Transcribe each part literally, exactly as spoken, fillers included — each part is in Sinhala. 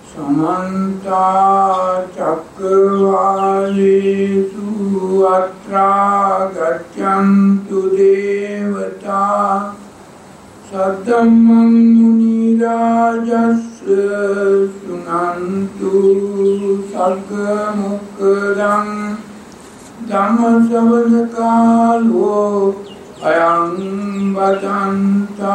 समन्ता चक्रवालेषु अत्रा गच्छन्तु देवता सद्धम्मं मुनिराजस्य शृण्वन्तु सद्गमुक्तं धम्मश्रवणकालो अयं बदन्ता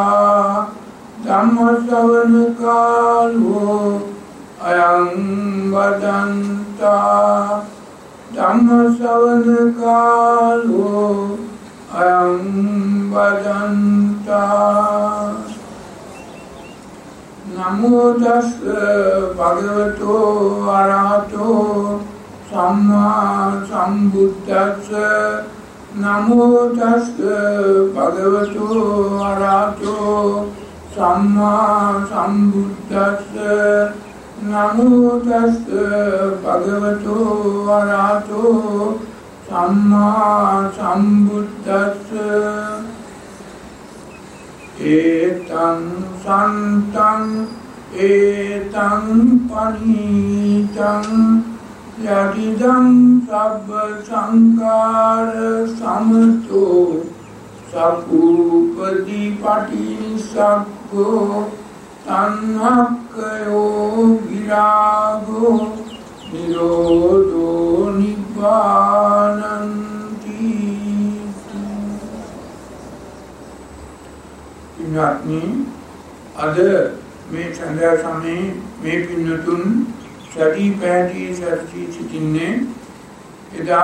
धम्मश्रवणकालो अयं वदन्ता धम्मश्रवणकालो अयं वदन्ता नमो तस्स भगवतो अरहतो सम्मा सम्बुद्धस्स नमो तस्स भगवतो अरहतो सम्मा सम्बुद्धस्स नमो तस्स भगवतो अरहतो सम्मा सम्बुद्धस्स एतं सन्तं एतं पनीतं यदिदं सर्वसंकार समतो सकुपदिपटिनिसग्गो तन्नक्कयो विरागो निरोधो निब्बानन्ति। पिन्वत्नि अद මේ සඳහා සමයේ මේ පින්නතුන් සති පැහැදී සත්‍ය සිටින්නේ එදා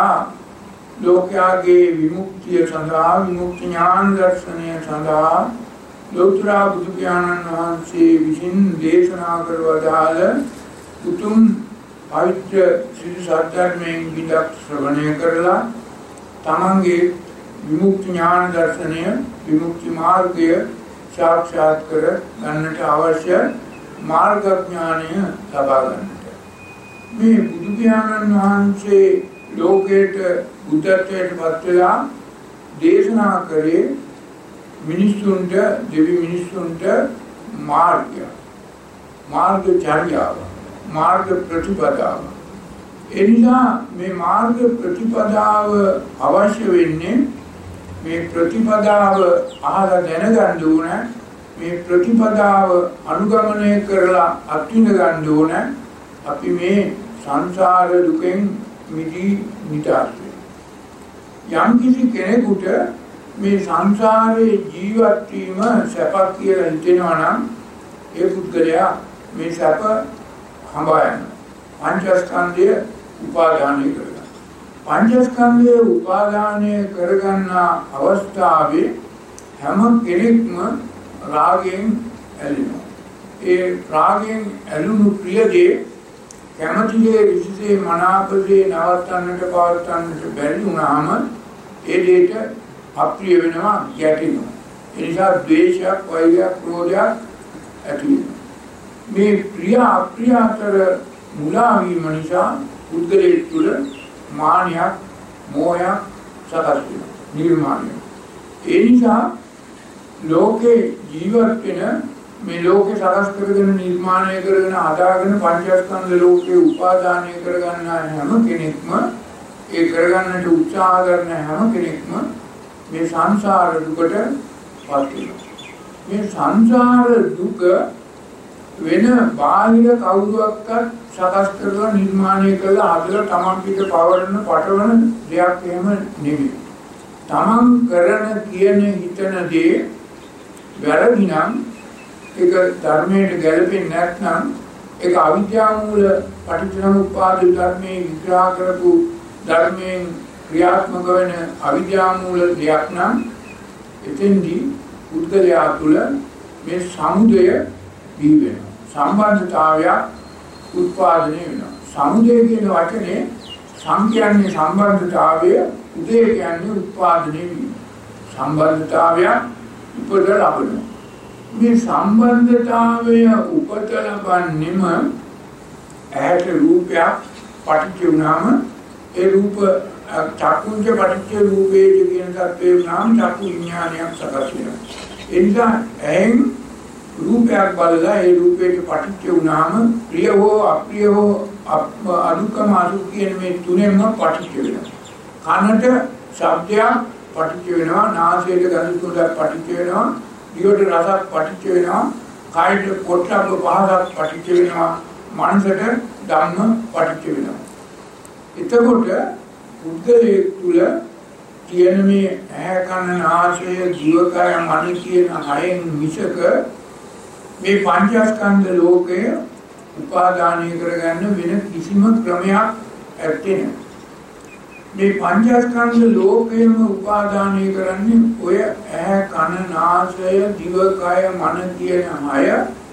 ලෝකයාගේ විමුක්තිය සඳහා විමුක්ති ඥාන දර්ශනය සඳහා ලෝතර බුදු පියාණන් වහන්සේ විසින් දේශනා කර වදාළ උතුම් පවිත්‍ර ශ්‍රී සත්‍යයෙන් විදක් ශ්‍රවණය කරලා තමන්ගේ විමුක්ති ඥාන දර්ශනය විමුක්ති මාර්ගය साक्षात कर गन्नट अवश्य मार्ग ज्ञानय लबा गन्नट මේ බුදු පියාණන් වහන්සේ ලෝකයට බුද්ධත්වයට පත් වෙලා දේශනා කරේ මිනිසුන්ට දෙවි මිනිසුන්ට මාර්ගය මාර්ග චර්යාව මාර්ග ප්‍රතිපදාව එනිසා මේ මාර්ග ප්‍රතිපදාව අවශ්‍ය වෙන්නේ මේ ප්‍රතිපදාව අහලා දැනගන්න ඕන මේ ප්‍රතිපදාව අනුගමනය කරලා අත්විඳ ගන්න ඕන අපි මේ සංසාර දුකෙන් මිදී නිදහස් යම් කිසි කෙනෙකුට මේ සංසාරේ ජීවත් වීම සැපක් කියලා හිතෙනවා නම් ඒ පුද්ගලයා මේ සැප හඹා යන පංචස්කන්ධය උපාදානය කරගන්නවා පංචස්කන්ධය උපාදානය කරගන්න අවස්ථාවේ හැම කෙනෙක්ම රාගයෙන් ඇලෙනවා. ඒ රාගයෙන් ඇලුණු ප්‍රියදී කැමැතිගේ විශේෂ මනාපදී නවත්තන්නට පවත්තන්නට බැරි වුණාම ඒ දෙයට අප්‍රිය වෙනවා ගැටෙනවා. ඒ නිසා ද්වේෂයක්, වෛරයක්, ක්‍රෝධයක් ඇති වෙනවා. මේ ප්‍රිය අප්‍රිය අතර මුලා වීම නිසා උද්ගලයේ තුල මානයක් මෝහයක් සකස් වෙනවා නිර්මාණය. ඒ නිසා ලෝකේ ජීවත් වෙන මේ ලෝකේ සකස් කරගෙන නිර්මාණය කරගෙන හදාගෙන පංචස්කන්ධ ලෝකේ උපාදානය කරගන්න හැම කෙනෙක්ම ඒ කරගන්නට උත්සාහ කරන හැම කෙනෙක්ම මේ සංසාර දුකට පත් වෙනවා. මේ සංසාර දුක වෙන බාහිර කවුරුවක්වත් සකස් කරලා නිර්මාණය කළා හදලා තමන් පිට පවරන පටවන දෙයක් එහෙම නෙමෙයි. තමන් කරන කියන හිතන දේ වැරදි නම් ඒක ධර්මයට ගැලපෙන්නේ නැත්නම් ඒක අවිද්‍යා මූල පටිච්චසමුප්පාද ධර්මයේ විග්‍රහ කරපු ධර්මයෙන් ක්‍රියාත්මක වෙන අවිද්‍යා මූල දෙයක් නම් එතෙන්දී උද්ගලයා තුළ මේ සමුදය බිහි වෙනවා. සම්බන්ධතාවයක් උත්පාදනය වෙනවා. සමුදය කියන වචනේ සම් කියන්නේ සම්බන්ධතාවය, උදය කියන්නේ උත්පාදනය වීම. සම්බන්ධතාවය උපත ලබනවා. මේ සම්බන්ධතාවය උපත ලබන්නෙම ඇහැට රූපයක් පටිච්ච වුණාම ඒ රූප චක්කුංච පටිච්ච රූපේ කියන තත්ත්වේ වුණාම චක්කු විඥානයක් සකස් වෙනවා. ඒ නිසා ඇහෙන් රූපයක් බලලා ඒ රූපයට පටිච්ච වුණාම ප්‍රිය හෝ අප්‍රිය හෝ අදුක්කම අසුඛ කියන මේ තුනෙන්ම පටිච්ච වෙනවා. කනට ශබ්දයක් පටිච්ච වෙනවා, නාසයට ගඳ සුවඳක් පටිච්ච වෙනවා, දිවට රසක් පටිච්ච වෙනවා, කායට පොට්ටබ්බ පහසක් පටිච්ච වෙනවා, මනසට ධම්ම පටිච්ච වෙනවා. එතකොට පුද්ගලයේ තුල කියන මේ ඇහැ කන නාසය ජීවකය මන කියන හයෙන් මිසක මේ පංචස්කන්ධ ලෝකය උපාදානය කරගන්න වෙන කිසිම ක්‍රමයක් ඇත්තේ නැහැ. මේ පංචස්කන්ධ ලෝකයම උපාදානය කරන්නේ ඔය ඇහැ කන නාසය ජීවකය මන කියන හය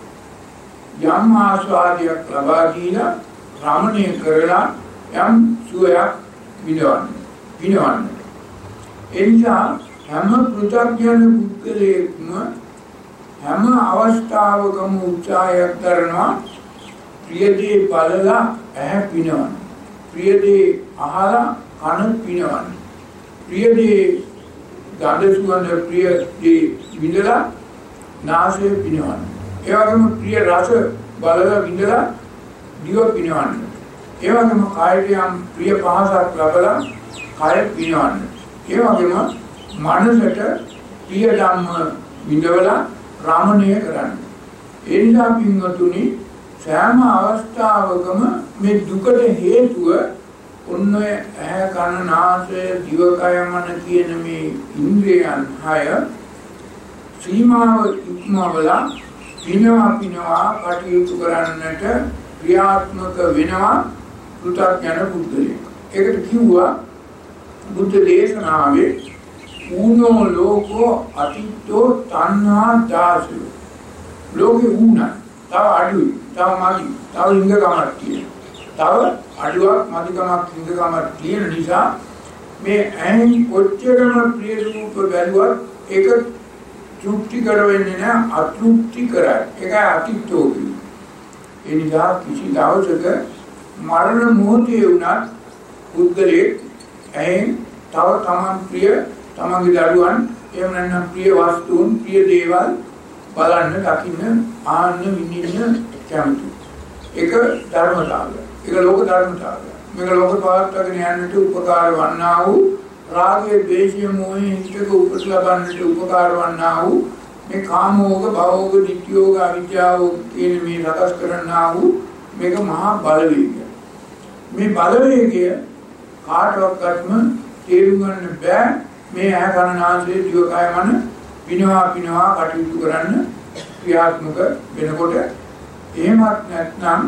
යම් ආස්වාදයක් ලබා දීලා රමණය කරලා යම් සුවයක් විඳවන්න විඳවන්න. එනිසා හැම පෘථග්ජන පුද්ගලයෙක්ම හැම අවස්ථාවකම උත්සාහයක් කරනවා ප්‍රියදී බලලා ඇහැ පිනවන්න, ප්‍රියදී අහලා කන පිනවන්න, ප්‍රියදී ගඳ සුවඳ ප්‍රියදී විඳලා නාසය පිනවන්න, ඒ වගේම ප්‍රිය රස බලලා විඳලා දිව පිනවන්න, ඒ වගේම කායට යම් ප්‍රිය පහසක් ලබලා කය පිනවන්න, ඒ වගේම මනසට ප්‍රිය ධම්ම විඳවලා රාමණය කරන්න. ඒ නිසා පින්වතුනි සෑම අවස්ථාවකම මේ දුකට හේතුව ඔන්න ඔය ඇහැ කන නාසය දිවකය මන කියන මේ ඉන්ද්‍රියයන් හය සීමාව ඉක්මවලා පිනවා පිනවා කටයුතු කරන්නට ක්‍රියාත්මක වෙනවා පෘථග්ජන පුද්ගලයෙක්. ඒකට කිව්වා බුද්ධ දේශනාවේ ඌනෝ ලෝකෝ අතිත්තෝ තණ්හා දාසය. ලෝකේ ඌන තව අඩුයි, තව මදි, තව ඉංගකමක් තියෙනවා. තව අඩුවක් මදිකමක් ඉංගකමක් තියෙන නිසා මේ ඇහෙන් කොච්චරම ප්‍රිය රූප බැලුවත් ඒක තෘප්ති කර වෙන්නේ නැහැ, අතෘප්ති කරයි. ඒකයි අතිත්තෝ කියන්නේ. ඒ නිසා කිසි දවසක මරණ මොහොතේ වුණත් පුද්ගලයෙක් ඇහෙන් තව තමන් ප්‍රිය තමන්ගේ දරුවන් එහෙම නැත්නම් ප්‍රිය වස්තුන් ප්‍රිය දේවල් බලන්න දකින්න ආන්න විඳින්න කැමති. ඒක ධර්මතාවය. ඒක ලෝක ධර්මතාවය. මේක ලෝක පවත්වාගෙන යන්නට උපකාර වන්නා වූ රාගය, ද්වේෂය, මෝහය හිතක උපසලබන්නට උපකාර වන්නා වූ මේ කාමෝග, භවෝග, ditthියෝග, අවිද්‍යාවෝග කියන මේ රකස් කරන්නා වූ මේක මහා බලවේගය. මේ බලවේගය කාටවත්ම තේරුම් ගන්න බෑ. මේ ඇහැ කන නාසය දිවකය මන පිනවා පිනවා කටයුතු කරන්න ක්‍රියාත්මක වෙනකොට එහෙමත් නැත්නම්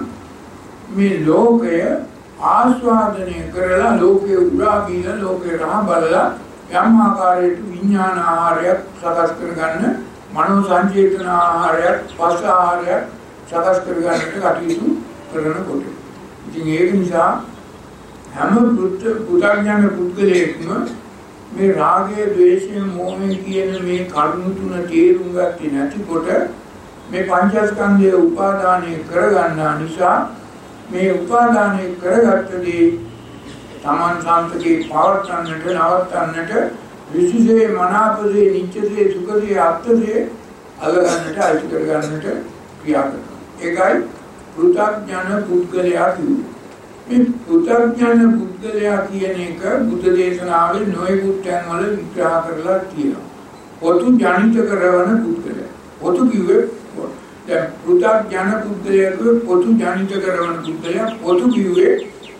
මේ ලෝකය ආස්වාදනය කරලා ලෝකේ උරා ගිහින් ලෝකේ රහ බලලා යම් ආකාරයකට විඥාන ආහාරයක් සකස් කරගන්න, මනෝ සංචේතන ආහාරයක්, පස්ස ආහාරයක් සකස් කරගන්නට කටයුතු කරනකොට ඉතින් ඒක නිසා හැම පුද්ගලයන් පුද්ගලයෙක්ම මේ රාගය, ද්වේෂය, මෝහය කියන මේ කරුණු තුන තේරුම් ගත්තේ නැතිකොට මේ පංචස්කන්ධය උපාදානය කරගන්නා නිසා මේ උපාදානය කරගත්තදී තමන් සාන්තකේ පවර්තන්නට නවත්තන්නට විශේෂයේ මනාපදේ නිච්චදේ සුඛදේ අත්දේ අලගන්නට අයිති කරගන්නට ක්‍රියා කරනවා. ඒකයි පෘථග්ජන පුද්ගලයා කියන්නේ. මේ පෘථග්ජන පුද්ගලයා කියන එක බුද්ධ දේශනාවේ නොයෙකුත් තැන්වල විග්‍රහ කරලා තියෙනවා. පොතු ජනිත කරවන පුද්ගලයා. පොතු කිව්වේ දැන් පෘථග්ජන පුද්ගලයා පොතු ජනිත කරවන පුද්ගලයා. පොතු කිව්වේ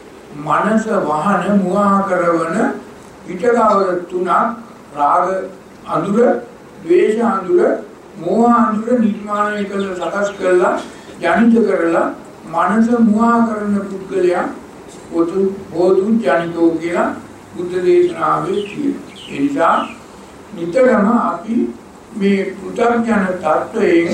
මනස වහන මුවා කරවන පිටකවර තුනක් රාග අඳුර, ද්වේෂ අඳුර, මෝහ අඳුර නිර්මාණය කළ සකස් කළා ජනිත කරලා මනස මුවා කරන පුද්ගලයා පොතු බෝධු ජනිතෝ කියලා බුද්ධ දේශනාවේ කියනවා. ඒ නිසා නිතරම අපි මේ පෘථග්ජන තත්වයෙන්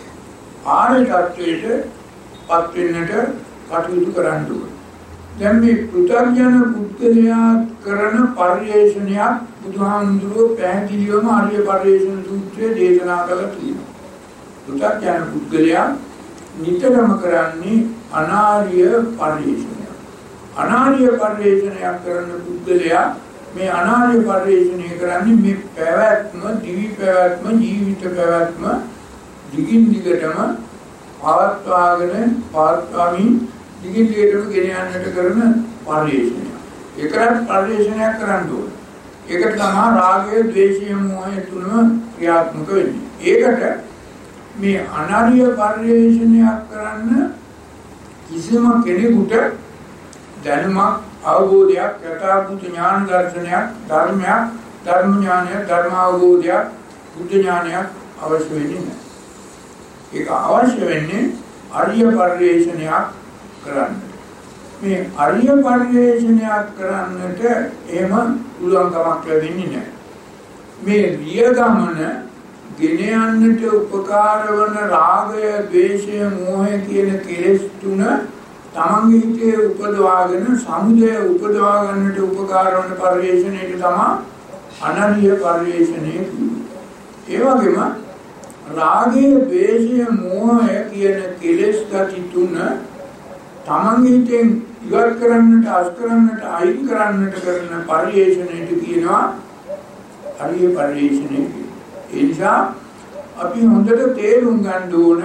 ආර්ය තත්වයට පත් වෙන්නට කටයුතු කරන්න ඕනේ. දැන් මේ පෘථග්ජන පුද්ගලයා කරන පරිේශනයක් බුදුහාමුදුරුවෝ පැහැදිලිවම ආර්ය පරිේශන සූත්‍රයේ දේශනා කළා තියෙනවා. පෘථග්ජන පුද්ගලයා නිතරම කරන්නේ අනාර්ය පරිේශනය. අනාර්ය පරිේශනයක් කරන පුද්ගලයා මේ අනාර්ය පරිේශනය කරන්නේ මේ පැවැත්ම, දිවි පැවැත්ම, ජීවිත පැවැත්ම දිගින් දිගටම පවත්වාගෙන පවත්වාමින් දිගින් දිගටම ගෙන යන්නට කරන පරිශ්‍රණය. ඒකට පරිශ්‍රණයක් කරන්න ඕනේ. ඒකට තමයි රාගය, ද්වේෂය, මෝහය තුනම ක්‍රියාත්මක වෙන්නේ. ඒකට මේ අනාර්ය පරිශ්‍රණයක් කරන්න කිසිම කෙනෙකුට දැනුමක්, අවබෝධයක්, යථාභූත ඥාන දර්ශනයක්, ධර්මයක්, ධර්ම ඥානයක්, ධර්ම අවබෝධයක්, බුද්ධ ඥානයක් අවශ්‍ය වෙන්නේ නැහැ. ඒක අවශ්‍ය වෙන්නේ ආර්ය පරිශ්‍රණයක් කරන්න. මේ ආර්ය පරිශ්‍රණයක් කරන්නට එහෙම පුළුවන්කමක් ලැබෙන්නේ නැහැ. මේ රිය ගමන ගෙන යන්නට උපකාර වන රාගය, ද්වේෂය, මෝහය කියන කෙලෙස් තුන තමන්ගේ හිතේ උපදවාගෙන සමුදය උපදවා ගන්නට උපකාර වන පරිශ්‍රණයට තමයි අනර්ය පරිශ්‍රණය කියන්නේ. ඒ වගේම රාගය, ද්වේෂය, මෝහය කියන කෙලෙස් ගති තුන තමන්ගේ හිතෙන් ඉවත් කරන්නට, අස් කරන්නට, අයින් කරන්නට කරන පරිශ්‍රණයට කියනවා ආර්ය පරිශ්‍රණය කියලා. ඒ නිසා අපි හොඳට තේරුම් ගන්න ඕන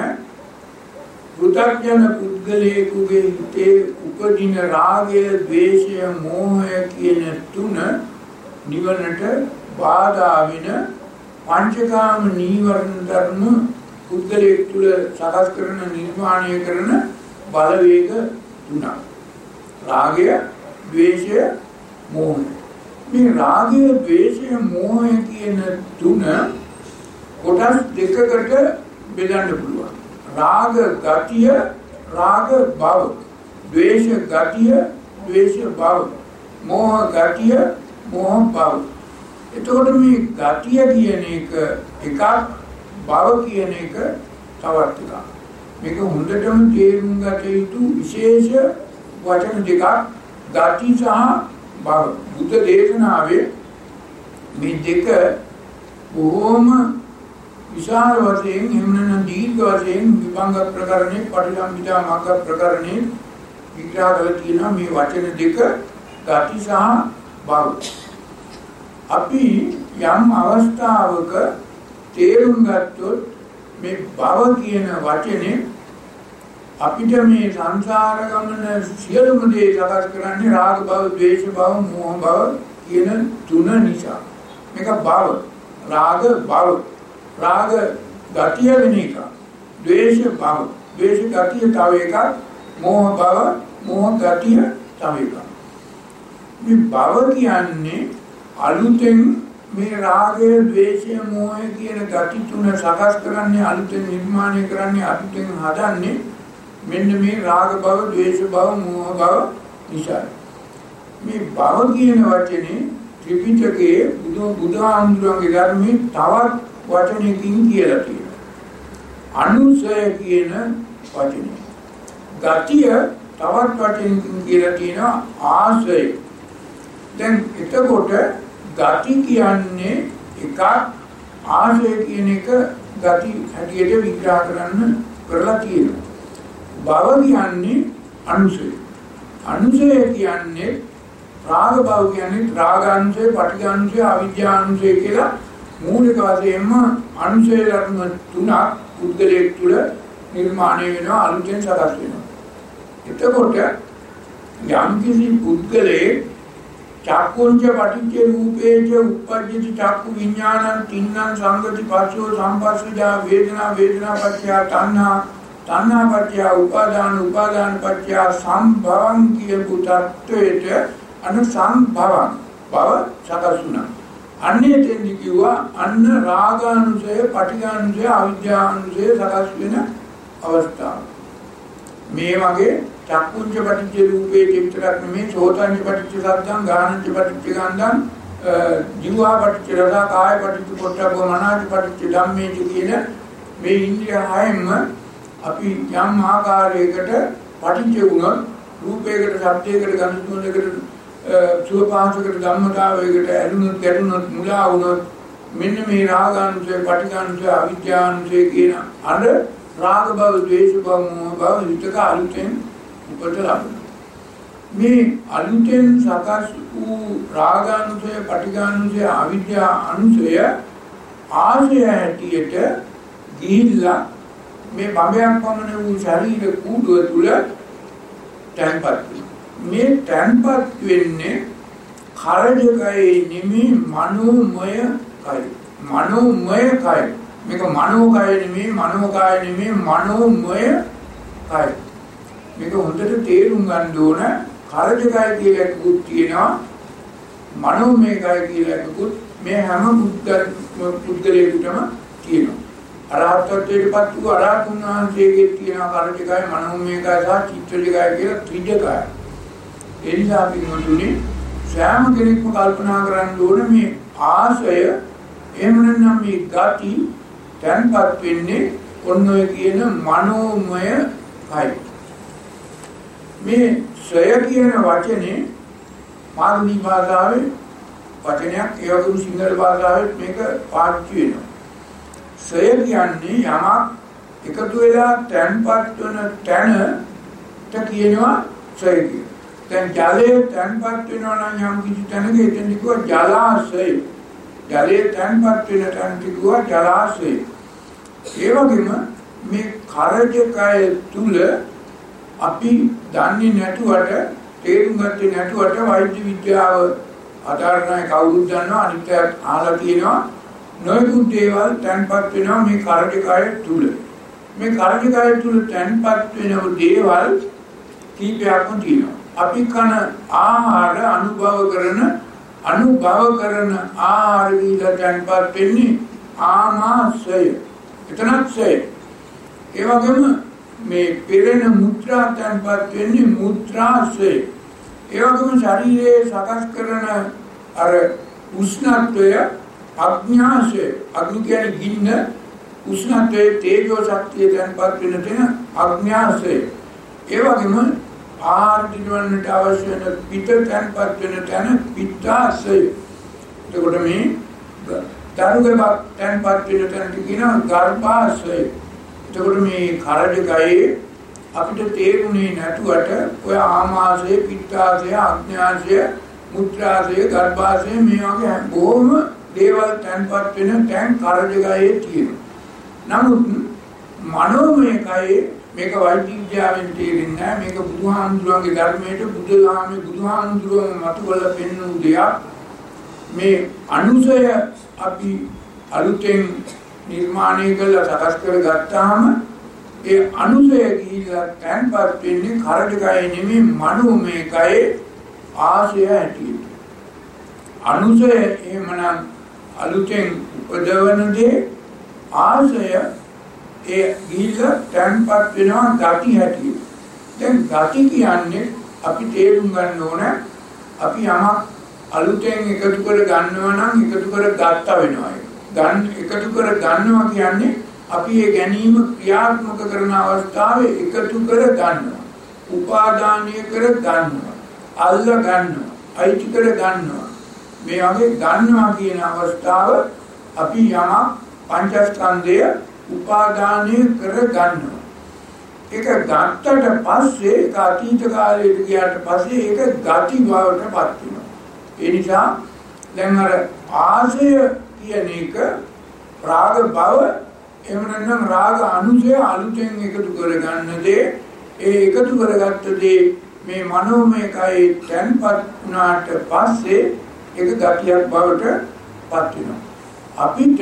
පෘථග්ජන පුද්ගලයෙකුගේ හිතේ උපදින රාගය, ද්වේෂය, මෝහය කියන තුන නිවනට බාධා වෙන පංචකාම නීවරණ ධර්ම පුද්ගලයෙක් තුළ සකස් කරන, නිර්මාණය කරන බලවේග තුනක්. රාගය, ද්වේෂය, මෝහය. මේ රාගය, ද්වේෂය, මෝහය කියන තුන කොටස් දෙකකට බෙදන්න පුළුවන්. රාග ගතිය, රාග භව. ද්වේෂ ගතිය, ද්වේෂ භව. මෝහ ගතිය, මෝහ භව. එතකොට මේ ගතිය කියන එක එකක්, භව කියන එක තවත් එකක්. මේක හොඳටම තේරුම් ගත යුතු විශේෂ වචන දෙකක්, ගති සහ භව. බුද්ධ දේශනාවේ මේ දෙක බොහෝම විශාල වශයෙන්, එමුණන දීර්ඝ වශයෙන් විභංග ප්‍රකරණේ, පටිසම්භිදා මග්ග ප්‍රකරණේ විග්‍රහ කරලා තියෙනවා මේ වචන දෙක, ගති සහ භව. අපි යම් අවස්ථාවක තේරුම් ගත්තොත් මේ භව කියන වචනේ අපිට මේ සංසාර ගමන සියලුම දේ සකස් කරන්නේ රාග භව, ද්වේෂ භව, මෝහ භව කියන තුන නිසා. මේක භව, රාග භව. රාග ගතිය වෙන එක, ද්වේෂ භව, ද්වේෂ ගතිය තව එකක්, මෝහ භව, මෝහ ගතිය තව එකක්. මේ භව කියන්නේ අලුතෙන් මේ රාගය, ද්වේෂය, මෝහය කියන ගති තුන සකස් කරන්නේ, අලුතෙන් නිර්මාණය කරන්නේ, අලුතෙන් හදන්නේ මෙන්න මේ රාග භව, ද්වේෂ භව, මෝහ භව නිසා. මේ භව කියන වචනේ ත්‍රිපිටකයේ බුදු බුදුහාමුදුරන්ගේ ධර්මයේ තවත් වචනයකින් කියලා තියෙනවා. අනුසය කියන වචනේ. ගතිය තවත් වචනයකින් කියලා තියෙනවා ආසය. දැන් එතකොට ගති කියන්නේ එකක්, ආසය කියන එක ගති හැටියට විග්‍රහ කරන්න කරලා තියෙනවා. භව කියන්නේ අනුසය. අනුසය කියන්නේ රාග භව කියන්නේ රාගානුසය, පටිඝානුසය, අවිජ්ජානුසය කියලා මූලික වශයෙන්ම අනුසය ධර්ම තුනක් පුද්ගලයෙක් තුළ නිර්මාණය වෙනවා, අලුතෙන් සකස් වෙනවා. එතකොට යම්කිසි පුද්ගලයෙක් චක්කුංච පටිච්ච රූපේච උප්පජ්ජති චක්කු විඥානං තින්නං සංගති පස්සෝ සම්පස්සජා වේදනා වේදනා පත්‍ය තණ්හා තණ්හා පත්‍ය උපාදාන උපාදාන පත්‍ය සම්භවං කියපු තත්වයට අනුසම්භවං බව සකසුණා. අන්නේ තෙන්දි කිව්වා අන්න රාගානුසය, පටිඝානුසය, අවිද්‍යානුසය සකස් වෙන අවස්ථාව. මේ වගේ චක්කුංච පටිච්ච රූපේ විතරක් නෙමෙයි, සෝතංච පටිච්ච සද්දං, ගානංච පටිච්ච ගන්ධං, ජීවා පටිච්ච රස, කාය පටිච්ච පොට්ටබ්බ, මනස පටිච්ච ධම්මේච කියන මේ ඉන්ද්‍රිය හයෙන්ම අපි යම් ආකාරයකට පටිච්ච වුණොත්, රූපයකට, ශබ්දයකට, ගන්ධ සුවඳකට, සුවපහසකට, ධම්මතාවයකට ඇලුනොත්, ගැටුනොත්, මුලා වුණොත් මෙන්න මේ රාගානුසය, පටිඝානුසය, අවිද්‍යානුසය කියන අර රාග භව, ද්වේෂ භව, මෝහ භව විතක අලුතෙන් උපත ලබනවා. මේ අලුතෙන් සකස් වූ රාගානුසය, පටිඝානුසය, අවිද්‍යා අනුසය ආශය හැටියට ගිහිල්ලා මේ බඹයක් පමණ වූ ශරීර කූඩුව තුල තැන්පත් වෙනවා. මේ තැන්පත් වෙන්නේ කරජකයේ නෙමෙයි මනෝමය කය. මනෝමය කය. මේක මනෝකය නෙමෙයි මනෝකය නෙමෙයි මනෝමය කය. මේක හොඳට තේරුම් ගන්න ඕන. කරජකය කියලා එකකුත් තියෙනවා. මනෝමය කය කියලා එකකුත් මේ හැම පුද්ගලයෙකුටම තියෙනවා. අරහත්ත්වයටපත් වූ අරහතුන් වහන්සේගේ තියෙන කරජකය මනෝමය කය සහ චිත්තජකය කියලා ත්‍රිජකය. ඒ නිසා අපි මොතුනේ සෑම කෙනෙක්ම කල්පනා කරන්න ඕන මේ ආශය එහෙම නැත්නම් මේ ගති තැන්පත් වෙන්නේ ඔන්න ඔය කියන මනෝමය කය. මේ සය කියන වචනේ පාලි භාෂාවේ වචනයක් ඒ වගේම සිංහල භාෂාවෙත් මේක පාවිච්චි වෙනවා. සය කියන්නේ යමක් එකතු වෙලා තැන්පත් වෙන තැනට කියනවා සය කියලා. දැන් ජලයේ තැන්පත් වෙනවා නම් යම් කිසි තැනක එතන කිව්වා ජලාශය. ජලයේ තැන්පත් වෙන තැනට කිව්වා ජලාශය. ඒ වගේම මේ කරජකය තුල අපි දන්නේ නැතුවට තේරුම් ගත්තේ නැතුවට වෛද්‍ය විද්‍යාව ආධාරණයි කවුරුත් දන්නවා අනිත්‍යයක් අහලා තියෙනවා නොයෙකුත් දේවල් තැන්පත් වෙනවා මේ කරජකය තුල. මේ කරජකය තුල තැන්පත් වෙන දේවල් කීපයක්ම තියෙනවා. අපි කන ආහාර අනුභව කරන අනුභව කරන ආහාර වල තැන්පත් වෙන්නේ ආමාශය. එතනත්සය. ඒ වගේම මේ පෙරෙන මුත්‍රා තැන්පත් වෙන්නේ මුත්‍රාශය. ඒ වගේම ශරීරයේ සකස් කරන අර උෂ්ණත්වය අග්න්‍යාශය. අග්නි කියන්නේ ගින්න උෂ්ණත්වයේ තේජෝ ශක්තිය තැන්පත් වෙන තැන අග්න්‍යාශය. ඒ වගේම ආහාර දිනවන්නට අවශ්‍ය වෙන පිට තැන්පත් වෙන තැන පිත්තාශය. එතකොට මේ දරුගබ තැන්පත් වෙන තැනට කියනවා ගර්භාශය. එතකොට මේ කරජකයේ අපිට තේරුනේ නැතුවට ඔය ආමාශය, පිත්තාශය, අග්න්‍යාශය, මුත්‍රාශය, ගර්භාශය මේ වගේ බොහොම දේවල් තැන්පත් වෙන තැන් කරජකයේ තියෙනවා. නමුත් මනෝමය කයේ මේක වෛද්‍ය විද්‍යාවෙන් තේරෙන්නේ නැහැ. මේක බුදුහාමුදුරන්ගේ ධර්මයේ බුදුහාමේ බුදුහාමුදුරුවෝ මතකවල පෙන්වන දෙයක්. මේ අනුසය අපි අලුතෙන් නිර්මාණය කළා සකස් කරගත්තාම ඒ අනුසය කියලා තැන්පත් වෙන්නේ කරජකය නෙමෙයි මනෝමය කයේ ආශය ඇටියෙ. අනුසය එහෙමනම් අලුතෙන් උපදවන දේ ආශය ඒ ගිහිල්ලා තැන්පත් වෙනවා ගති හැටියෙ. දැන් ගති කියන්නේ අපි තේරුම් ගන්න ඕන අපි යමක් අලුතෙන් එකතු කර ගන්නවා නම් එකතු කර ගත්තා වෙනවා. ගන්න එකතු කර ගන්නවා කියන්නේ අපි ඒ ගැනීම ක්‍රියාත්මක කරන අවස්ථාවේ එකතු කර ගන්නවා. උපාදානීය කර ගන්නවා. අල්ල ගන්නවා. අයිති කර ගන්නවා. මේ වගේ ගන්නවා කියන අවස්ථාව අපි යමක් පංචස්කන්ධය උපාදානීය කර ගන්නවා. ඒක ගත්තට පස්සේ ඒක අතීත කාලයට ගියාට පස්සේ ඒක ගති බවට පත් වෙනවා. ඒ නිසා දැන් අර ආශය කියන එක රාග භව එහෙම නැත්නම් රාග අනුසය අලුතෙන් එකතු කරගන්න දේ ඒ එකතු කරගත්ත දේ මේ මනෝමය කයේ තැන්පත් වුණාට පස්සේ ඒක ගතියක් බවට පත් වෙනවා. අපිට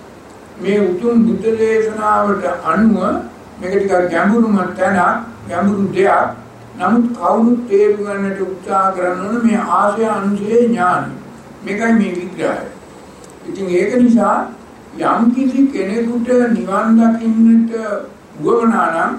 මේ උතුම් බුද්ධ දේශනාවට අනුව මේක ටිකක් ගැඹුරුම තැනක් ගැඹුරු දෙයක්. නමුත් කවුරුත් තේරුම් ගන්නට උත්සාහ කරන මේ ආශය අනුසය ඥානයි. මේකයි මේ විග්‍රහය. ඉතින් ඒක නිසා යම් කිසි කෙනෙකුට නිවන් දකින්නට වුණා නම්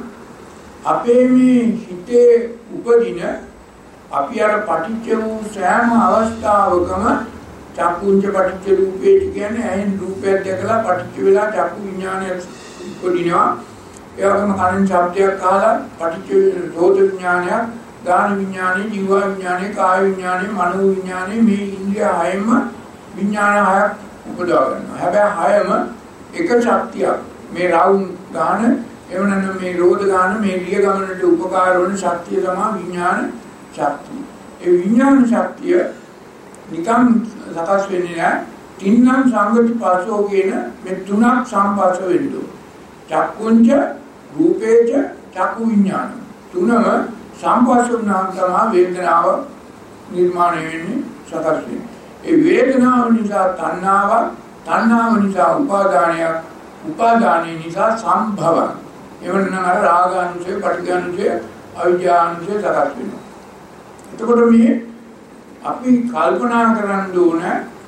අපේ මේ හිතේ උපදින අපි අර පටිච්ච වූ සෑම අවස්ථාවකම චක්කුංච පටිච්ච රූපේ කියන්නේ ඇහෙන් රූපයක් දැකලා පටිච්ච වෙලා චක්කු විඥානය උපදිනවා. ඒ වගේම කනෙන් ශබ්දයක් අහලා පටිච්ච රෝධ විඥානයක්, ගාන විඥානය, ජීව විඥානය, කාය විඥානය, මනෝ විඥානය මේ ඉන්ද්‍රිය හයම විඥාන හයක් උපදවා ගන්නවා. හැබැයි හයම එක ශක්තියක්. මේ රවුම් ගාන, එහෙම නැත්නම් මේ රෝධ ගාන, මේ ලිය ගමනට උපකාර වන ශක්තිය තමයි විඥාන ශක්තිය. ඒ විඥාන ශක්තිය නිකම් සකස් වෙන්නේ නැහැ. තින්නම් සංගති පසෝ කියන මේ තුනක් සම්පස්ස වෙන්න ඕන. චක්කුංච රූපේච චක්කු විඥාන. තුනම සම්පස්සුනාම තමයි වේදනාව නිර්මාණය වෙන්නේ සකස් වෙන්නේ. ඒ වේදනාව නිසා තණ්හාව, තණ්හාව නිසා උපාදානයක්, උපාදානය නිසා සම්භවයක්. එවනම් අර රාගානුසය, පටිඝානුසය, අවිජ්ජානුසය සකස් වෙනවා. එතකොට මේ අපි කල්පනා කරන්න ඕන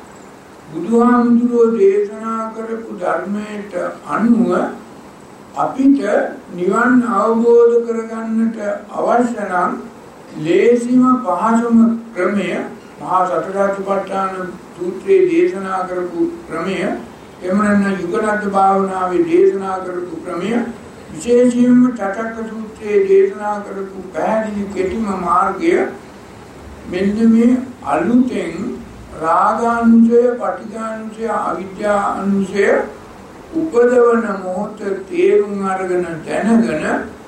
බුදුහාමුදුරුවෝ දේශනා කරපු ධර්මයට අනුව අපිට නිවන් අවබෝධ කරගන්නට අවශ්‍ය නම් ලේසිම පහසුම ක්‍රමය මහා සතරාතිපට්ඨාන සූත්‍රයේ දේශනා කරපු ක්‍රමය, එහෙම නැත්නම් යුගනද්ද භාවනාවේ දේශනා කරපු ක්‍රමය, විශේෂයෙන්ම චතක්ක සූත්‍රයේ දේශනා කරපු පැහැදිලි කෙටිම මාර්ගය මෙන්න මේ අලුතෙන් රාගානුසය, පටිඝානුසය, අවිද්‍යානුසය උපදවන මොහොත තේරුම් අරගෙන දැනගෙන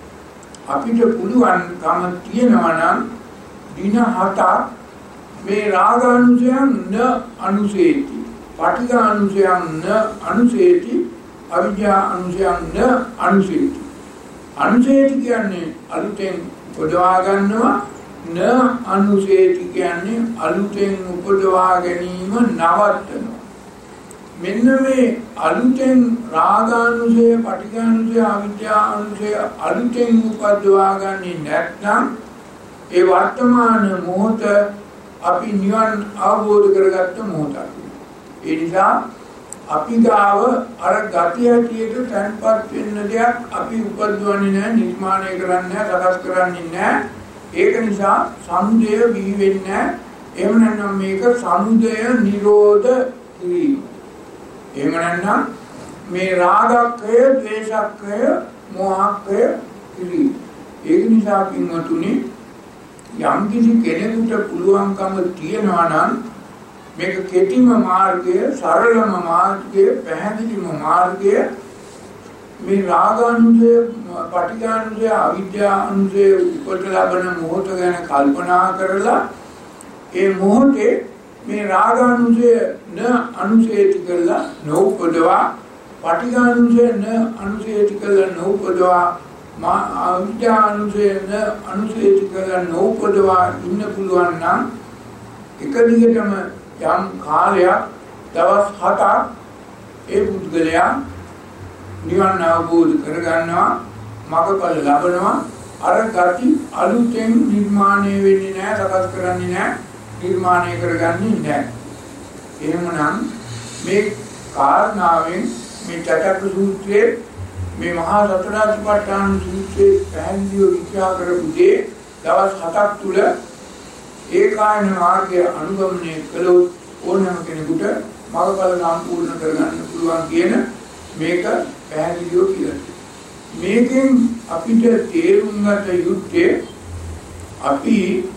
අපිට පුළුවන්කම තියෙනවා නම් දින හතක් මේ රාගානුසයන් න අනුසේති, පටිඝානුසයන් න අනුසේති, අවිද්‍යානුසයන් න අනුසේති. අනුසේති කියන්නේ අලුතෙන් උපදවා ගන්නවා, න අනුසේති කියන්නේ අලුතෙන් උපදවා ගැනීම නවත්තනවා. මෙන්න මේ අලුතෙන් රාගානුසය, පටිඝානුසය, අවිද්‍යානුසය අලුතෙන් උපදවා ගන්නේ නැත්නම් ඒ වර්තමාන මොහොත අපි නිවන් අවබෝධ කරගත්ත මොහොතක්. ඒ නිසා අපි ගාව අර ගතිය ඇටියට තැන්පත් වෙන්න දෙයක් අපි උපදවන්නේ නැහැ, නිර්මාණය කරන්නේ නැහැ, සකස් කරන්නේ නැහැ. ඒක නිසා සමුදය බිහි වෙන්නේ නැහැ. එහෙම නැත්නම් මේක සමුදය නිරෝධ කිරීම. එහෙම නැත්නම් මේ රාගක්කය, ද්වේෂක්කය, මෝහක්කය කිරීම. ඒක නිසා පින්වතුනි යම් කිසි කෙනෙකුට පුළුවන්කම තියනවා නම් මේක කෙටිම මාර්ගය, සරලම මාර්ගය, පැහැදිලිම මාර්ගය මේ රාගානුසය, පටිඝානුසය, අවිද්‍යානුසය උපත ලබන මොහොත ගැන කල්පනා කරලා ඒ මොහොතේ මේ රාගානුසය න අනුසේති කරලා නෝපදවා, පටිඝානුසය න අනුසේති කරලා නෝපදවා, අවිද්‍යානුසය න අනුසේති කරලා නෝපදවා ඉන්න පුළුවන් නම් එක දිගටම යම් කාලයක් දවස් හතක් ඒ පුද්ගලයා නිවන් අවබෝධ කරගන්නවා, මඟඵල ලබනවා. අර ගති අලුතෙන් නිර්මාණය වෙන්නේ නැහැ, සකස් කරන්නේ නැහැ, නිර්මාණය කරගන්නේ නැහැ. එහෙමනම් මේ කාරණාවෙන් මේ චතක සූත්‍රයේ මේ මහා සතරාතිපට්ඨාන සූත්‍රයේ පැහැදිලිව විචාර කරපු දේ දවස් හතක් තුල ඒකායන මාර්ගය අනුගමනය කළොත් ඕනෑම කෙනෙකුට මඟඵල සම්පූර්ණ කරගන්න පුළුවන් කියන මේක පැහැදිලිව කියලා. මේකෙන් අපිට තේරුම් ගත යුත්තේ අපි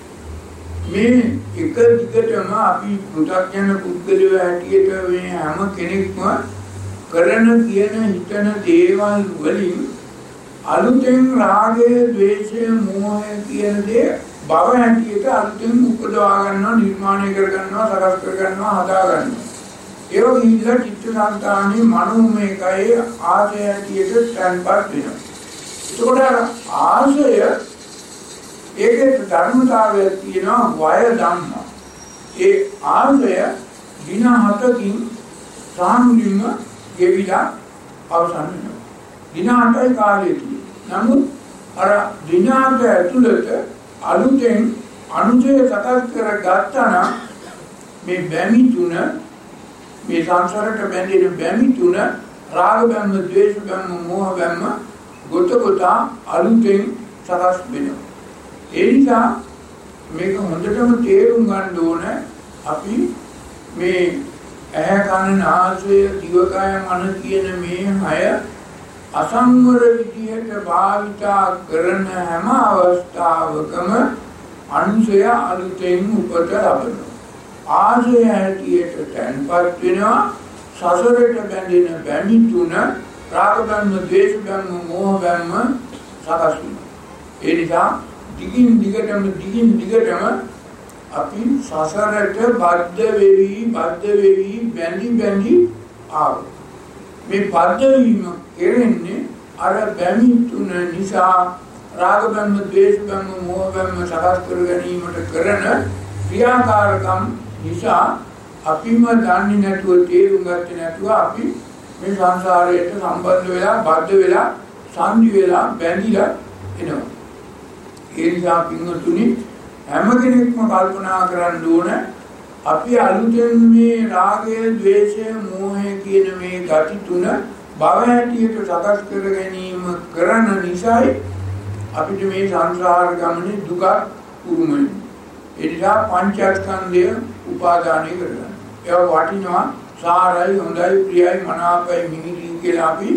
මේ එක දිගටම අපි පෘථග්ජන පුද්ගලයෝ හැටියට මේ හැම කෙනෙක්ම කරන කියන හිතන දේවල් වලින් අලුතෙන් රාගය, ද්වේෂය, මෝහය කියන දේ භව හැටියට අලුතෙන් උපදවා ගන්නවා, නිර්මාණය කර ගන්නවා, සකස් කර ගන්නවා, හදා ගන්නවා. ඒක නිහිලා චිත්තසංතානයේ මනෝමය කයේ ආශය හැටියට තැන්පත් වෙනවා. ඒකට ආශය ඒකේ ධර්මතාවය තියෙනවා වය ධම්ම. ඒ ආශය දින හතකින් සාමුලින්ම ගෙවිලා අවසන් වෙනවා. දින හතයි කාලය තියෙනවා. නමුත් අර දින හත ඇතුළත අලුතෙන් අනුජය සකස් කරගත්තා නම් මේ බැමි තුන, මේ සංසාරට බැඳෙන බැමි තුන, රාග බැම්ම, ද්වේෂ බැම්ම, මෝහ බැම්ම ගොත කොට අලුතෙන් සකස් වෙනවා. ඒ නිසා මේක හොඳටම තේරුම් ගන්න ඕන. අපි මේ ඇහැ, කන, නාසය, දිවකය, මන කියන මේ හය අසංවර විදියට භාවිතා කරන හැම අවස්ථාවකම අනුසය අලුතෙන් උපත ලබනවා. ආශය හැටියට තැන්පත් වෙනවා. සසරට බැඳෙන බැමි තුන, රාග බැම්ම, ද්වේෂ බැම්ම, මෝහ බැම්ම සකස් වෙනවා. ඒ නිසා දිගින් දිගටම දිගින් දිගටම අපි සසරට බද්ධ වෙවි බද්ධ වෙවි බැඳි බැඳි ආව. මේ බද්ධ වීම කෙරෙන්නේ අර බැමි තුන නිසා රාග බැම්ම, ද්වේෂ බැම්ම, මෝහ බැම්ම සකස් කර ගැනීමට කරන ක්‍රියාකාරකම් නිසා අපිම දන්නේ නැතුව, තේරුම් ගත්තේ නැතුව අපි මේ සංසාරයට සම්බන්ධ වෙලා, බද්ධ වෙලා, සංදි වෙලා, බැඳිලා එනවා. ඒ නිසා පින්වතුනි හැම කෙනෙක්ම කල්පනා කරන්න ඕන අපි අලුතෙන් මේ රාගය, ද්වේෂය, මෝහය කියන මේ ගති තුන භව හැටියට සකස් කර ගැනීම කරන නිසායි අපිට මේ සංසාර ගමනේ දුක උරුම වෙන්නේ. ඒ නිසා පංචස්කන්ධය උපාදානය කරගන්න. ඒවා වටිනවා, සාරයි, හොඳයි, ප්‍රියයි, මනාපයි, මිහිරි කියලා අපි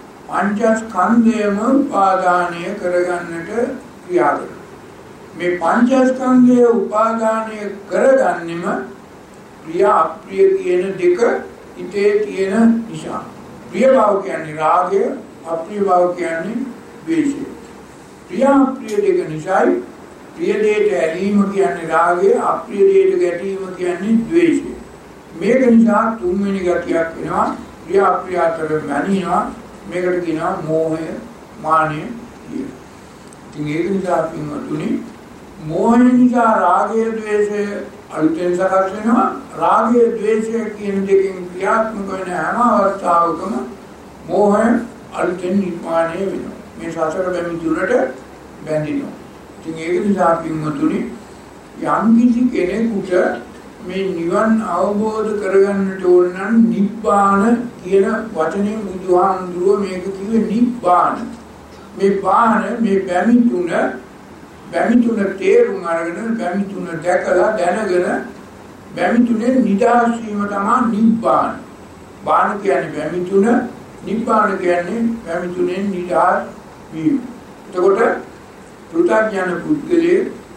පංචස්කන්ධයම උපාදානය කරගන්නට ක්‍රියා කරනවා. මේ පංචස්කන්ධය උපාදානය කරගන්නෙම ප්‍රිය අප්‍රිය කියන දෙක හිතේ තියෙන නිසා. ප්‍රිය භාව කියන්නේ රාගය, අප්‍රිය භාව කියන්නේ ද්වේෂය. ප්‍රිය අප්‍රිය දෙක නිසායි ප්‍රිය දෙයට ඇලීම කියන්නේ රාගය, අප්‍රිය දෙයට ගැටීම කියන්නේ ද්වේෂය. මේක නිසා තුන්වෙනි ගතියක් වෙනවා, ප්‍රිය අප්‍රිය අතර මැනිනවා. මේකට කියනවා මෝහය, මානය කියලා. ඉතින් ඒක නිසා පින්වතුනි මෝහය නිසා රාගය, ද්වේෂය අලුතෙන් සකස් වෙනවා. රාගය, ද්වේෂය කියන දෙකෙන් ක්‍රියාත්මක වෙන හැම අවස්ථාවකම මෝහය අලුතෙන් නිර්මාණය වෙනවා. මේ සසර බැමි තුනට බැඳිනවා. ඉතින් ඒක නිසා පින්වතුනි යම් කිසි කෙනෙකුට මේ නිවන් අවබෝධ කරගන්නට ඕන නම් නිබ්බාන කියන වචනේ බුදුහාමුදුරුවෝ මේක කිව්වේ නිබ්බාන. මේ බාහන මේ බැමි තුන බැමි තුන තේරුම් අරගෙන බැමි තුන දැකලා දැනගෙන බැමි තුනේ නිදහස් වීම තමයි නිබ්බාන. බාහන කියන්නේ බැමි තුන, නිබ්බාන කියන්නේ බැමි තුනේ නිදහස් වීම. එතකොට පෘථග්ජන පුද්ගලයේ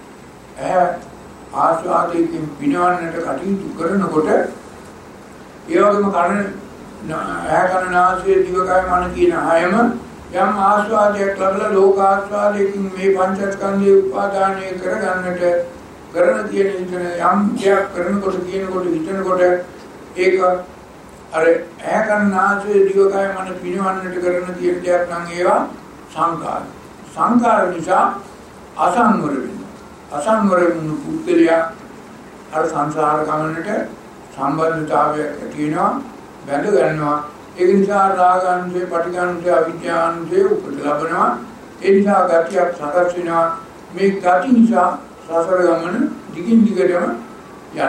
ඇහැ ආස්වාදයෙන් පිනවන්නට කටයුතු කරනකොට ඒ වගේම කන, ඇහැ, කන, නාසය, දිවකය, මන කියන හයම යම් ආස්වාදයක් ලැබලා ලෝක ආස්වාදයෙන් මේ පංචස්කන්ධය උපාදානය කරගන්නට කරන කියන විතර යම් දෙයක් කරනකොට කියනකොට හිතනකොට ඒක අර ඇහැ, කන, නාසය, දිවකය, මන පිනවන්නට කරන කියන දෙයක් නම් ඒවා සංකාර. සංකාර නිසා අසංවර වෙනවා. අසංවර වුණු පුද්ගලයා අර සංසාර ගමනට සම්බන්ධතාවයක් ඇති වෙනවා, බැඳ ගන්නවා. ඒ නිසා රාගාංශය, පටිඝාංශය, අවිද්‍යාංශය උපත ලබනවා. ඒ නිසා ගතියක් සකස් වෙනවා. මේ ගති නිසා සසර ගමන දිගින් දිගටම යනවා.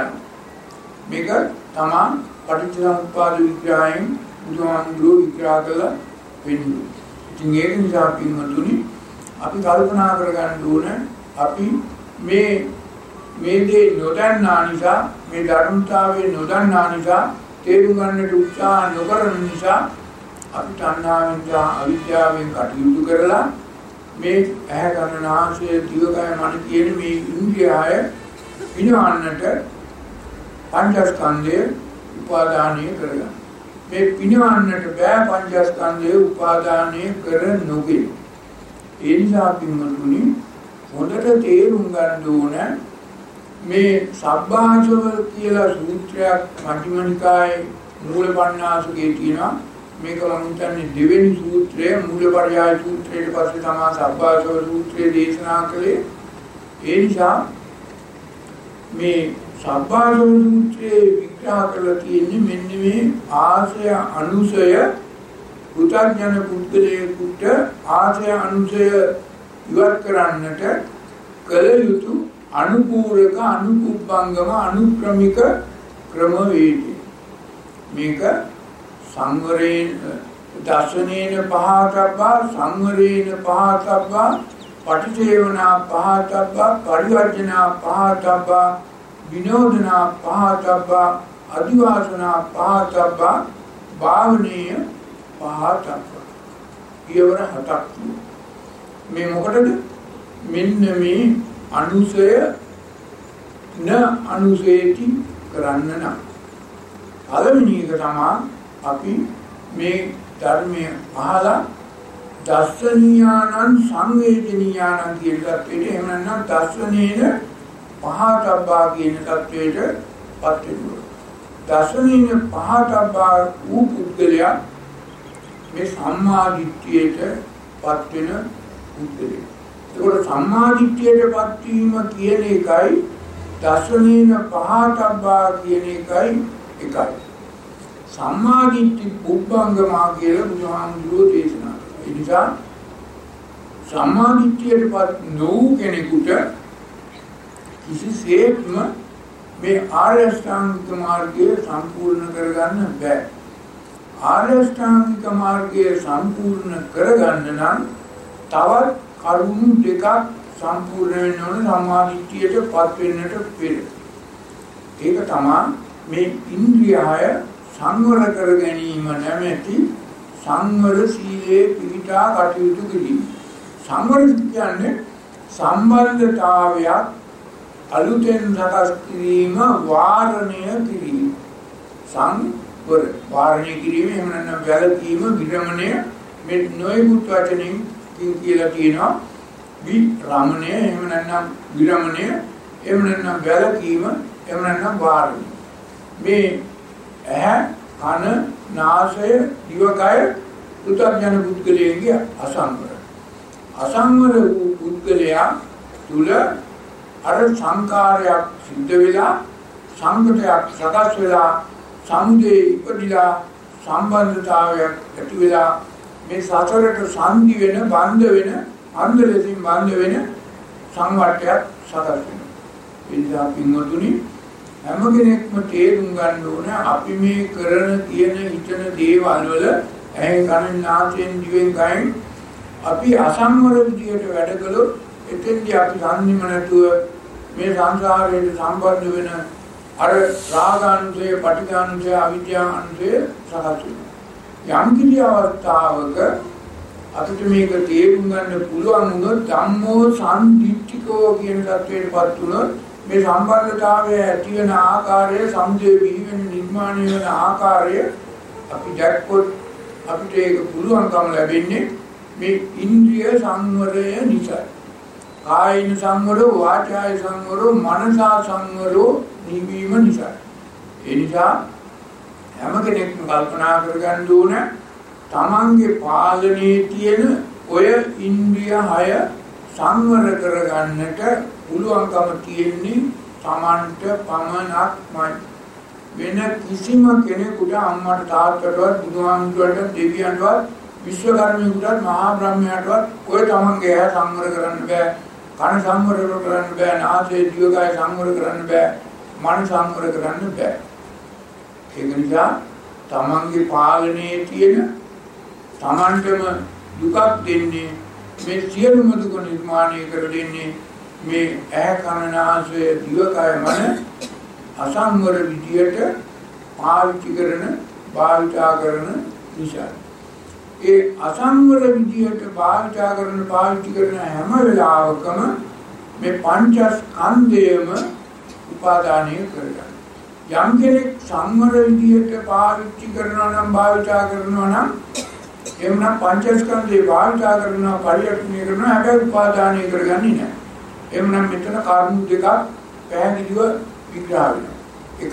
මේක තමයි පටිච්චසමුප්පාද විග්‍රහයෙන් බුදුහාමුදුරුවෝ විග්‍රහ කළ වෙන්නේ. ඉතින් ඒක නිසා පින්වතුනි අපි කල්පනා කරගන්න ඕන අපි මේ මේ දේ නොදන්නා නිසා, මේ ධර්මතාවයේ නොදන්නා නිසා, තේරුම් ගන්නට උත්සාහ නොකරන නිසා අපි තණ්හාවෙන් සහ අවිද්‍යාවෙන් කටයුතු කරලා මේ ඇහැ, කන, නාසය, දිවකය, මන කියන මේ ඉන්ද්‍රියය පිනවන්නට පංචස්කන්ධය උපාදානය කරගන්න. මේ පිනවන්නට බෑ පංචස්කන්ධය උපාදානය කර නොගෙන. ඒ නිසා පින්වතුනි හොඳට තේරුම් ගන්න ඕන මේ සබ්බාසව කියලා සූත්‍රයක් මජ්ක්‍ධිම නිකායේ මූලපණ්ණාසකේ තියෙනවා. මේක නම් හිතන්නේ දෙවෙනි සූත්‍රය, මූලපරියාය සූත්‍රයට පස්සේ තමයි සබ්බාසව සූත්‍රය දේශනා කළේ. ඒ නිසා මේ සබ්බාසව සූත්‍රයේ විග්‍රහ කරලා තියෙන්නේ මෙන්න මේ ආශය අනුසය පුතඥන පුද්ගලයෙකුට ආශය අනුසය ඉවත් කරන්නට කල යුතු අනුපූරක, අනුකුබ්බංගම, අනුක්‍රමික ක්‍රමවේදය. මේක සංවරේන දර්ශනේන පහතබ්බා, සංවරේන පහතබ්බා, පටිච්චේවනා පහතබ්බා, පරිවර්ජනා පහතබ්බා, විනෝදනා පහතබ්බා, අදිවාසනා පහතබ්බා, භාවනීය පහතබ්බා. ඊවර හතක්. මේ මොකටද? මෙන්න මේ අනුසය න අනුසේති කරන්න නම් පළවෙනි එක තමයි අපි මේ ධර්මයේ අහලා දර්ශනීයානං සංවේදනීයානං කියන තත්ත්වයට, එහෙම නැත්නම් දර්ශනීය පහතබ්බා කියන තත්ත්වයට පත් වෙනවා. දර්ශනීය පහතබ්බා වූ පුද්ගලයා මේ සම්මා දිට්ඨියටපත් වෙන උත්තරේ. ඒකට සම්මා දිට්ඨියටපත් වීම කියන එකයි දසනේන පහතබ්බා කියන එකයි එකයි. සම්මා දිට්ඨි පුබ්බංගමා කියලා බුදුහාමුදුරුවෝ දේශනා කළා. ඒ නිසා සම්මා දිට්ඨියටපත් නොවු කෙනෙකුට කිසිසේත්ම මේ ආර්ය අෂ්ටාංගික මාර්ගය සම්පූර්ණ කරගන්න බෑ. ආර්ය අෂ්ටාංගික මාර්ගය සම්පූර්ණ කරගන්න නම් තවත් කරුණු දෙකක් සම්පූර්ණ වෙන්න ඕන සම්මා දිට්ඨියටපත් වෙන්නට පෙර. ඒක තමයි මේ ඉන්ද්‍රියය සංවර කර ගැනීම නැමැති සංවර සීලේ පිහිටා කටයුතු කිරීම. සංවර කියන්නේ සම්බන්ධතාවයක් අලුතෙන් සකස් කිරීම වාරණය කිරීම. සංවර වාරණය කිරීම එහෙම නැත්නම් වැළකීම විරමණය මේ නොයෙකුත් වචනින් කියලා කියනවා. විරමණය එහෙම නැත්නම් විරමණය එහෙම නැත්නම් වැළකීම එහෙම නැත්නම් වාරණය. මේ ඇහැ කන නාසය දිවකය පුතග්ජන පුද්ගලයන්ගේ අසංවර. අසංවර වූ පුද්ගලයා තුල අර සංකාරයක් සිද්ධ වෙලා සංකතයක් සකස් වෙලා සමුදේ ඉපදිලා සම්බන්ධතාවයක් ඇති වෙලා මේ සතරට සංදි වෙන බන්ධ වෙන අන්ධ ලෙසින් බන්ධ වෙන සංවට්ටයක් සකස් වෙනවා. ඒ නිසා පින්වතුනි හැම කෙනෙක්ම තේරුම් ගන්න ඕන අපි මේ කරන කියන හිතන දේවල් වල ඇහෙන් කනෙන් නාසයෙන් දිවෙන් කයෙන් අපි අසංවර විදියට වැඩ කළොත් එතෙන්දී අපි සම්නිම නැතුව මේ සංසාරයට සම්බන්ධ වෙන අර රාගානුසය, පටිඝානුසය, අවිද්‍යානුසය සකස් වෙනවා. යම් කිසි අවස්ථාවක අපිට මේක තේරුම් ගන්න පුළුවන් වුණොත් ධම්මෝ සම්දිට්ඨිකෝ කියන தත්වයටපත් වුණොත් මේ සම්බන්ධතාවය ඇති වෙන ආකාරය, සමුදේ බිහි වෙන නිර්මාණය වෙන ආකාරය අපි දැක්කොත් අපිට ඒක පුළුවන්කම ලැබෙන්නේ මේ ඉන්ද්‍රිය සංවරය නිසා. කායින සංවරෝ, වාචාය සංවරෝ, මනසා සංවරෝ නිවීම නිසා. ඒ නිසා හැම කෙනෙක්ම කල්පනා කරගන්න ඕන තමන්ගේ පාලනයේ තියෙන ඔය ඉන්ද්‍රිය හය සංවර කරගන්නට පුළුවන්කම තියෙන්නේ තමන්ට පමණක්මයි. වෙන කිසිම කෙනෙකුට අම්මට තාත්තටවත් බුදුහාමුදුරන්ට දෙවියන්ටවත් විශ්වකර්මයෙකුටවත් මහා බ්‍රහ්මයාටවත් ඔය තමන්ගේ ඇහැ සංවර කරන්න බෑ. කන සංවර කරන්න බෑ. නාසය දිවකය සංවර කරන්න බෑ. මන සංවර කරන්න බෑ. ඒක නිසා තමන්ගේ පාලනයේ තියෙන තමන්ටම දුකක් දෙන්නේ මේ සියලුම දුක නිර්මාණය කර දෙන්නේ මේ ඇහැ කන නාසය දිවකය මන අසංවර විදියට පාවිච්චි කරන භාවිතා කරන නිසා. ඒ අසංවර විදියට භාවිතා කරන පාවිච්චි කරන හැම වෙලාවකම මේ පංචස්කන්ධයම උපාදානය කරගන්න. යම් කෙනෙක් සංවර විදියට පාවිච්චි කරනවා නම් භාවිතා කරනවා නම් එමුනම් පංචස්කන්ධේ භාවිතා කරනවා පරිවර්තනය කරනවා හැබැයි උපාදානය කරගන්නේ නැහැ. එමුනම් මෙතන කර්ම දෙකක් පැහැදිලිව විග්‍රහ වෙනවා. එකක්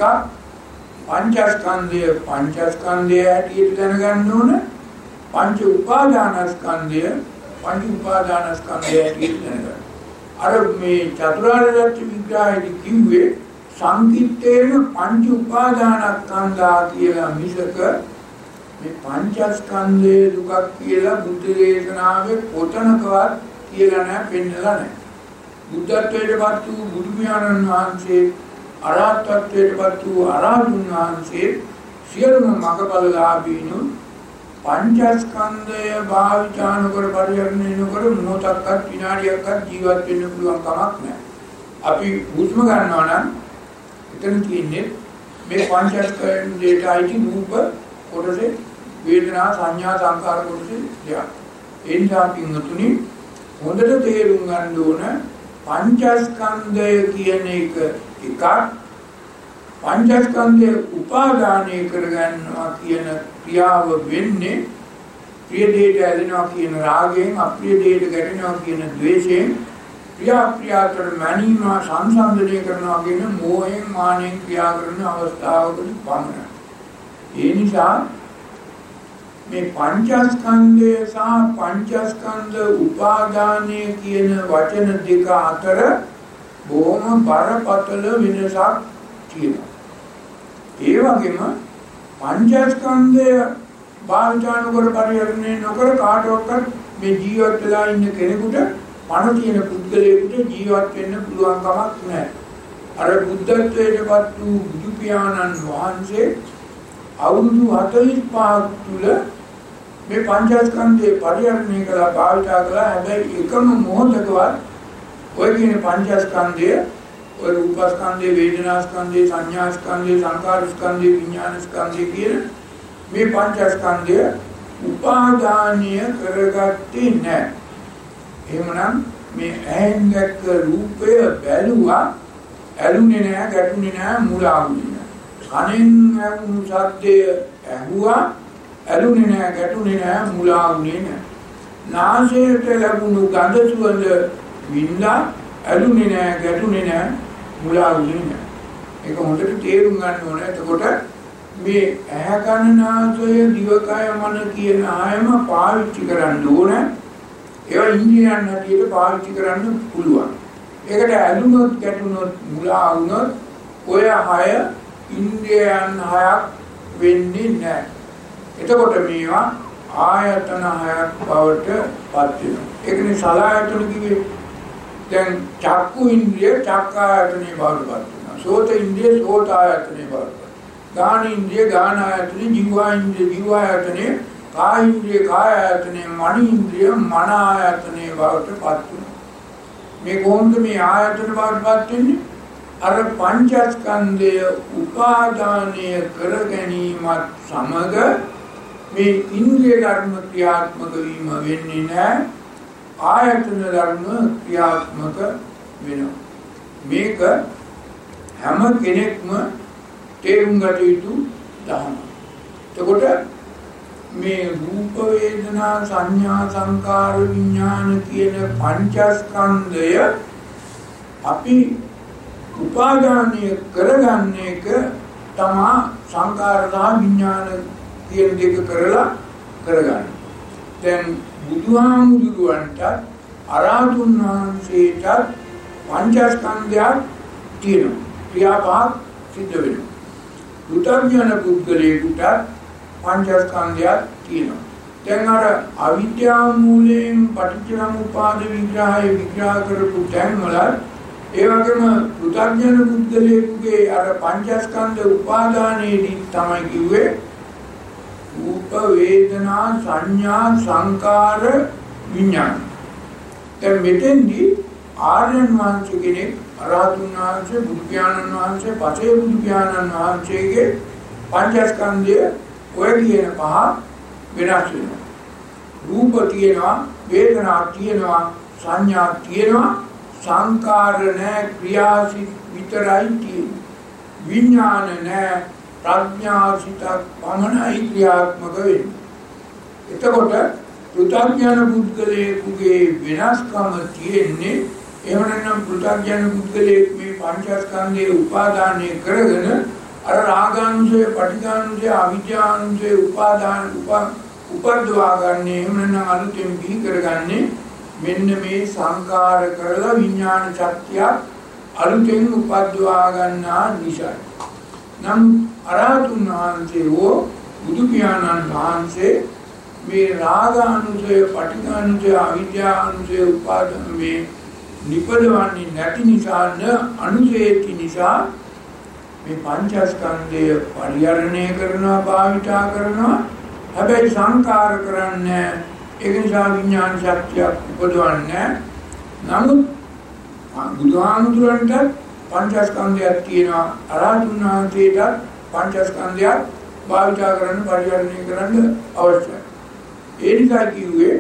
පංචස්කන්ධය පංචස්කන්ධය හැටියට දැනගන්න ඕන. පංච උපාදානස්කන්ධය පංච උපාදානස්කන්ධය හැටියට දැනගන්න. අර මේ චතුරාර්ය සත්‍ය විග්‍රහයේදී කිව්වේ සංකිට්ඨේන පංච උපාදානස්කන්ධා කියලා මිසක මේ පංචස්කන්ධයේ දුකක් කියලා බුද්ධ දේශනාවේ කොතනකවත් කියලා නැහැ, පෙන්නලා නැහැ. බුද්ධත්වයටපත් වූ බුදු පියාණන් වහන්සේ, අරහත්ත්වයටපත් වූ අරහතුන් වහන්සේ සියලුම මඟඵලලාභීනු පංචස්කන්ධය භාවිතා නොකර පරිහරණය නොකර මොහොතක්වත් විනාඩියක්වත් ජීවත් වෙන්න පුළුවන් කමක් නැහැ. අපි හුස්ම ගන්නවා නම් එතන තියෙන්නේ මේ පංචස්කන්ධයට අයිති රූප කොටසේ, වේදනා සංඥා සංකාර කොටසේ දෙයක්. ඒ නිසා පින්තුනි හොඳට තේරුම් ගන්න ඕන පංචස්කන්ධය කියන එක එකක්, පංචස්කන්ධය උපාදානය කරගන්නවා කියන ක්‍රියාව වෙන්නේ ප්‍රිය දෙයට ඇලෙනවා කියන රාගයෙන්, අප්‍රිය දෙයට ගැටෙනවා කියන ද්වේෂයෙන්, ප්‍රියා ප්‍රියාතර මැනීම සංසන්දනය කරනවා කියන මෝහයෙන් මානෙන් ක්‍රියා කරන අවස්ථාවකදී පමණයි. ඒ නිසා මේ පංචස්කන්ධය සහ පංචස්කන්ධ උපාදානය කියන වචන දෙක අතර බොහොම බරපතල වෙනසක් තියෙනවා. ඒ වගේම පංචස්කන්ධය භාවිතාන කර පරිහරණය නොකර කාටවත් මේ ජීවත් වෙලා ඉන්න කෙනෙකුට පණ තියෙන පුද්ගලයෙකුට ජීවත් වෙන්න පුළුවන් කමක් නැහැ. අර බුද්ධත්වයටපත් වූ බුදු පියාණන් වහන්සේ අවුරුදු හතළිස් පහක් තුල මේ පංචස්කන්ධය පරිහරණය කළා භාවිතා කළා. හැබැයි එකම මොහොතකවත් ඔය කියන පංචස්කන්ධය ඔය රූපස්කන්ධය, වේදනාස්කන්ධය, සංඥාස්කන්ධය, සංකාරස්කන්ධය, විඥානස්කන්ධය කියන මේ පංචස්කන්ධය උපාදානීය කරගත්තේ නැහැ. එහෙමනම් මේ ඇහෙන් දැක්ක රූපය බැලුවා, ඇලුනේ නැහැ, ගැටුනේ නැහැ, මුලාවුනේ නැහැ. කනෙන් ඇහුණු ශබ්දය ඇහුවා, ඇලුනේ නැහැ, ගැටුනේ නැහැ, මුලාවුනේ නැහැ. නාසයට ලැබුණු ගඳ සුවඳ විඳලා, ඇලුනේ නැහැ, ගැටුනේ නැහැ, මුලාවුනේ නැහැ. ඒක හොඳට තේරුම් ගන්න ඕනේ. එතකොට මේ ඇහැ කන නාසය දිවකය මන කියන ආයම පාවිච්චි කරන්න ඕනේ. ඒවා ඉන්ද්‍රියයන් හැටියට පාවිච්චි කරන්න පුළුවන්. ඒකට ඇලුනොත් ගැටුනොත් මුලා වුණොත් ඔය හය ඉන්ද්‍රියයන් හයක් වෙන්නේ නැහැ. එතකොට මේවා ආයතන හයක් බවට පත් වෙනවා. ඒකනේ සලආයතන කිව්වේ. දැන් චක්කු ඉන්ද්‍රිය චක්කායතනේ බවට පත් වෙනවා. සෝත ඉන්ද්‍රිය සෝත ආයතනේ බවට. ගාන ඉන්ද්‍රිය ගාන ආයතනේ, ජීවා ඉන්ද්‍රිය ජීවා ආයතනේ, කාය ඉන්ද්‍රිය කාය ආයතනේ, මන ඉන්ද්‍රිය මන ආයතනේ බවට පත් වෙනවා. මේ කොහොමද මේ ආයතන බවට පත් වෙන්නේ? අර පංචස්කන්ධය උපාදානය කර ගැනීමත් සමග මේ ඉන්ද්‍රිය ධර්ම ක්‍රියාත්මක වීම වෙන්නේ නැහැ. ආයතන ධර්ම ක්‍රියාත්මක වෙනවා. මේක හැම කෙනෙක්ම තේරුම් ගත යුතු ධර්ම. එතකොට මේ රූප වේදනා සංඥා සංකාර විඥාන කියන පංචස්කන්ධය අපි උපාදානය කරගන්න එක තමා සංකාර සහ විඥාන කියන දෙක කරලා කරගන්න. දැන් බුදුහාමුදුරුවන්ට අරහතුන් වහන්සේට පංචස්කන්ධයක් තියෙනවා. ක්‍රියාපහක් සිද්ධ වෙනවා. පුතග්ජන පුද්ගලයෙකුට පංචස්කන්ධයක් තියෙනවා. දැන් අර අවිද්‍යාව මූලයෙන් පටිච්චසමුප්පාද විග්‍රහය විග්‍රහ කරපු තැන් වල ඒ වගේම පුතග්ජන පුද්ගලයෙකුගේ අර පංචස්කන්ධ උපාදානයේදී තමයි කිව්වේ රූප වේදනා සංඥා සංකාර විඥාන. දැන් මෙතෙන්දී ආර්යයන් වහන්සේ කෙනෙක් අරහතුන් වහන්සේ බුදු පියාණන් වහන්සේ පසේ බුදු පියාණන් වහන්සේගේ පංචස්කන්ධය ඔය කියන පහ වෙනස් වෙනවා. රූප තියෙනවා, වේදනා තියෙනවා, සංඥා තියෙනවා, සංකාර නැහැ, ක්‍රියාසිත විතරයි තියෙන්නේ. විඥාන නැහැ, ප්‍රඥාසිතක් පමණයි ක්‍රියාත්මක වෙන්නේ. එතකොට පෘථග්ජන පුද්ගලයෙකුගේ වෙනස්කම තියෙන්නේ එහෙම නැත්නම් පෘථග්ජන පුද්ගලයෙක් මේ පංචස්කන්ධයේ උපාදානය කරගෙන අර රාගාංශය, පටිඝාංශය, අවිජ්ජාංශය උපාදාන උපද්දවා ගන්න එහෙම නැත්නම් අලුතෙන් බිහි කරගන්නේ මෙන්න මේ සංකාර කරලා විඥාන ශක්තිය අලුතෙන් උපද්දවා ගන්නා නිසා. නම් අරහතුන් වහන්සේ වූ බුදු පියාණන් වහන්සේ මේ රාගාංශය, පටිඝාංශය, අවිජ්ජාංශය උපාදාන මේ නිපදවන්නේ නැති නිසා න අනුසේති නිසා මේ පංචස්කන්ධය පරිහරණය කරනවා, භාවිතා කරනවා. හැබැයි සංකාර කරන්නේ ඒක නිසා විඥාන ශක්තියක් උපදවන්නේ. නමුත් බුදුහාමුදුරන්ට පංචස්කන්ධයක් තියෙනවා, අරහතුන් වහන්සේට පංචස්කන්ධයක් භාවිතා කරන්න, පරිහරණය කරන්න අවශ්‍යයි. ඒ නිසා කිව්වේ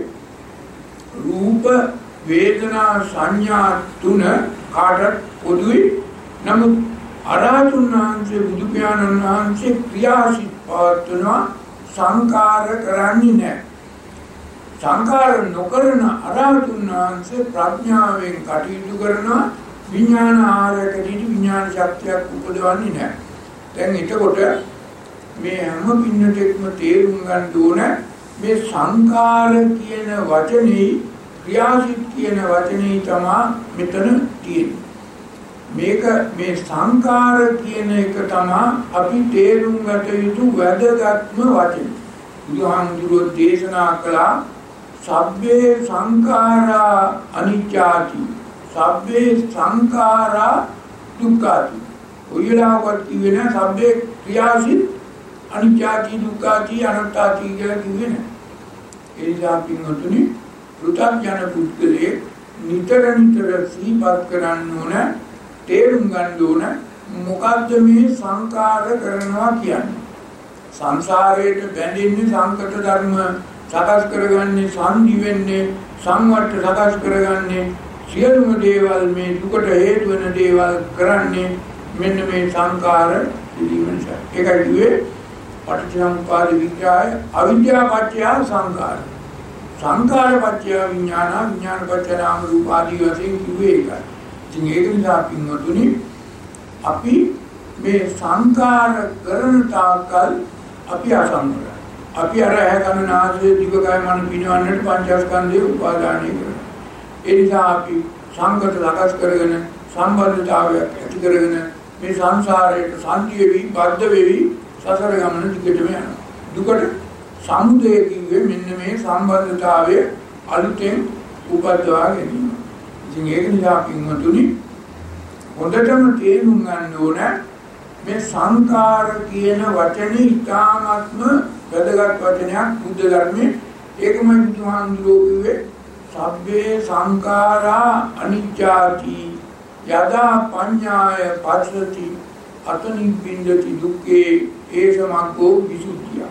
රූප වේදනා සංඥා තුන කාටත් පොදුයි. නමුත් අරහතුන් වහන්සේ බුදු පියාණන් වහන්සේ ක්‍රියාසිත පවත්වනවා, සංකාර කරන්නේ නැහැ. සංකාර නොකරන අරහතුන් වහන්සේ ප්‍රඥාවෙන් කටයුතු කරනවා, විඥාන ආරකදී විඥාන ශක්තියක් උපදවන්නේ නැහැ. දැන් එතකොට මේ හැම පින්නටෙක්ම තේරුම් ගන්න ඕන මේ සංකාර කියන වචනේ ක්‍රියාසිත කියන වචනේ තමයි මෙතන තියෙන්නේ. මේක මේ සංකාර කියන එක තමයි අපි තේරුම් ගත යුතු වැදගත්ම වචනේ. බුදුහාමුදුරුවෝ දේශනා කළා සබ්බේ සංඛාරා අනිච්චාති සබ්බේ සංඛාරා දුක්ඛාති. ඔයලාවත් කිව්වේ නෑ සබ්බේ ක්‍රියාසිත අනිච්චාති දුක්ඛාති අනාත්තාති කියලා කිව්වේ නෑ. ඒ නිසා පින්වතුනි පෘථග්ජන පුද්ගලයේ නිතර නිතර සිහිපත් කරන්න ඕන, තේරුම් ගන්න ඕන මොකද්ද මේ සංකාර කරනවා කියන්නේ. සංසාරයට බැඳෙන්නේ සංකත ධර්ම සකස් කරගන්නේ, සංදි වෙන්නේ, සංවට්ට සකස් කරගන්නේ, සියලුම දේවල් මේ දුකට හේතු වෙන දේවල් කරන්නේ මෙන්න මේ සංකාර පිළිම නිසා. ඒකයි කිව්වේ පටිච්චසමුප්පාද විග්‍රහය අවිද්‍යාව පත්‍ය සංකාර. සංකාර පත්‍ය විඥාන, විඥාන පත්‍ය නාම රූප ආදී වශයෙන් කිව්වේ ඒකයි. ඉතින් ඒක නිසා පින්වතුනි අපි මේ සංකාර කරන තාක්කල් අපි අසංවරයි. අපි අර ඇහැ කන නාසය දිව කය මන පිනවන්නට පංචස්කන්ධයේ උපාදානය කරනවා. ඒ නිසා අපි සංකත ලකස් කරගෙන සම්බන්ධතාවයක් ඇති කරගෙන මේ සංසාරයට සංකීර්ණ වී බද්ධ වෙවි සසර ගමන දිගටම යනවා. දුකට සමුදය කිව්වේ මෙන්න මේ සම්බන්ධතාවය අලුතෙන් උපදවා ගැනීම. ඉතින් ඒක නිසා පින්වතුනි හොඳටම තේරුම් ගන්න ඕන මේ සංකාර කියන වචනේ ඉතාමත්ම වැදගත් වචනයක් බුද්ධ ධර්මයේ. ඒකම බුදුහාමුදුරුවෝ කිව්වේ සබ්බේ සංඛාරා අනිච්චාති යදා පඤ්ඤාය පස්සති අතනිබ්බින්දති දුක්ඛේ ඒසමග්ගෝ විසුද්ධිය.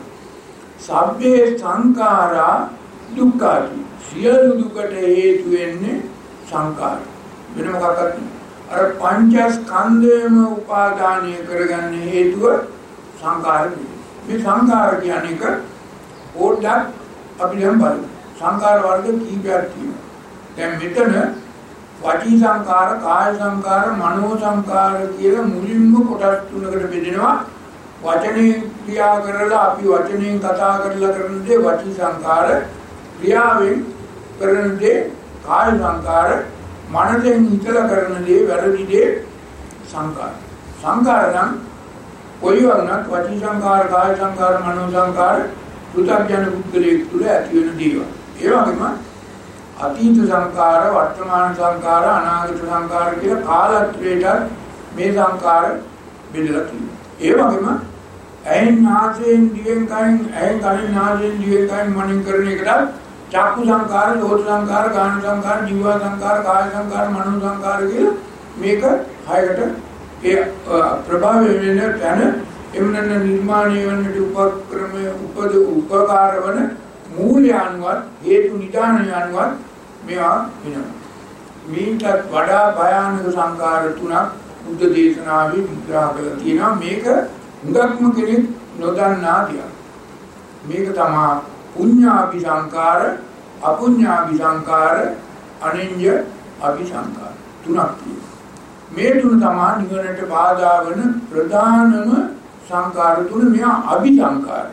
සබ්බේ සංඛාරා දුක්ඛාති සියලු දුකට හේතු වෙන්නේ සංකාර. වෙන මොකක්වත් අර පංචස්කන්ධයම උපාදානය කරගන්න හේතුව සංකාර. මේ සංකාර කියන්නේ එක ඕඩක් අපි දැන් බලමු. සංකාර වර්ග කීපයක් තියෙනවා. දැන් මෙතන වචී සංකාර, කාය සංකාර, මනෝ සංකාර කියලා මුලින්ම කොටස් තුනකට බෙදෙනවා. වචනේ ක්‍රියා කරලා අපි වචනෙන් කතා කරලා කරන දේ වචී සංකාර, ක්‍රියාවෙන් කරන දේ කාය සංකාර, මනසෙන් හිතලා කරන දේ වැරදි දේ සංකාර. සංකාර නම් කොයි වුණත් වචී සංකාර, කාය සංකාර, මනෝ සංකාර පෘථග්ජන පුද්ගලයෙක් තුළ ඇති වෙන දේවල්. ඒ වගේම අතීත සංකාර, වර්තමාන සංකාර, අනාගත සංකාර කියලා කාලත්‍රයට මේ සංකාර බෙදලා තියෙනවා. ඒ වගේම ඇහෙන් නාසයෙන් දිවෙන් කයින්, ඇහෙන් කනින් නාසයෙන් දිවෙන් කයින් මනින් කරන එකට චක්කු සංකාර, සෝත සංකාර, ගාන සංකාර, ජීව සංකාර, කාය සංකාර, මනෝ සංකාර කියලා මේක හයකට ඒ ප්‍රභාව වෙන තැන එමුනන නිර්මාණය වන්නට උපක්‍රම උපද උපකාර වන මූල්‍යානුවත් හේතු නිදානයනුවත් මේවා වෙනවා. මේකට වඩා භයානක සංකාර තුනක් බුද්ධ දේශනාවේ විග්‍රහ කරලා තියෙනවා. මේක හුඟක්ම කෙනෙක් නොදන්නා දෙයක්. මේක තමයි පුඤ්ඤාභි සංකාර, අපුඤ්ඤාභි සංකාර, අනිඤ්ඤ අභිසංකාර තුනක් තියෙනවා. මේ තුන තමයි නිවනට බාධා වන ප්‍රධානම සංකාර තුන. මෙයා අභිසංකාර.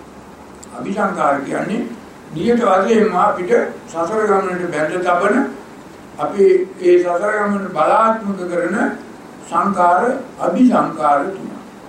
අභිසංකාර කියන්නේ නියත වශයෙන්ම අපිට සසර ගමනට බැඳ තබන අපි ඒ සසර ගමන බලාත්මක කරන සංකාර අභිසංකාර තුන.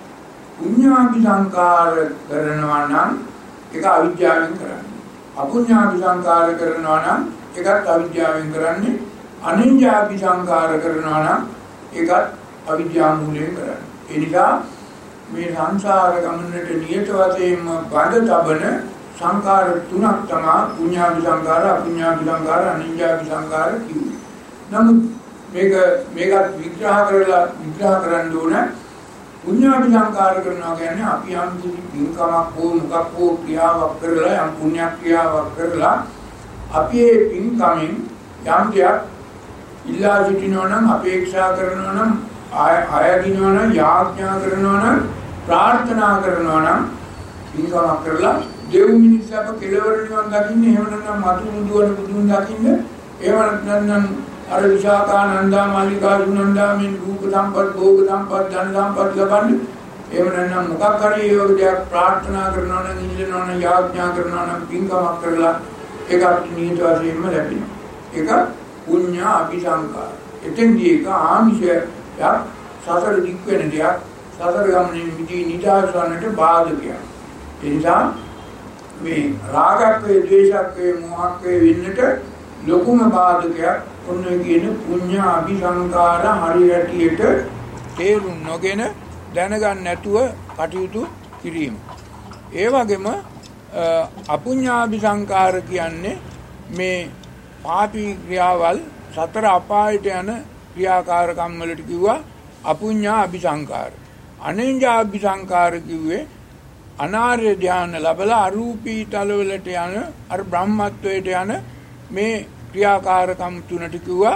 පුඤ්ඤාභිසංකාර කරනවා නම් ඒක අවිද්‍යාවෙන් කරන්නේ. අපුඤ්ඤාභිසංකාර කරනවා නම් ඒකත් අවිද්‍යාවෙන් කරන්නේ. අනිඤ්ඤාභිසංකාර කරනවා නම් ඒකත් අවිද්‍යාව මූලයෙන් කරන්නේ. ඒ නිසා මේ සංසාර ගමනට නියත වශයෙන්ම බඳ තබන සංකාර තුනක් තමයි පුඤ්ඤාභි සංකාර, අපුඤ්ඤාභි සංකාර, අනිඤ්ඤාභි සංකාර කියන්නේ. නමුත් මේක මේකත් විග්‍රහ කරලා විග්‍රහ කරන්න ඕන. පුඤ්ඤාභි සංකාර කරනවා කියන්නේ අපි යම් කිසි පින්කමක් හෝ මොකක් හෝ ක්‍රියාවක් කරලා යම් පුණ්‍ය ක්‍රියාවක් කරලා අපි ඒ පින්කමෙන් යම් දෙයක් ඉල්ලා සිටිනවා නම්, අපේක්ෂා කරනවා නම්, ආයදිනවා නම්, යාඥා කරනවා නම්, ප්‍රාර්ථනා කරනවා නම් පින්කමක් කරලා දෙව් මිනිස් අප කෙලවර නිවන් දකින්න, එහෙම නැත්නම් මතු මුදුවන බුදුන් දකින්න, එහෙම නැත්නම් අර විශාඛා නන්දා මාලිකා සුනන්දා මින් රූප සම්පත්, භෝග සම්පත්, ධන සම්පත් ලබන්නේ, එහෙම නැත්නම් මොකක් හරි ඒ වගේ දෙයක් ප්‍රාර්ථනා කරනවා නම් ඉල්ලනවා නම් යාඥා කරනවා නම් පින්කමක් කරලා ඒක අපිට නිහිත වශයෙන්ම ලැබෙනවා. ඒක පුඤ්ඤ අபிසංකාර. එතෙන්දී ඒක ආමිෂයක් සසර දික් වෙන දෙයක්. සසර ගමනේ මිදී නිදාසන්නට බාධකයක්. ඒ නිසා මේ රාගක්කේ, ද්වේෂක්කේ, මෝහක්කේ වෙන්නට ලොකුම බාධකයක් ඔන්න කියන පුඤ්ඤ අபிසංකාර හරියටියට තේරුම් නොගෙන දැනගන්න නැතුව කටයුතු කිරීම. ඒ වගේම අපුඤ්ඤාභිසංකාර කියන්නේ මේ පාපී ක්‍රියාවල් සතර අපායට යන ක්‍රියාකාරකම් වලට කිව්වා අපුඤ්ඤාභිසංකාර. අනෙන්ජාභිසංකාර කිව්වේ අනාර්ය ධානය ලැබලා අරූපී තලවලට යන අර බ්‍රහ්මත්වයට යන මේ ක්‍රියාකාරකම් තුනට කිව්වා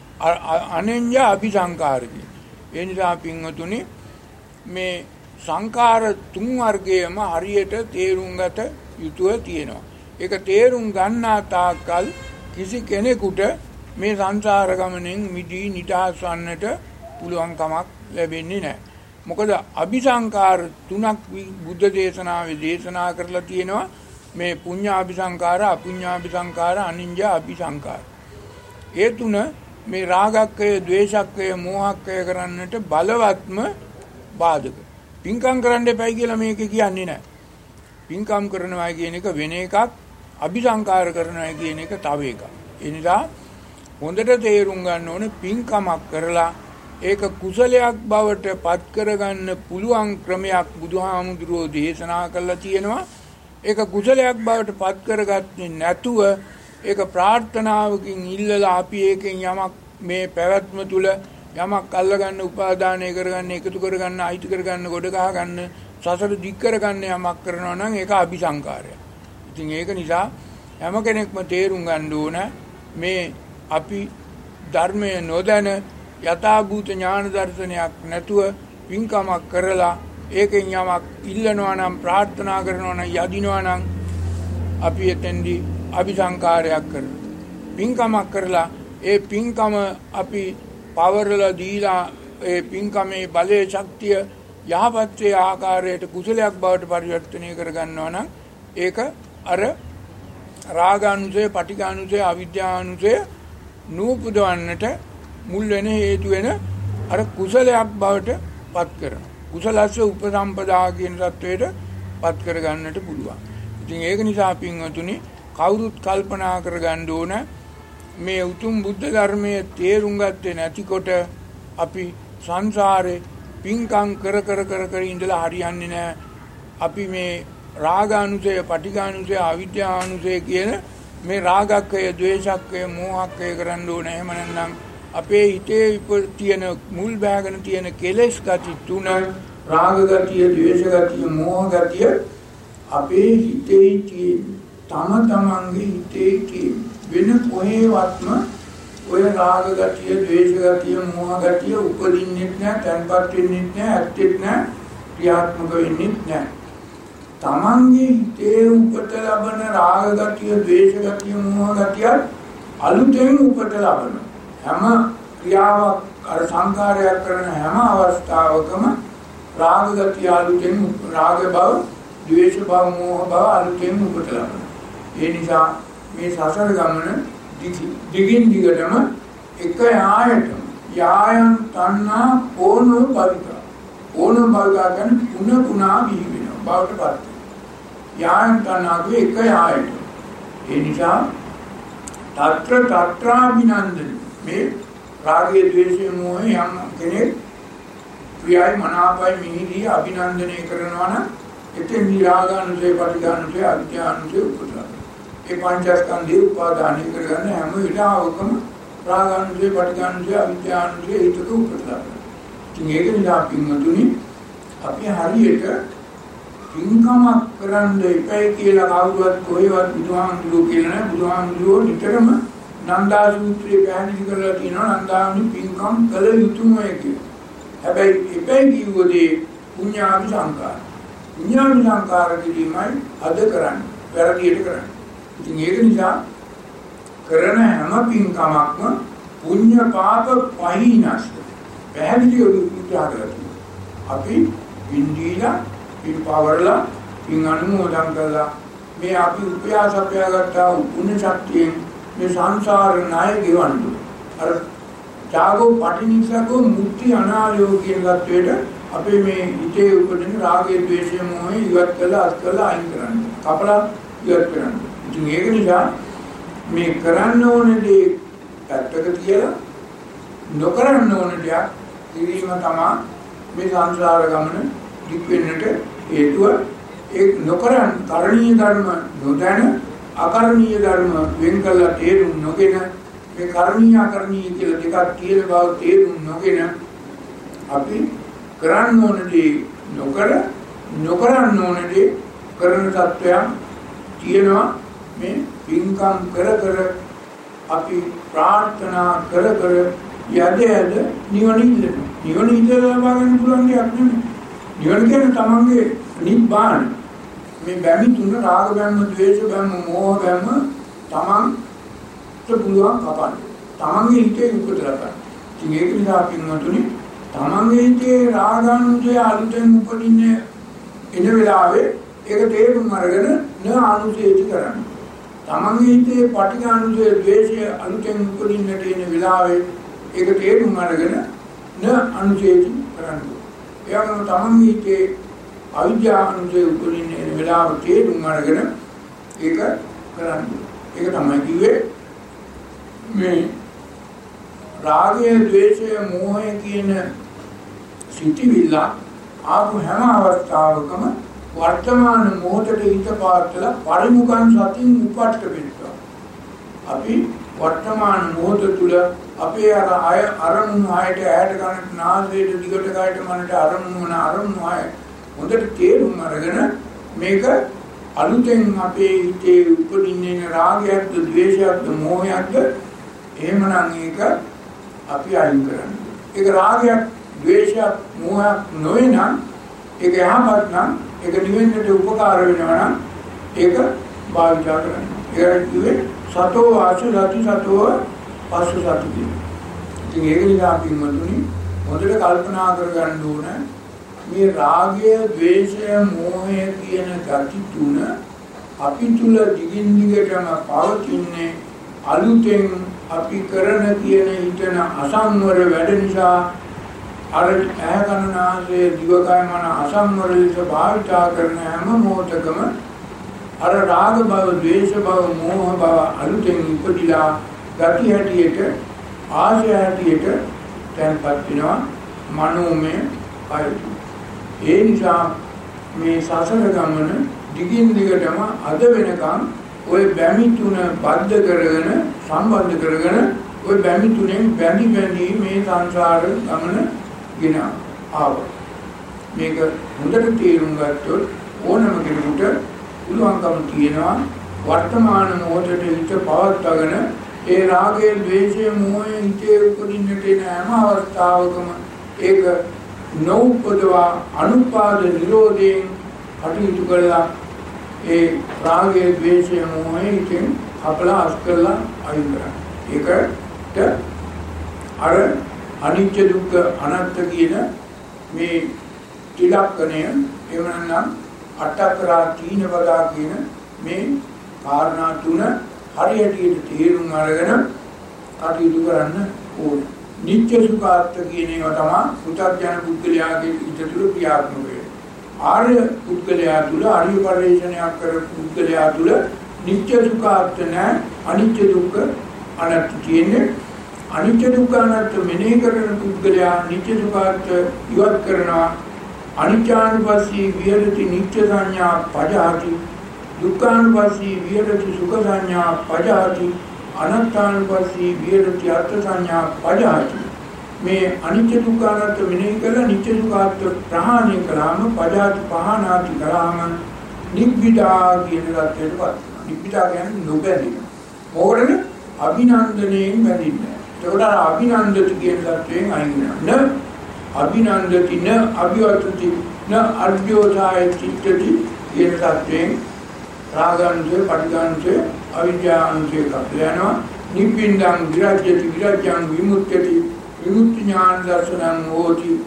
අනෙන්ජාභිසංකාර කියලා. ඒ නිසා පින්වතුනි මේ සංකාර තුන් වර්ගයම හරියට තේරුම් ගත යුතුව තියෙනවා. ඒක තේරුම් ගන්නා තාක්කල් කිසි කෙනෙකුට මේ සංසාර ගමනෙන් මිදී නිදහස් වන්නට පුළුවන් කමක් ලැබෙන්නේ නැහැ. මොකද අபிසංකාර තුනක් බුද්ධ දේශනාවේ දේශනා කරලා තියෙනවා. මේ පුඤ්ඤාභිසංකාර, අපුඤ්ඤාභිසංකාර, අනිඤ්ඤාභිසංකාර. ඒ තුන මේ රාගක්කය, ද්වේෂක්කය, මෝහක්කය කරන්නට බලවත්ම බාධක. පින්කම් කරන්න එපයි කියලා මේක කියන්නේ නැහැ. පින්කම් කරනවා කියන එක වෙන එකක්, අபிසංකාර කරනවා කියන එක තව එකක්. ඒ නිසා හොඳට තේරුම් ගන්න ඕනේ පින්කමක් කරලා ඒක කුසලයක් බවට පත් කරගන්න පුළුවන් ක්‍රමයක් බුදුහාමුදුරුවෝ දේශනා කළා තියෙනවා. ඒක කුසලයක් බවට පත් කරගත්තේ නැතුව ඒක ප්‍රාර්ථනාවකින් ඉල්ලලා අපි ඒකෙන් යමක් මේ පැවැත්ම තුල යමක් අල්ලගන්න, උපාදානය කරගන්න, එකතු කරගන්න, අයිති කරගන්න, ගොඩ ගහගන්න, සසර දික් කරගන්න යමක් කරනවා නම් ඒක අபிසංකාරයක්. ඉතින් ඒක නිසා හැම කෙනෙක්ම තේරුම් ගන්න ඕන මේ අපි ධර්මය නොදැන යථාභූත ඥාන දර්ශනයක් නැතුව පින්කමක් කරලා ඒකෙන් යමක් ඉල්ලනවා නම්, ප්‍රාර්ථනා කරනවා නම්, යදිනවා නම් අපි එතෙන්දී අபிසංකාරයක් කරනවා. පින්කමක් කරලා ඒ පින්කම අපි පවරලා දීලා ඒ පින්කමේ බලයේ ශක්තිය යහපත්යේ ආකාරයට කුසලයක් බවට පරිවර්තනය කරගන්නවා නම් ඒක අර රාගානුසය, පටිඝානුසය, අවිද්‍යානුසය නූපදවන්නට මුල් වෙන හේතු වෙන අර කුසලයක් බවට පත් කරනවා. කුසලස්ස උපසම්පදා කියන தത്വයට පත් කරගන්නට පුළුවන්. ඉතින් ඒක නිසා පින්වතුනි කවුරුත් කල්පනා කරගන්න ඕන මේ උතුම් බුද්ධ ධර්මයේ තේරුම් ගත්තේ නැතිකොට අපි සංසාරේ පින්කම් කර කර කර කර ඉඳලා හරියන්නේ නැහැ. අපි මේ රාගානුසය, පටිඝානුසය, අවිද්‍යානුසය කියන මේ රාගක්කය, ද්වේෂක්කය, මෝහක්කය කරන්න ඕන. එහෙම නැත්නම් අපේ හිතේ තියෙන මුල් බෑගෙන තියෙන කෙලෙස් ගති තුන, රාග ගතිය, ද්වේෂ ගතිය, මෝහ ගතිය අපේ හිතේ තියෙන තම තමන්ගේ හිතේ තියෙන වෙන කොහේවත්ම ඔය රාග ගතිය, ද්වේෂ ගතිය, මෝහ ගතිය උපදින්නෙත් නැහැ, තැන්පත් වෙන්නෙත් නැහැ, ඇත්තෙත් නැහැ, ක්‍රියාත්මක වෙන්නෙත් නැහැ. තමන්ගේ හිතේ උපත ලබන රාග ගතිය, ද්වේෂ ගතිය, මෝහ ගතිය අලුතෙන් උපත ලබන හැම ක්‍රියාවක් අර සංකාරයක් කරන හැම අවස්ථාවකම රාග ගතිය අලුතෙන්, රාග බව, ද්වේෂ බව, මෝහ බව අලුතෙන් උපත ලබන. ඒ නිසා මේ සසර ගමන දිගින් දිගටම එක යායටම යායන් තණ්හා ඕනෝ බවිකා ඕනෝ බවිකා කියන පුන පුනා බිහි වෙනවා බවට පත් වෙනවා. යායන් තණ්හාගේ එක යායට. ඒ නිසා తත්‍ර తත්‍රාභිනන්දන මේ රාගයේ, ද්වේෂයේ, මෝහයේ යම් කෙනෙක් ක්‍රියායි මනාපයි මිහිදී අභිනන්දනය කරනවා නම් එතෙන් රාගානුසය, පටිඝානුසය, අවිද්‍යානුසය උපදවනවා. ඒ පංචස්කන්ධය උපාදානය කරගන්න හැම වෙලාවකම රාගානුසය, පටිඝානුසය, අවිද්‍යානුසය ඒකක උපදවනවා. ඉතින් ඒක නිසා පින්වතුනි අපි හරියට පින්කමක් කරන්න එපයි කියලා කවුරුවත් කොහෙවත් බුදුහාමුදුරුවෝ කියලා නැහැ. බුදුහාමුදුරුවෝ නිතරම නන්දා සූත්‍රයේ පැහැදිලි කරලා තියෙනවා නන්දානි පින්කම් කළ යුතුමයි කියලා. හැබැයි එපයි කිව්වදී පුඤ්ඤාභිසංකාර. පුඤ්ඤාභිසංකාර කිරීමයි අද කරන්නේ, වැරදියට කරන්නේ. ඉතින් ඒක නිසා කරන හැම පින්කමක්ම පුඤ්ඤ පාප පහිනස් පැහැදිලිව විග්‍රහ කරලා අපි පින්දීලා පින් පවරලා පින් අනුමෝදන් කළා මේ අපි උපයාස අපයාගත්තා පුණ්‍ය ශක්තියෙන් මේ සංසාර ණය ගෙවන්න අර ත්‍යාගෝ පටිනිසකෝ මුක්ති අනාලයෝ කියන தത്വෙට අපේ මේ හිතේ උපදින රාගය ද්වේෂය මොහේ ඉවත් කළා අත් කළා අයින් කරන්න කපලා ඉවත් කරන්න ඉතින් ඒක නිසා මේ කරන්න ඕනේ දේ පැත්තක තියලා නොකරන්න ඕනේ දේ කිරීම තමයි මේ සංසාර ගමන දික් වෙන්නට හේතුව ඒ නොකරන කරණීය ධර්ම නොදැන අකරණීය ධර්ම වෙන් කළා තේරුම් නොගෙන මේ කරණීය අකරණීය කියලා දෙකක් තියෙන බව තේරුම් නොගෙන අපි කරන්න ඕනේ නොකර නොකරන්න ඕනේ කරන තත්වයන් තියෙනවා මේ පින්කම් කර කර අපි ප්‍රාර්ථනා කර කර යද යද නිවන ඉල්ලන නිවන ඉල්ලලා ගන්න පුළුවන් දෙයක් නෙමෙයි නිවන කියන්නේ තමන්ගේ නිබ්බාන මේ බැමි තුන රාග බැම්ම ද්වේෂ බැම්ම මෝහ බැම්ම තමන්ට පුළුවන් කපන්න තමන්ගේ හිතේ උපදලා ගන්න. ඉතින් ඒක නිසා පින්වතුනි තමන්ගේ හිතේ රාගානුසය අලුතෙන් උපදින්නේ එන වෙලාවේ ඒක තේරුම් අරගෙන න අනුසේති කරන්න. තමන්ගේ හිතේ පටිඝානුසය ද්වේෂය අලුතෙන් උපදින්නට එන වෙලාවේ ඒක තේරුම් අරගෙන න අනුසේති කරන්න. එයාම තමන්ගේ හිතේ අවිද්‍යානුසය උපදින්න එන වෙලාව තේරුම් අරගෙන ඒක කරන්න. ඒක තමයි කිව්වේ මේ රාගය ද්වේෂය මෝහය කියන සිතිවිල්ල ආපු හැම අවස්ථාවකම වර්තමාන මොහොතේ හිත පාත්තලා පරිමුඛං සතින් උපට්ඨ වෙනවා. අපි වර්තමාන මොහොත තුල අපේ අර අය අරමුණු ආයත ඈට ගන්නට නාසයට දිගට ගායට මනට අරමුණු වන අරමුණු ආය හොඳට තේරුම් අරගෙන මේක අලුතෙන් අපේ හිතේ උපදින්නේ රාගයක්ද ද්වේෂයක්ද මොහයක්ද එහෙමනම් ඒක අපි අයින් කරන්න. ඒක රාගයක් ද්වේෂයක් මොහයක් නොවේ නම් ඒක යහපත් නම් ඒක නිවෙන්නට උපකාර වෙනවා නම් ඒක භාවිත කරන්න. ඒක කිව්වේ සතෝ වාචු රති සතෝ පස්සු සති. ඉතින් ඒක නිසා අපි මුතුනි හොඳට කල්පනා කරගන්න ඕන මේ රාගය ද්වේෂය මෝහය කියන ගති තුන අපි තුල දිගින් දිගටම පවතින්නේ අලුතෙන් අපි කරන කියන හිතන අසංවර වැඩ නිසා අර ඈකනාසේ දිවකය මන අසංවර ලෙස භාවිතා කරන හැම මොහොතකම අර රාග භව ද්වේෂ භව මෝහ භව අලුතෙන් ඉපදිලා ගති හැටියට ආශය හැටියට තැන්පත් වෙනවා මනෝමය කයතු. ඒ නිසා මේ සසර ගමන දිගින් දිගටම අද වෙනකම් ওই බැමි තුන බද්ධ කරගෙන සම්බන්ධ කරගෙන ওই බැමි තුනෙන් බැඳි බැඳි මේ සංසාර ගමන ගෙන ආවා. මේක හොඳට තේරුම් ගත්තොත් ඕනම කෙනෙකුට පුළුවන්කම තියෙනවා වර්තමාන මොහොතේ හිත පවත්වාගෙන ඒ රාගය ද්වේෂය මෝහය හිතේ උපදින්නට එන හැම අවස්ථාවකම ඒක නෝපදවා අනුපාද නිරෝධයෙන් කටයුතු කළා ඒ රාගය ද්වේෂය මෝහය හිතෙන් අපලා අස්කරලා අයින් කරා. ඒකට අර අනිත්‍ය දුක්ඛ අනාත්ම කියන මේ ත්‍රිලක්ෂණය එහෙම නැත්නම් අට්ඨකරා තීන වදා කියන මේ කාරණා තුන හරියට තේරුම් අරගෙන කටයුතු කරන්න ඕනේ. නිත්‍ය සුඛාර්ථ කියන ඒවා තමයි පුතග්ජන පුද්ගලයාගේ ඉදිරියට ක්‍රියාත්මක වෙන්නේ. ආර්ය පුද්ගලයා තුල ආර්ය පරිශ්‍රණයක් කර පුද්ගලයා තුල නිත්‍ය සුඛාර්ථ නැහැ අනිත්‍ය දුක්ඛ අනාත්ම කියන්නේ අනිත්‍ය දුක්ඛ අනාත්ම මෙනෙහි කරන පුද්ගලයා නිත්‍ය සුඛාර්ථ ඉවත් කරනවා. අනිත්‍යානුපස්සී විහෙරති නිත්‍ය සංඥා පජාති දුක්ඛානුපස්සී විහෙරති සුඛ සංඥා පජාති අනාත්මානුපස්සී විහෙරති අර්ථ සංඥා පජාති. මේ අනිත්‍ය දුක්ඛ අනාත්ම මෙනෙහි කරලා නිත්‍ය සුඛාර්ථ ප්‍රහාණය කළාම පජාති පහනාති කළාම නිබ්බිදා කියන රත්යටපත්. නිබ්බිදා කියන්නේ නොබැඳීම. මොකටද? අභිනන්දනයෙන් බැඳින්නේ. ඒකට අභිනන්දති කියන රත්යෙන් අයින් වෙනවා. අභිනන්දති න අභිවර්තති න අර්ධ්‍යෝසාය චිත්තති කියන රත්යෙන් රාගානුසය පටිඝානුසය අවිද්‍යානුසය කප්පයනවා. නිබ්බින්දං විරජ්‍යති විරජ්‍යං විමුක්ඛති විමුක්ති ඥාන දර්ශනං හෝති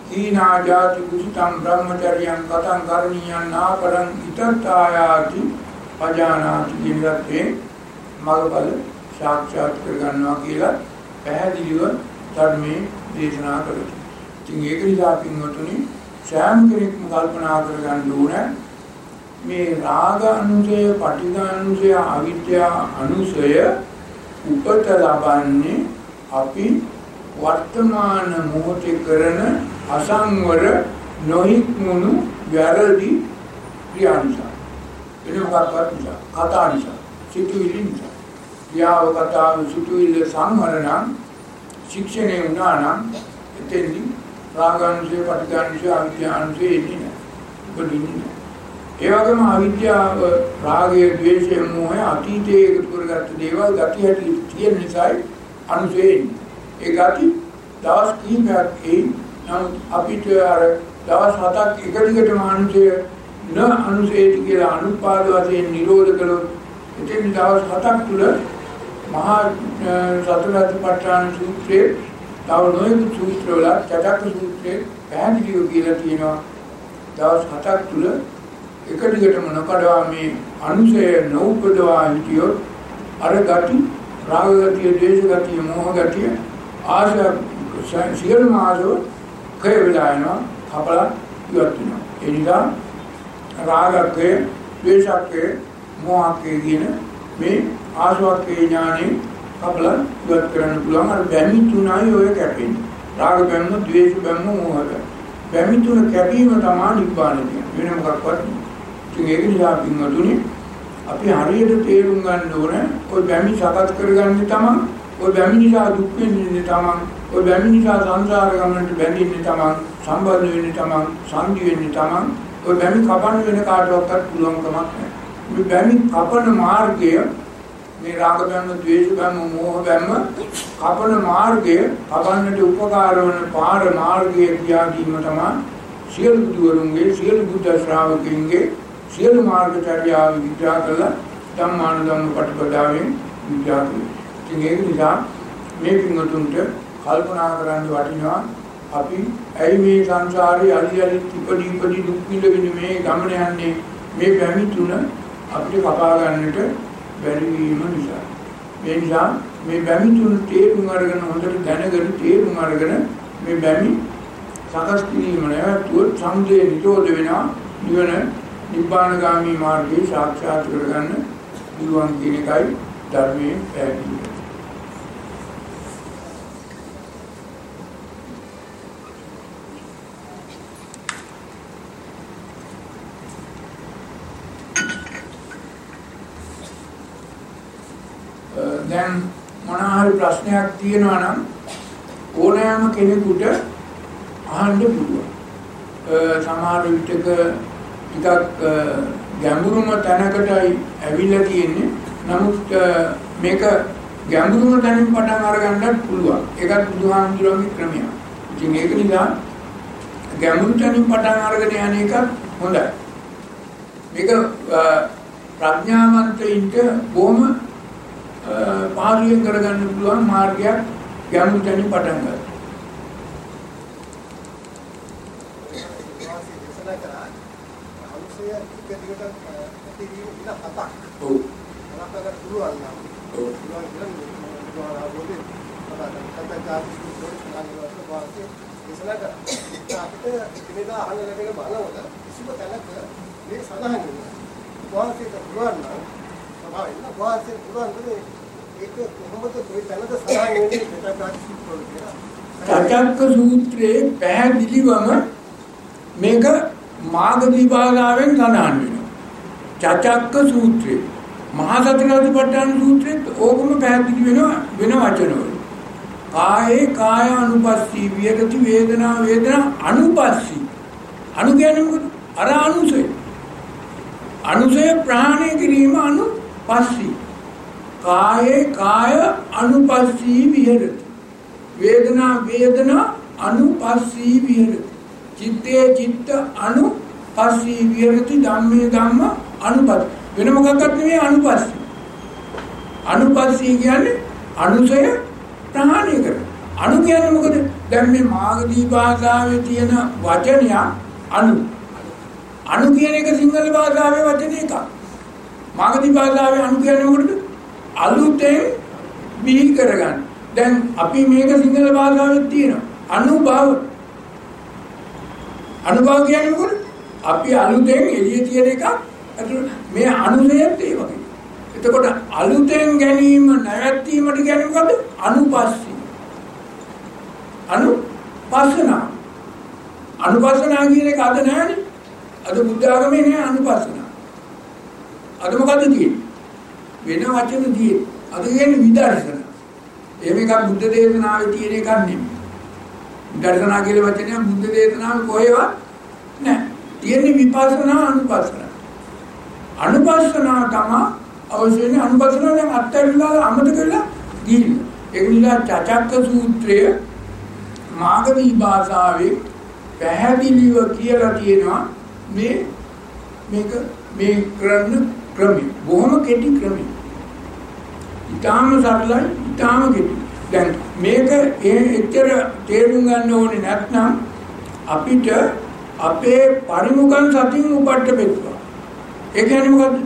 ඊනා ජාති කුසිතං බ්‍රහ්මචර්යං කතං කරණීයං නාපරං ඉතත්තායාති පජානාති කියලාත්තේ මගපල සාක්ෂාත් කරගන්නවා කියලා පැහැදිලිව ධර්මයේ දේශනා කරනවා. ඉතින් ඒක නිසා පින්වතුනි සෑම කෙනෙක්ම කල්පනා කරගන්න ඕනේ මේ රාග අනුසය, පටිඝ අනුසය, අවිද්‍යා අනුසය උපත ලබන්නේ අපි වර්තමාන මොහොතේ කරන අසංවර නොහික්මුණු වැරදි ක්‍රියානිසා. එන මොකක්වත් නිසා, කතා නිසා, සිතුවිලි නිසා. ක්‍රියාව කතාව සිතුවිලි සංවරණ ශික්ෂණය වුණා නම් එතෙන්දී රාගානුසය, පටිඝානුසය, අවිද්‍යානුසය එන්නේ නැහැ. උපදින්නේ නැහැ. ඒ වගේම අවිද්‍යාව, රාගය, ද්වේෂය, මෝහය අතීතයේ එකතු කරගත්ත දේවල් ගති හැටි තියෙන නිසායි අනුසය එන්නේ. ඒ ගති දවස් කිහිපයක් ඒ නමුත් අපිට අර දවස් හතක් එක දිගටම අනුසය න අනුසයටි කියලා අනුපාද වශයෙන් නිරෝධ කළොත් එතෙන් දවස් හතක් තුල මහා සතරාතිපට්ඨාන සූත්‍රයේ තව නොයෙකුත් සූත්‍රවල චතක සූත්‍රයේ පැහැදිලිව කියලා තියෙනවා දවස් හතක් තුල එක දිගටම නොකඩවා මේ අනුසය නූපදවා හිටියොත් අර ගති රාග ගතිය, ද්වේෂ ගතිය, මෝහ ගතිය ආශා සියලුම ආශෝ කය වෙලා යනවා, කපලා ඉවත් වෙනවා. ඒ නිසා රාගකේ, ද්වේෂකේ, මෝහකේ කියන මේ ආශාවකේ ඥානෙ කපලා ඉවත් කරන්න පුළුවන්. අර බැමි තුනයි ඔය කැපෙන්නේ. රාග බැම්ම, ද්වේෂ බැම්ම, මෝහ බැම්ම. බැමි තුන කැපීම තමයි නිබ්බාන කියන්නේ. වෙන මොකක්වත් නෙවෙයි. ඉතින් ඒක නිසා පින්වතුනි අපි හරියට තේරුම් ගන්න ඕනේ ඔය බැමි සකස් කරගන්නේ තමයි, ඔය බැමි නිසා දුක් වෙන්නේ තමයි, ඔය බැමි නිසා සංසාර ගමනට බැඳෙන්නේ තමයි, සම්බන්ධ වෙන්නේ තමයි, සංදි වෙන්නේ තමයි. ඔය බැමි කපන්න වෙන කාටවත් පුළුවන් කමක් නැහැ. මේ බැමි කපන මාර්ගය, මේ රාග බැම්ම, ද්වේෂ බැම්ම, මෝහ බැම්ම කපන මාර්ගය, කපන්නට උපකාර වන පාර මාර්ගය කියා දීම තමයි සියලු බුදුවරුන්ගේ, සියලු බුද්ධ ශ්‍රාවකයන්ගේ සියලු මාර්ගචර්යාව විග්‍රහ කළා ධම්මානුධම්ම පටිපදාවෙන් විග්‍රහ කළා. ඉතින් ඒක නිසා මේ පින්වතුන්ට කල්පනා කරන්න වටිනවා අපි ඇයි මේ සංසාරේ අලි අලි ඉපදි ඉපදි දුක් විඳින මේ ගමන යන්නේ මේ බැමි තුන අපිට කපා ගන්නට බැරි වීම නිසා. මේ නිසා මේ බැමි තුන තේරුම් අරගෙන හොඳට දැනගෙන තේරුම් අරගෙන මේ බැමි සකස් කිරීම නැවතුත් සම්දේ නිරෝධ වෙනවා, නිවන නිබ්බානගාමී මාර්ගය සාක්ෂාත් කරගන්න පුළුවන් කියන එකයි ධර්මයේ පැහැදිලි. දැන් මොනවා හරි ප්‍රශ්නයක් තියෙනවා නම් ඕනෑම කෙනෙකුට අහන්න පුළුවන්. සමහර විටක ටිකක් ගැඹුරුම තැනකටයි ඇවිල්ලා තියෙන්නේ. නමුත් මේක ගැඹුරුම තැනින් පටන් අරගන්නත් පුළුවන්. ඒකත් බුදුහාමුදුරුවෝගේ ක්‍රමයක්. ඉතින් ඒක නිසා ගැඹුරු තැනින් පටන් අරගෙන යන එක හොඳයි. මේක ප්‍රඥාවන්තයින්ට බොහොම පාරිය කරගන්න පුළුවන් මාර්ගයක් ගැඹුරු තැනින් පටන් ගන්න. Oh. Kenapa tak keluar lah? Oh. Keluar keluar keluar boleh. Kalau kata kata itu dengan itu bahasa misalnya kan kita ini dah hanya lagi mana ada. Semua tanah ke ini sana hanya. Bahasa itu keluar lah. Sebab ini bahasa keluar tu itu हम तो कोई tanah tu sana hanya ini kita kata itu. Cacak sutre පැහැදිලිවම මේක මාර්ගදීපාලාවෙන් සඳහන් වෙනවා. චචක්ක සූත්‍රය, මහා සතිපට්ඨාන සූත්‍රෙත් ඕකම පැහැදිලි වෙනවා වෙන වචනවල. කායේ කාය අනුපස්සී විහෙරති වේදනා වේදනා අනුපස්සී. අනු කියන්නේ මොකද? අර අනුසය. අනුසය ප්‍රහාණය කිරීම අනුපස්සී. කායේ කාය අනුපස්සී විහෙරති. වේදනා වේදනා අනුපස්සී විහෙරති. චිත්තේ චිත්ත අනුපස්සී විහෙරති. ධම්මේ ධම්ම අනුපස්සී. වෙන මොකක්වත් නෙවෙයි අනුපස්සී. අනුපස්සී කියන්නේ අනුසය ප්‍රහාණය කරන. අණු කියන්නේ මොකද? දැන් මේ මාගදී භාෂාවේ තියෙන වචනය අණු. අණු කියන එක සිංහල භාෂාවේ වචන එකක්. මාගදී භාෂාවේ අණු කියන්නේ මොකටද? අලුතෙන් බිහි කරගන්න. දැන් අපි මේක සිංහල භාෂාවේ තියෙනවා. අනුභව. අනුභව කියන්නේ මොකද? අපි අලුතෙන් එළිය තියෙන එකක්. මේ අනුසයත් ඒ වගේ. එතකොට අලුතෙන් ගැනීම නැවැත්වීමට කියන්නේ මොකද? අනුපස්සී. අනුපස්සනා. අනුපස්සනා කියන එක අද නැහැනේ. අද බුද්ධ ආගමේ නෑ අනුපස්සනා. අද මොකද්ද තියෙන්නේ? වෙන වචන තියෙන්නේ. අද කියන්නේ විදර්ශනා. එහෙම එකක් බුද්ධ දේශනාවේ තියෙන එකක් නෙමෙයි. විදර්ශනා කියලා වචනය බුද්ධ දේශනාවේ කොහෙවත් නෑ. තියෙන්නේ විපස්සනා අනුපස්සනා. අනුපස්සනා තමයි අවශ්‍යනේ අනුපස්සනා දැන් අත්හැරලා අමතක වෙලා ගිහින්. ඒක නිසා චචක්ක සූත්‍රය මාගදී භාෂාවේ පැහැදිලිව කියලා තියෙනවා මේ මේක මේ කරන ක්‍රමය. බොහොම කෙටි ක්‍රමය. ඊටාම සරලයි, ඊටාම කෙටි. දැන් මේක එච්චර තේරුම් ගන්න ඕනේ නැත්නම් අපිට අපේ පරිමුඛන් සතින් උපට්ඨ වෙත්වා. ඒ කියන්නේ මොකද්ද?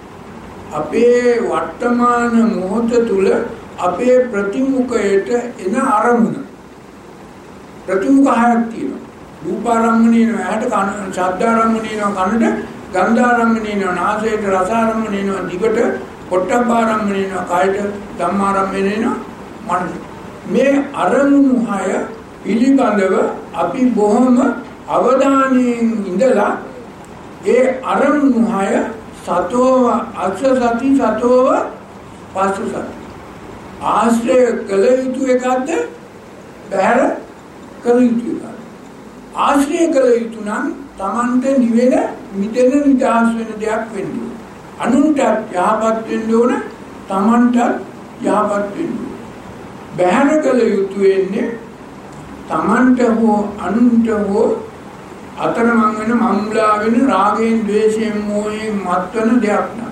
අපේ වර්තමාන මොහොත තුල අපේ ප්‍රතිමුඛයට එන අරමුණ. ප්‍රතිමුඛ හයක් තියෙනවා. රූපාරම්මණය වෙනවා, ඇහැට කන, ශබ්දාරම්මණය වෙනවා, කනට ගන්ධාරම්මණය වෙනවා, නාසයට රසාරම්මණය වෙනවා, දිවට පොට්ටබ්බාරම්මණය වෙනවා, කායට ධම්මාරම්මණය වෙනවා, මනස. මේ අරමුණු හය පිළිබඳව අපි බොහොම අවධානයෙන් ඉඳලා ඒ අරමුණු හය සතෝව අක්ෂ සති සතෝව පස්ස සති ආශ්‍රය කළ යුතු එකක්ද බැහැර කළ යුතු එකක්ද? ආශ්‍රය කළ යුතු නම් Tamante නිවෙන මිදෙන නිදහස් වෙන දෙයක් වෙන්න ඕන. අනුන්ට යහපත් වෙන්න ඕන, Tamante යහපත් වෙන්න ඕන. බැහැර කළ යුතු වෙන්නේ Tamante හෝ අනුන්ට හෝ අතරමං වෙන මම්ලා වෙන රාගයෙන්, ද්වේෂයෙන්, මෝහයෙන් මත්වන දෙයක් නෑ.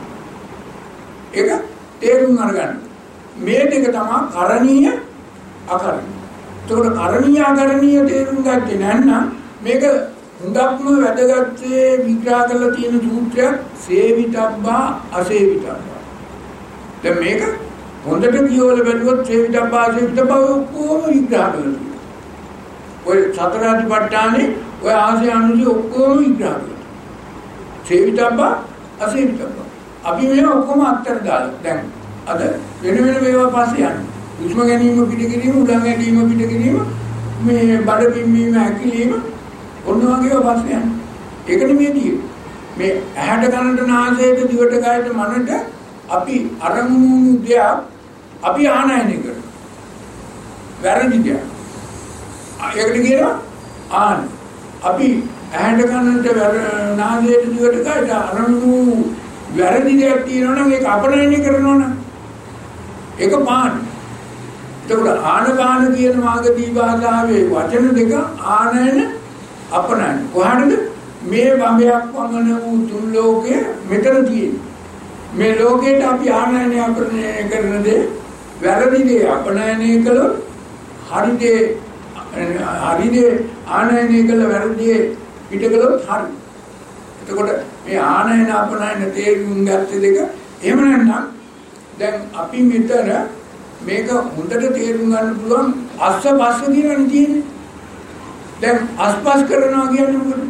ඒක තේරුම් අරගන්න. මේ දෙක තමයි කරණීය අකරණීය. ඒකට කරණීය අකරණීය තේරුම් ගත්තේ නැත්නම් මේක හුඟක්ම වැදගත් විග්‍රහ කරලා තියෙන සූත්‍රයක් සේවිතබ්බා අසේවිතබ්බා. දැන් මේක හොඳට කියවල බැලුවොත් සේවිතබ්බා අසේවිතබ්බා ඔක්කොම විග්‍රහ කරලා තියෙනවා. ඔය සතර අධිපට්ඨානේ ඔය ආසේ අනුසය ඔක්කොම විග්‍රහ කරලා. සේවිතබ්බා අසේවිතබ්බා. අපි මේ ඔක්කොම අත්තර දාලා දැන් අද වෙන වෙන මේවා පස්සේ යන්නේ. උස්ම ගැනීම පිට කිරීම, උඩන් ගැනීම පිට කිරීම, මේ බඩ පිම්වීම, ඇකිලිම ඔන්න වගේ පස්සේ යන්නේ. ඒක නෙමෙයි තියෙන්නේ. මේ ඇහැට කනට නාසයට දිවට කයට මනට අපි අරමුණු දෙයක් අපි ආනයනය කරනවා. වැරදි දෙයක්. ඒකට කියනවා ආන. අපි ඇහැට කනට නාසයට දිවට කයට අරමුණු වැරදි දෙයක් තියෙනවා නම් ඒක අපනයනය කරනවා නම් ඒක පාන. එතකොට ආනපාන කියන මාගදී භාෂාවේ වචන දෙක ආනයන අපනයන. කොහොමද මේ බඹයක් වමන වූ තුන් ලෝකයේ මෙතන තියෙන්නේ. මේ ලෝකයට අපි ආනයන අපනයන කරන දේ වැරදි දේ අපනයනය කළොත් හරි දේ හරි දේ ආනයනය කළ වැරදි දේ පිට කළොත් හරි. එතකොට මේ ආනයන අපනයන තේරුම් ගත්ත දෙක එහෙම නැත්නම් දැන් අපි මෙතන මේක හොඳට තේරුම් ගන්න පුළුවන් අස්ස පස්ස කියලානේ තියෙන්නේ. දැන් අස්පස් කරනවා කියන්නේ මොකද?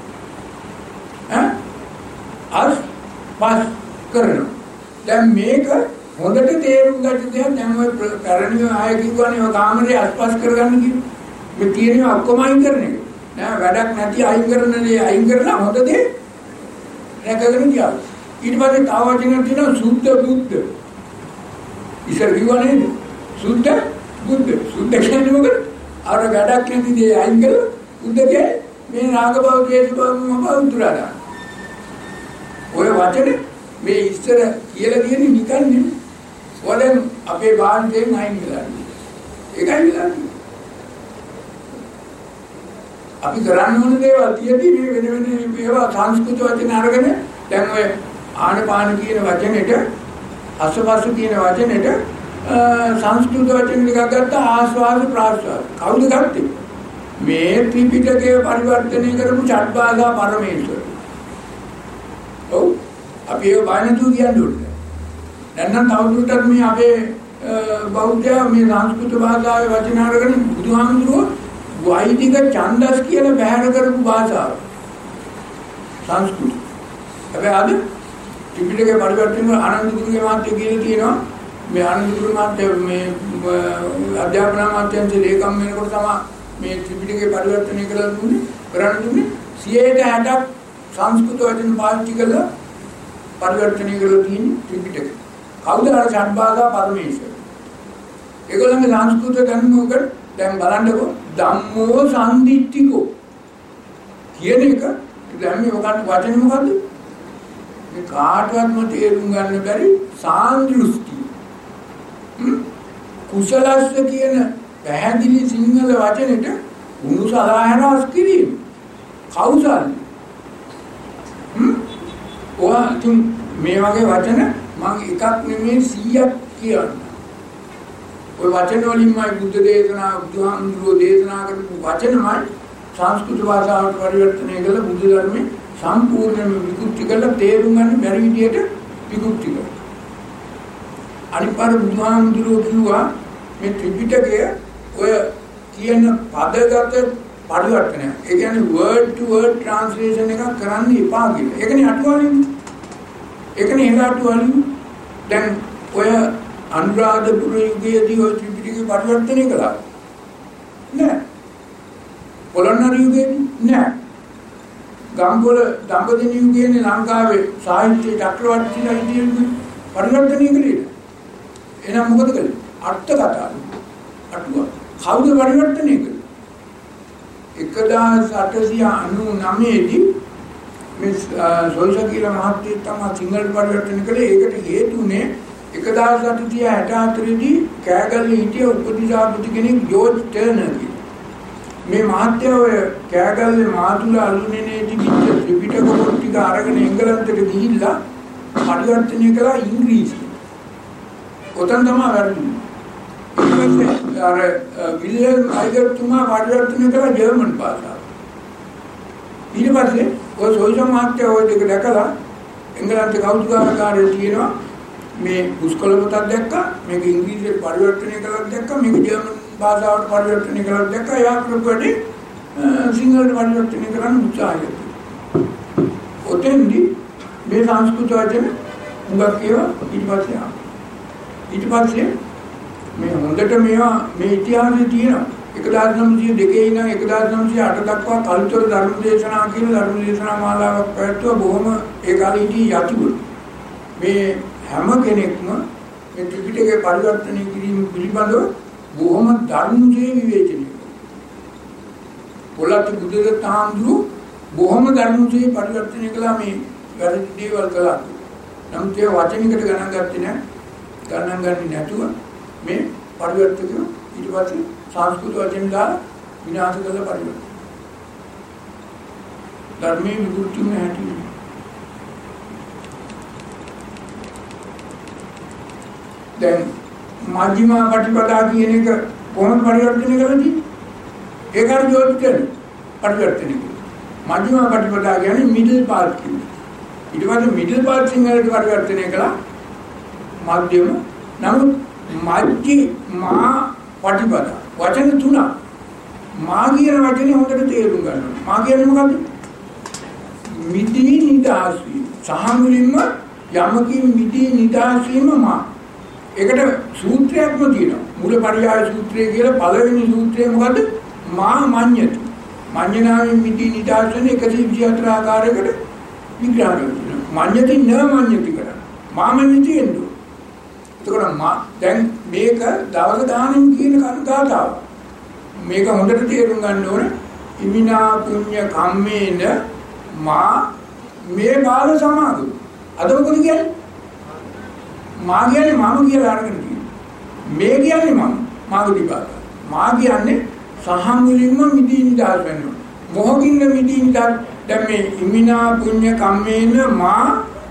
ඈ අස් පස් කරනවා. දැන් මේක හොඳට තේරුම් ගන්න දෙයක් දැන් ඔය කරණීය ආය කිව්වනේ ඔය කාමරේ අස්පස් කරගන්න කිව්වේ. මේ තියෙනවා ඔක්කොම අයින් කරන එක. නෑ වැඩක් නැති අයින් කරන දේ අයින් කරලා හොඳ දේ රැකගෙන ගියා. ඊට පස්සේ තව වචනයක් තියෙනවා සුද්ධ බුද්ධ. ඉස්සර කිව්වනේ සුද්ධ බුද්ධ. සුද්ධ කියන්නේ මොකද? අර වැඩක් නැති දේ අයින් කරලා බුද්ධ කියන්නේ මේ රාග භව, ද්වේෂ භව, මොහ භව උතුරා දාන. ඔය වචනේ මේ ඉස්සර කියලා කියන්නේ නිකන් නෙමෙයි. ඔයයන් අපේ භාෂෙන් අයින් වෙලා. ඒකයි වෙලා. අපි කරන්න ඕන දේවල් තියෙදි මේ වෙන වෙන ඒවා සංස්කෘත වචන අරගෙන දැන් ඔය ආනපාන කියන වචනෙට අසවසු කියන වචනෙට සංස්කෘත වචන ටිකක් ගත්තා ආස්වාද ප්‍රාස්වාද. කවුද ගත්තේ? මේ ත්‍රිපිටකය පරිවර්තනය කරපු චත්භාෂා පරමේශ්වර. ඔව් අපි ඒ බාහිරතු කියන්නේ උන්නේ. දැන් නම් තවදුරටත් මේ අපේ බෞද්ධයා මේ සංස්කෘත භාෂාවේ වචන අරගෙන බුදුහාමුදුරුවෝ වෛදික ඡන්දස් කියලා බැහැර කරපු භාෂාව. සංස්කෘත. හැබැයි අද ත්‍රිපිටකය පරිවර්තන වල ආනන්ද ගුරුගේ මාත්‍ය කියලා තියෙනවා. මේ ආනන්ද ගුරු මාත්‍ය මේ අධ්‍යාපන මාත්‍යන්සේ ලේකම් වෙනකොට තමයි මේ ත්‍රිපිටකය පරිවර්තනය කරලා දුන්නේ. කරන්න දුන්නේ සියයට හැටක් සංස්කෘත වචන පාවිච්චි කරලා පරිවර්තනය කරලා තියෙන ත්‍රිපිටකය. කවුද අර ඡන්දභාෂා පරමේශ්වර. ඒගොල්ලන්ගේ සංස්කෘත ධර්මෝක දැන් බලන්නකෝ ධම්මෝ සම්දිත්තිකෝ කියන එක දැන් මේ මොකක්ද වචනේ මොකද්ද? මේ කාටවත්ම තේරුම් ගන්න බැරි සාන්දෘෂ්ටි. කුසලස්ස කියන පැහැදිලි සිංහල වචනෙට උණු සලහනස් කිරීම. කෞසල්. හ්ම්. ඔයා තුන් මේ වගේ වචන මම එකක් නෙමෙයි සීයක් කියනවා. ඔය වචන වලින්මයි බුද්ධ දේශනා බුදුහාමුදුරුවෝ දේශනා කරපු වචනමයි සංස්කෘත භාෂාවට පරිවර්තනය කළ බුදු ධර්මයේ සම්පූර්ණයෙන්ම විකෘති කරලා තේරුම් ගන්න බැරි විදියට විකෘති කරනවා. අනිපාර බුදුහාමුදුරුවෝ කිව්වා මේ ත්‍රිපිටකය ඔය කියන පදගත පරිවර්තනය. ඒ කියන්නේ word to word translation එකක් කරන්න එපා කියලා. ඒකනේ අටුවානේ. ඒකනේ එහෙම අටුවානේ. දැන් ඔය අනුරාධපුර යුගයේදී ඔය ත්‍රිපිටකය පරිවර්තනය කළා. නෑ. පොළොන්නරු යුගයේදී නෑ. ගම්පොළ දඹදිව යුගයේදී ලංකාවේ සාහිත්‍ය චක්‍රවර්තිලා හිටියේ පරිවර්තනය කළේ. එහෙනම් මොකද කළේ? අර්ථ කතාව. අටුවා. කවුද පරිවර්තනය කළේ? එක්දාස් අටසිය අනූනවය දී මේ සොයිසා කියලා මහත්තයෙක් තමයි සිංහල පරිවර්තන කළේ. ඒකට හේතුනේ එක්දාස් අටසිය හැටහතර දී කෑගල්ලේ හිටිය උපදිසාපති කෙනෙක් ජෝර්ජ් ටර්නර් කියලා. මේ මහත්තයා ඔය කෑගල්ලේ මාතුල අලුනේනේදී විච්ච ත්‍රිපිටක පොත් ටික අරගෙන එංගලන්තයට ගිහිල්ලා පරිවර්තනය කළා ඉංග්‍රීසි. ඔතන තමයි වැරදුනේ. ඊපස්සේ අර විලියම් අයිගර් තුමා පරිවර්තනය කළා ජර්මන් භාෂාව. ඊට පස්සේ ඔය සොයිසා මහත්තයා ඔය දෙක දැකලා එංගලන්තේ කෞතුකාගාරයේ තියෙනවා මේ පුස්කොළ පොතක් දැක්කා මේක ඉංග්‍රීසියට පරිවර්තනය කළා දැක්කා මේක ජර්මන් භාෂාවට පරිවර්තනය කළා දැක්කා එයා කරපුවාදී සිංහලට පරිවර්තනය කරන්න උත්සාහය කළා. ඔතෙන්දී මේ සංස්කෘත වචන මුගක් කියවා ඊට පස්සේ ආවා. ඊට පස්සේ මේ හොඳට මේවා මේ ඉතිහාසයේ තියෙනවා. එක්දාස් නවසිය දෙකේ ඉඳන් එක්දාස් නවසිය අට දක්වා කල්තර ධර්ම දේශනා කියන ධර්ම දේශනා මාලාවක් පැවැත්වුවා. බොහොම ඒ කාලේ ඉති යතිවල. මේ හැම කෙනෙක්ම මේ ත්‍රිපිටකය පරිවර්තනය කිරීම පිළිබඳව බොහොම ධර්මයේ විවේචනය කරනවා. පොළත් බුදුදත්ත හාමුදුරුවෝ බොහොම ධර්මයේ පරිවර්තනය කළා මේ වැරදි දේවල් කළා. නමුත් ඒ වචනයකට ගණන් ගත්තේ නැහැ. ගණන් ගන්නේ නැතුව මේ පරිවර්තකය ඊට පස්සේ සංස්කෘත වචන දාලා විනාශ කළ පරිවර්තන. ධර්මයේ විකෘති නැහැටි. දැන් මජ්ක්‍ධිම පටිපදා කියන එක කොහොමද පරිවර්තනය කරන්නේ? ඒකට ජෝඩ් කරන්නේ පරිවර්තනය කරන්නේ. මජ්ක්‍ධිම පටිපදා කියන්නේ මිඩල් පාත් කියන්නේ. ඊට පස්සේ මිඩල් පාත් සිංහලට පරිවර්තනය කළා මධ්‍යම. නමුත් මජ්ජි මා පටිපදා වචන තුනක්. මා කියන වචනේ හොඳට තේරුම් ගන්න ඕනේ. මා කියන්නේ මොකද්ද? මිදී නිදාස් වීම. සහ මුලින්ම යමකින් මිදී නිදාස් වීම මා. ඒකට සූත්‍රයක්ම තියෙනවා. මූලපරියාය සූත්‍රය කියලා පළවෙනි සූත්‍රය මොකද්ද? මා මඤ්ඤති. මඤ්ඤනාවෙන් මිදී නිදාස් වෙන එකසිය විසිහතර ආකාරයකට විග්‍රහ කරනවා. මඤ්ඤති න මඤ්ඤති කරා. මා මඤ්ඤති එන්නේ. එතකොට මා දැන් මේක දවස දානෙන් කියන කතාව. මේක හොඳට තේරුම් ගන්න ඕනේ. ඉමිනා පුඤ්ඤ කම්මේන මා මේ බාල සමාගම. අද මොකද කියන්නේ? මා කියන්නේ මම කියලා අරගෙන තියෙනවා. මේ කියන්නේ මම. මාගේ විපාක. මා කියන්නේ සහ මුලින්ම මිදී නිදාස් වෙනවා. මොහොකින්න මිදී නිදාස් දැන් මේ ඉමිනා පුඤ්ඤ කම්මේන මා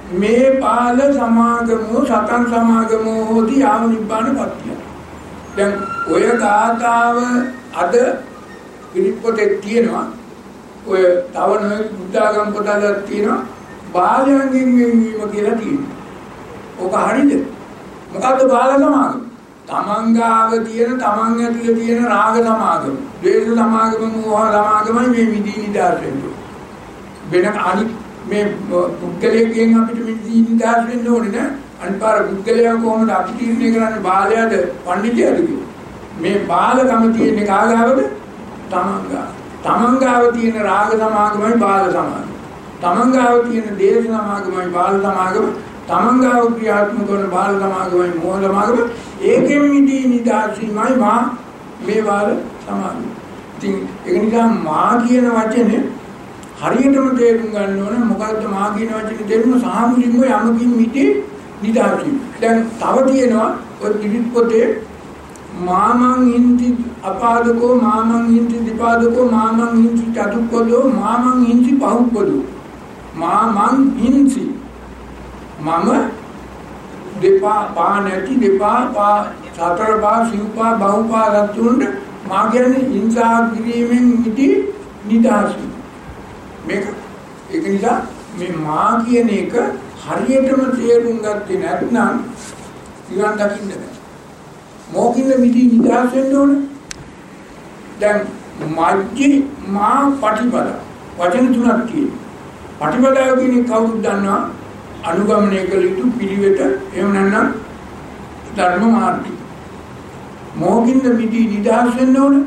මේ බාල සමාගමෝ සතන් සමාගමෝ හොති යාම නිබ්බාන පත්‍ය. දැන් ඔය ගාථාව අද පිළිපොතේ තියෙනවා. ඔය තව නොයෙක් බුද්ධාගම පොතවල තියෙනවා. බාලයන්ගෙන් වෙන්වීම කියලා තියෙනවා. ඔක හරියද? මොකද්ද බාල සමාගම? තමන්ගාව තියෙන තමන් ඇතුලේ තියෙන රාග සමාගම, ද්වේෂ සමාගම, මෝහ සමාගමයි මේ විදී නිදාස් වෙන්නේ. වෙන අනිත් මේ පුද්ගලයෙක්ගෙන් අපිට විදී නිදාස් වෙන්න ඕනේ නෑ. අනිපාර පුද්ගලයා කොහොමද අපි තීරණය කරන්නේ බාලයාද පඬිතියද කියලා? මේ බාලකම තියෙන්නේ කාගාවද? තමන්ගාව. තමන්ගාව තියෙන රාග සමාගමයි බාල සමාගම. තමන්ගාව තියෙන දේශ සමාගමයි බාල සමාගම. තමන්ගාව ක්‍රියාත්මක කරන බාල සමාගමයි මෝහ සමාගම. ඒකෙන් මිදී නිදාසීමයි මා මේ බාල සමාගම. ඉතින් ඒක නිසා මා කියන වචනේ හරියටම තේරුම් ගන්න ඕනේ. මොකද්ද මා කියන වචනේ තේරුම? සාමුලින්ම යමකින් මිදී නිදාසීම. දැන් තව තියෙනවා ඔය ත්‍රිපිටක පොතේ මාමං හින්ති අපාදකෝ මාමං හින්ති දීපාදකෝ මාමං හින්ති චතුප්පදෝ මාමං හින්ති පහුප්පදෝ මාමං හින්ති මම දෙපා පා නැති දෙපා පා සතර පා සිව්පා බහුපා රතුන්ට මා කියන්නේ හිංසා කිරීමෙන් මිදී නිදහස් මේක ඒක නිසා මේ මා කියන එක හරියටම තේරුම් ගත්තේ නැත්නම් ඉවන් දකින්න බෑ. මොකින්ද මිදී නිදහස් වෙන්න ඕනේ. දැන් මජ්ජි මා පටිපද වචන තුනක් තියෙනවා. පටිපදාව කියන්නේ කවුරුද දන්නවා? අනුගමනය කළ යුතු පිළිවෙත. එහෙම නැත්නම් ධර්ම මාර්ගය. මොකින්ද මිදී නිදහස් වෙන්න ඕනේ?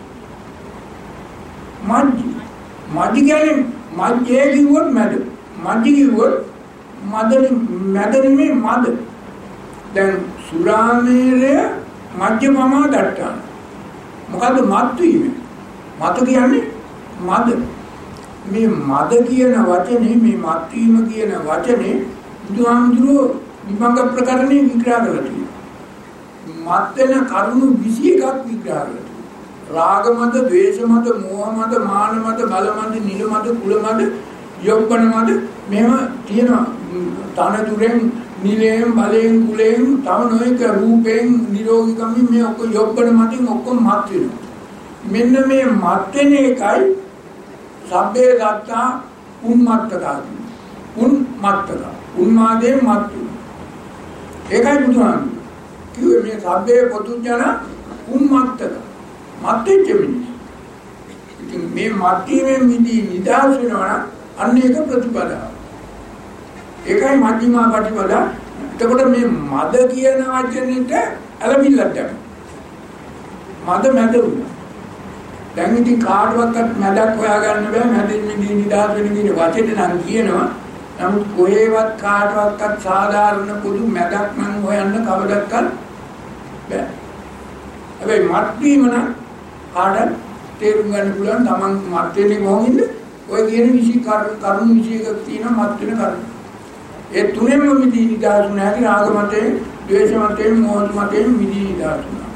මජ්ජි මජ්ජි කියන්නේ මජ්ජේ කිව්වොත් මැද. මජ්ජි කිව්වොත් මද මැද නෙමෙයි මද. දැන් සුරාමේරය මජ්ජපමා දට්ඨාන. මොකද්ද මත් වීම? මත කියන්නේ මද. මේ මද කියන වචනේ මේ මත් වීම කියන වචනේ බුදුහාමුදුරුවෝ විභංග ප්‍රකරණේ විග්‍රහ කරලා තියෙනවා. මත් වෙන කරුණු විසි එකක් විග්‍රහ කරලා තියෙනවා. රාග මද, ද්වේෂ මද, මෝහ මද, මාන මද, බල මද, නිල මද, කුල මද, යොබ්බන මද මේව තියෙනවා. තනතුරෙන් නිලයෙන් බලයෙන් කුලයෙන් තව නොයක රූපයෙන් නිරෝගීකමින් මේ ඔක්කොම යොබ්බන මතින් ඔක්කොම මත් වෙනවා. මෙන්න මේ මත් වෙන එකයි සබ්බේ දත්තා උන්මත්තකා. උන්මත්තක. උන්මාදේ මත්. ඒකයි බුදුහාමුදුරුවෝ කිව්වේ මේ සබ්බේ පොතුජන උන්මත්තක. මත් වෙච්ච මිනිස්. ඉතින් මේ මත් වීමෙන් මිදී නිදහස් වෙනවා අන්න ඒක ප්‍රතිපදාව. ඒකයි මධ්‍යමා පටිපදා. එතකොට මේ මද කියන වචනෙට ඇලවිල්ලක් දැම්මා. මද මැද වුණා. දැන් ඉතින් කාටවත් මැදක් හොයාගන්න බෑ. මැදින් මිදී නිදහස් වෙන කියන වචනේ නම් කියනවා. නමුත් කොහේවත් කාටවත් සාධාරණ පොදු මැදක් නම් හොයන්න කවදක්වත් බෑ. හැබැයි මත් වීම නම් කාටත් තේරුම් ගන්න පුළුවන්. Taman මත් වෙන්නේ කොහොමද? ඔය කියන විසි කරුණු විසි එකක් තියෙනවා මත් වෙන කරුණු. ඒ තුනෙම මිදී නිදහස් නැති රාග මතේ, ද්වේෂ මතේ, මෝහ මතේ මිදී නිදහස් වෙනවා.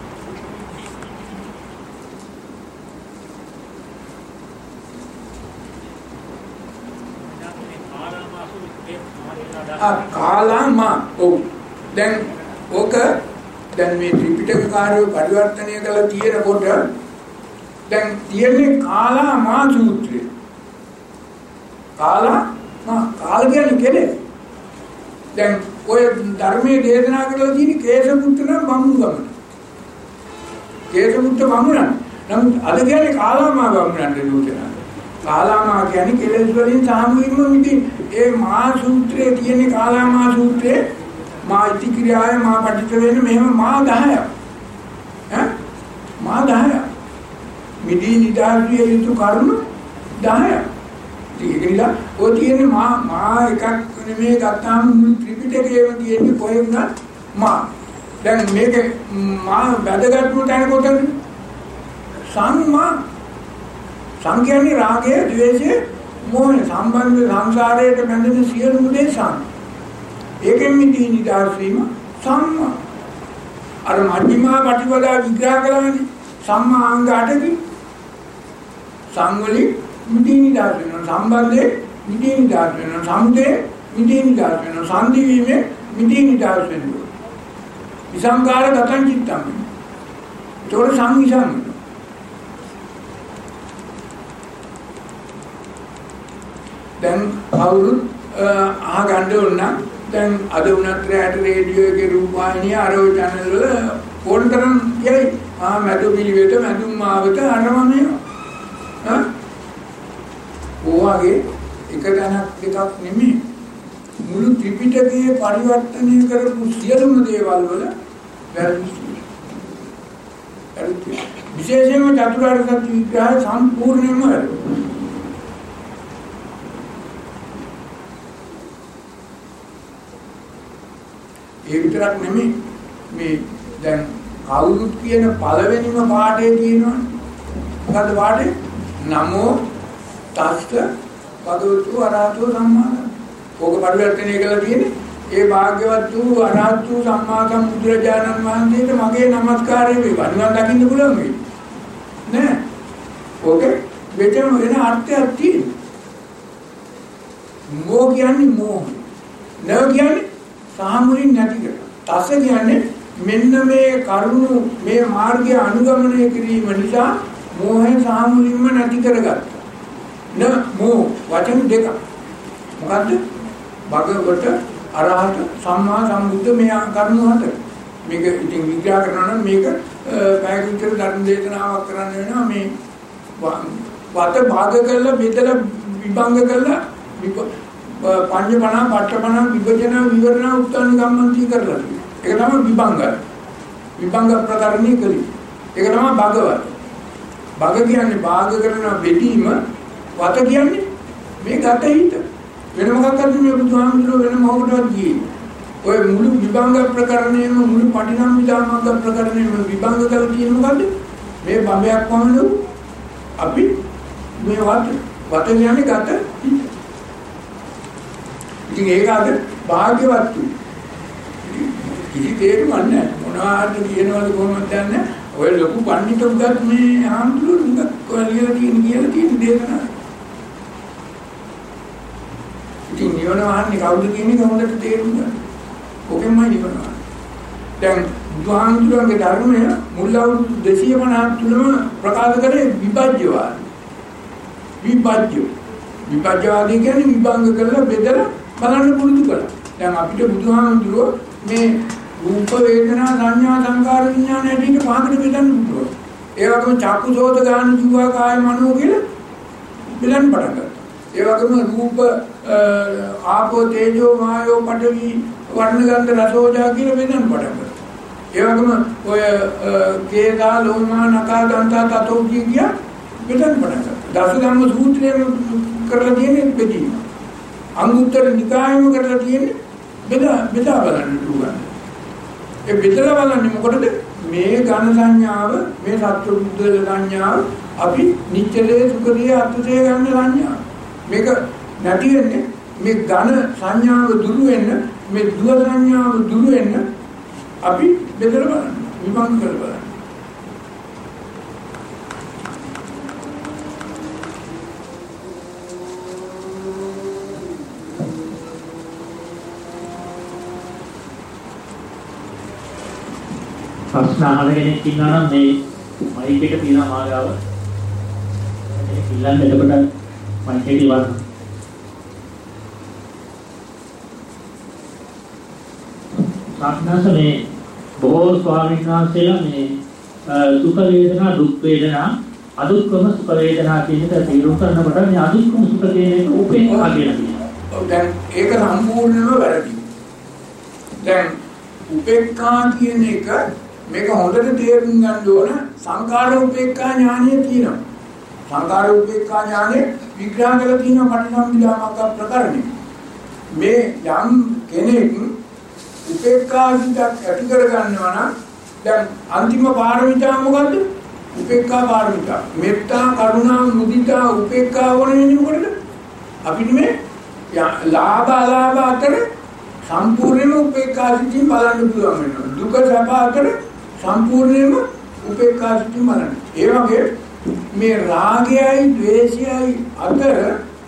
ආ කාලම ඔව්. දැන් ඕක දැන් මේ ත්‍රිපිටක කාර්යය පරිවර්තනය කළා තියෙනකොට දැන් තියෙන්නේ කාලමා සූත්‍රය. කාලම කාල කියන්නේ කෙලෙස්. දැන් ඔය ධර්මයේ දේශනා කරලා තියෙන කේසමුත්ත නම් බමුණුගම. කේසමුත්ත බමුණන්. නමුත් අද කියන්නේ කාලාමා බමුණන්ට දෝෂනා. කාලාමා කියන්නේ කෙලෙස් වලින් සාමුයින්ම මිදී ඒ මහා සූත්‍රයේ තියෙන කාලාමා සූත්‍රයේ මා ඉති ක්‍රියාය මා පටිච්ච වෙන මෙහෙම මා දහයක්. ඈ මා දහයක්. මිදී නිදාසිය යුතු කරුණු දහයක්. ඒක නිසා ඔය තියෙන්නේ මා මා එකක් නෙමෙයි ගත්තාම ත්‍රිපිටකයේම තියෙන්නේ කොහෙ වුණත් මා. දැන් මේක මා වැදගත්ම තැන කොතනද? සංමා. සංඛ්‍යානි රාගය, ද්වේෂය, මෝහය සම්බන්ධ සංසාරයට බැඳෙන සියලුම දේ සං. ඒකෙන් මිදී නිදහස් වීම සම්මා. අර මධ්‍යමා පටිපදා විග්‍රහ කළානේ සම්මා අංග අටකි. සංවලි මිදී නිදහස් වෙනවා. සම්බන්ධේ මිදී නිදහස් වෙනවා. සමුදේ මිදේ නිදහස් වෙනවා. සංදි වීමේ මිදේ නිදහස් වෙනවා. විසංකාර ගතං චිත්තං. ඒතකොට සංවිසං. දැන් කවුරුත් අහගන්න ඕන නම් දැන් අද උනත් රැට රේඩියෝ එකේ රූපවාහිනිය අරෝ channel වල ෆෝන් කරන් කියයි ආ මැදු පිළිවෙත මැදුම් මාවත අරම මේවා හා ඔයගේ එක තැනක් දෙකක් නෙමෙයි මුළු ත්‍රිපිටකයේ පරිවර්තනය කරපු සියලුම දේවල් වල වැරදි විශේෂයෙන්ම චතුරාර්ය සත්‍ය විග්‍රහය සම්පූර්ණයෙන්ම වැරදි. ඒ විතරක් නෙමෙයි මේ දැන් කවුරුත් කියන පළවෙනිම පාඩේ තියෙනවනේ. මොකද්ද පාඩේ? නමෝ තස්ස භගවතු අරහතෝ සම්මා. ඕක පරිවර්තනය කරලා තියෙන්නේ ඒ භාග්‍යවත් වූ අරහත් වූ සම්මා සම්බුදුරජාණන් වහන්සේට මගේ নমස්කාරය වේවා. නිවන් දකින්න පුළුවන් වෙයි. නෑ. ඕකේ මෙතන වෙන අර්ථයක් තියෙනවා. මෝ කියන්නේ මෝහ. නෝ කියන්නේ සාමුලින් නැති කර. තස කියන්නේ මෙන්න මේ කරුණු මේ මාර්ගය අනුගමනය කිරීම නිසා මෝහය සාමුලින්ම නැති කරගත්තා. න මෝ වචන දෙක. මොකද්ද? භගවත අරහත සම්මා සම්බුද්ධ මේ කරුණු හතර. මේක ඉතින් විග්‍රහ කරනවා නම් මේක පැයක විතර ධර්ම දේශනාවක් කරන්න වෙනවා. මේ වත භාග කරලා බෙදලා විභංග කරලා පඤ්ඤපණ පට්ඨපණ විභජන විවරණ උත්තරණ ගම්මන්ති කරලා ඒක තමයි විභංග විභංග ප්‍රකරණී කලි ඒක තමයි භගවත් භග කියන්නේ භාග කරන බෙදීම වත කියන්නේ මේ ගත හිත වෙන මොකක්ද මේ බුදුහාමුදුරුවෝ වෙන මොකටවත් ගියේ ඔය මුළු විභංග ප්‍රකරණයම මුළු පටිනම් විදාමංග ප්‍රකරණයම විභංග කරලා තියෙන මොකද්ද මේ බඹයක් වමනු අපි මේ වත් වත කියන්නේ ගත හිත ඉතින් ඒක අද භාග්‍යවත් කිසි තේරුමක් නැහැ මොනවාද කියනවද කොහොමද දන්නේ ඔය ලොකු පඬිතු උගත් මේ ආම්තුරු උගත් කියලා කියන කියලා තියෙන දේශනා ඉතින් නිවන වහන්නේ කවුද කියන්නේ කොහොමද තේරුම් ගන්න ඔකෙන්මයි නිවන දැන් බුදුහාමුදුරන්ගේ ධර්මය මුල් අවුරුදු දෙසිය පනහක් තුනම ප්‍රකාශ කරේ විභජ්‍යවාද විභජ්‍ය විභජ්‍යවාදී කියන්නේ විභංග කරලා බෙදලා බලන්න පුරුදු කළා. දැන් අපිට බුදුහාමුදුරුවෝ මේ රූප වේදනා සංඥා සංකාර විඥාන ඇටික පහකට බෙදන්න පුළුවන්. ඒ වගේම චක්කුසෝත ගාන ජීවා කාය මනෝ කියලා බෙදන්න පටන් ගත්තා. ඒ වගේම රූප ආපෝ තේජෝ වායෝ පඨවි වර්ණ ගන්ධ රසෝජා කියලා බෙදන්න පටන් ගත්තා. ඒ වගේම ඔය කේදා ලෝමා නකා දන්තා තතෝ කිය බෙදන්න පටන් ගත්තා. දස ධම්ම සූත්‍රයේ කරලා තියෙන බෙදීම. අංගුත්තර නිකායම කරලා තියෙන්නේ බෙදා බෙදා බලන්න පුළුවන්. ඒ බෙදලා බලන්නේ මොකටද? මේ ඝන සංඥාව, මේ සත්‍ය බුද්ධ සංඥාව අපි නිත්‍යලේ සුඛදී අත්‍යසේ ගන්න සංඥාව. මේක නැති වෙන්නේ මේ ඝන සංඥාව දුරු වෙන්න, මේ දුව සංඥාව දුරු වෙන්න අපි බෙදලා බලන්න. විභංග කරලා බලන්න. ප්‍රශ්න අහන කෙනෙක් ඉන්නවා නම් මේ මයික් එක තියෙනවා මාගාව. ඒක ඉල්ලන්න එතකොට මයික් එක ඉවරන. සාකච්ඡා මේ බොහෝ ස්වාමීන් වහන්සේලා මේ සුඛ වේදනා දුක් වේදනා අදුක්කම සුඛ වේදනා කියන එක තීරු කරනකොට මේ අදුක්කම සුඛ කියන එක උපේක්ඛා කියලා කියනවා. ඔව් දැන් ඒක සම්පූර්ණයෙන්ම වැරදි. දැන් උපේක්ඛා කියන එක මේක හොඳට තේරුම් ගන්න ඕන සංකාර උපේක්ඛා ඥානය තියෙනවා. සංකාර උපේක්ඛා ඥානය විග්‍රහ කරලා තියෙනවා පටිසම්භිදාමග්ග ප්‍රකරණේ. මේ යම් කෙනෙක් උපේක්ඛා සිතක් ඇති කර ගන්නවා නම් දැන් අන්තිම පාරමිතා මොකද්ද? උපේක්ඛා පාරමිතා. මෙත්තා, කරුණා, මුදිතා, උපේක්ඛා වුණේ මොකටද? අපිට මේ ලාභ අලාභ අතර සම්පූර්ණයෙන්ම උපේක්ඛා සිතින් බලන්න පුළුවන් වෙනවා. දුක සැප අතර සම්පූර්ණයෙන්ම උපේක්ඛා සිතින් බලන්න. ඒ වගේ මේ රාගයයි ද්වේෂයයි අතර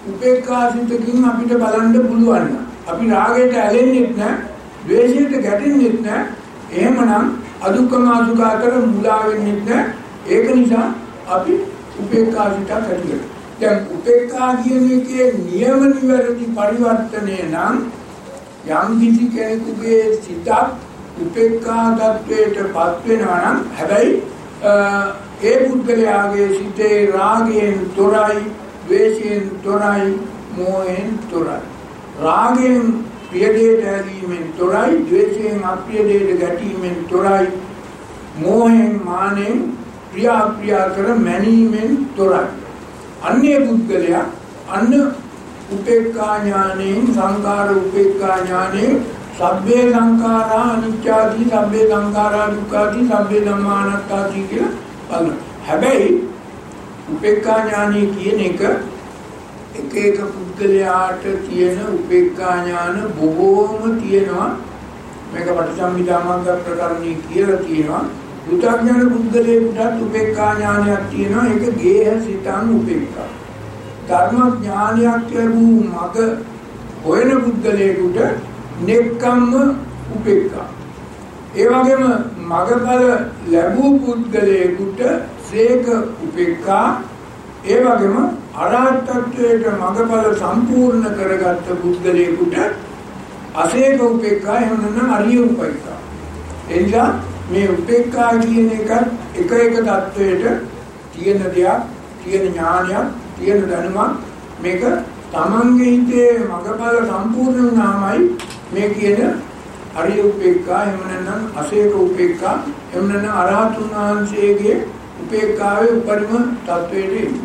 උපේක්ඛාසිතකින් අපිට බලන්න පුළුවන්. අපි රාගයට ඇලෙන්නේ නැහැ, ද්වේෂයට ගැටෙන්නේ නැහැ. එහෙමනම් අදුක්කම සුඛ අතර මුලා වෙන්නේ නැහැ. ඒක නිසා අපි උපේක්ඛාසිතක් ඇති කරගන්නවා. දැන් උපේක්ඛා කියන එකේ නියම නිවැරදි පරිවර්තනය නම් යම් කිසි කෙනෙකුගේ සිතක් උපේක්ඛා තත්වයටපත් වෙනවා නම් හැබැයි ඒ පුද්ගලයාගේ සිතේ රාගයෙන් තොරයි, ද්වේෂයෙන් තොරයි, මෝහයෙන් තොරයි. රාගයෙන් ප්‍රිය දෙයට ඇලීමෙන් තොරයි, ද්වේෂයෙන් අප්‍රිය දෙයට ගැටීමෙන් තොරයි, මෝහයෙන් මානෙන් ප්‍රිය අප්‍රිය කර මැනීමෙන් තොරයි. අන්නේ පුද්ගලයා අන්න උපේක්ඛා ඥාණයෙන්, සංකාර උපේක්ඛා ඥාණයෙන් සබ්බේ සංඛාරා අනිච්චාදී, සබ්බේ සංඛාරා දුක්ඛාදී, සබ්බේ ධම්මා අනාත්තාදී කියලා බලනවා. හැබැයි උපේක්ඛා ඥානය කියන එක එක එක පුද්ගලයාට තියෙන උපේක්ඛා ඥාන බොහෝම තියෙනවා. මේක පටිච්චසමුප්පාද ප්‍රකරණී කියලා තියෙනවා. බුද්ධඥාන පුද්ගලයාට උපේක්ඛා ඥානයක් තියෙනවා. ඒක ගේහ සිතං උපේක්ඛා. ධර්ම ඥානයක් ලැබූ මග හොයන පුද්ගලයාට නෙක්ඛම්ම උපේක්ඛා. ඒ වගේම මගඵල ලැබූ පුද්ගලයාට සේක උපේක්ඛා. ඒ වගේම අරහත්ත්වයට මගඵල සම්පූර්ණ කරගත්ත පුද්ගලයාට අසේක උපේක්ඛා, එහෙම නැත්නම් අරිය උපේක්ඛා. එනිසා මේ උපේක්ඛා කියන එක එක එක தത്വයට තියෙන දෙයක්, තියෙන ඥානයක්, තියෙන දැනුමක්. මේක තමන්ගේ හිතේ මගඵල සම්පූර්ණ වුණාමයි මේ කියන අරිය උපේක්ඛා, එහෙම නැත්නම් අසේක උපේක්ඛා, එහෙම නැත්නම් අරහතුන් වහන්සේගේ උපේක්ඛාවේ උපරිම තත්වයට එන්නේ.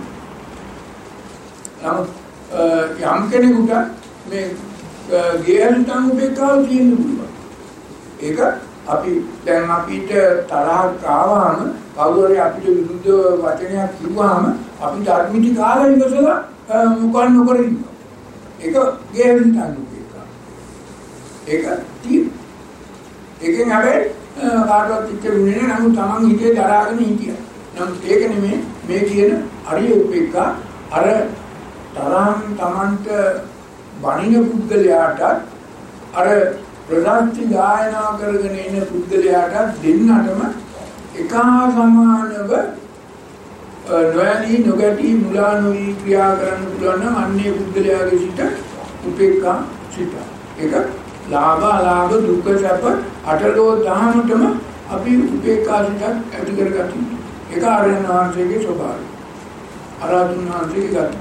යම් කෙනෙකුට මේ ගේහලිතන් උපේක්ඛාව තියෙන්න පුළුවන්. ඒක අපි දැන් අපිට තරහක් ආවම කවුරු හරි අපිට විරුද්ධ වචනයක් කිව්වම අපි ධර්මිටි කාලා ඉවසලා මොකක් නොකර ඉන්නවා. ඒක ගේහලිතන් උපේක්ඛාව. ඒක තියෙන. ඒකෙන් හැබැයි කාටවත් ඉච්ච වෙන්නේ නැහැ. නමුත් Taman හිතේ දරාගෙන හිටියා. නමුත් ඒක නෙමෙයි මේ කියන අරිය උපේක්ඛා. අර තරම් Tamanට බණින පුද්ගලයාට අර ප්‍රසාන්ති ගායනා කරගෙන ඉන්න පුද්ගලයාට දෙන්නටම එකහා සමානව නොයලී නොගැටි මුලා නොවි ක්‍රියා කරන්න පුළුවන් නම් අන්නේ පුද්ගලයාගේ සිට උපේක්ඛා සිට. ඒක ලාභ අලාභ දුක්ඛ සැප අටලෝ දහමටම අපි උපේක්ඛා සිට ඇති කරගන්න. ඒක ආර්යයන් වහන්සේගේ ස්වභාවය. අරහතුන් වහන්සේගේ ගති.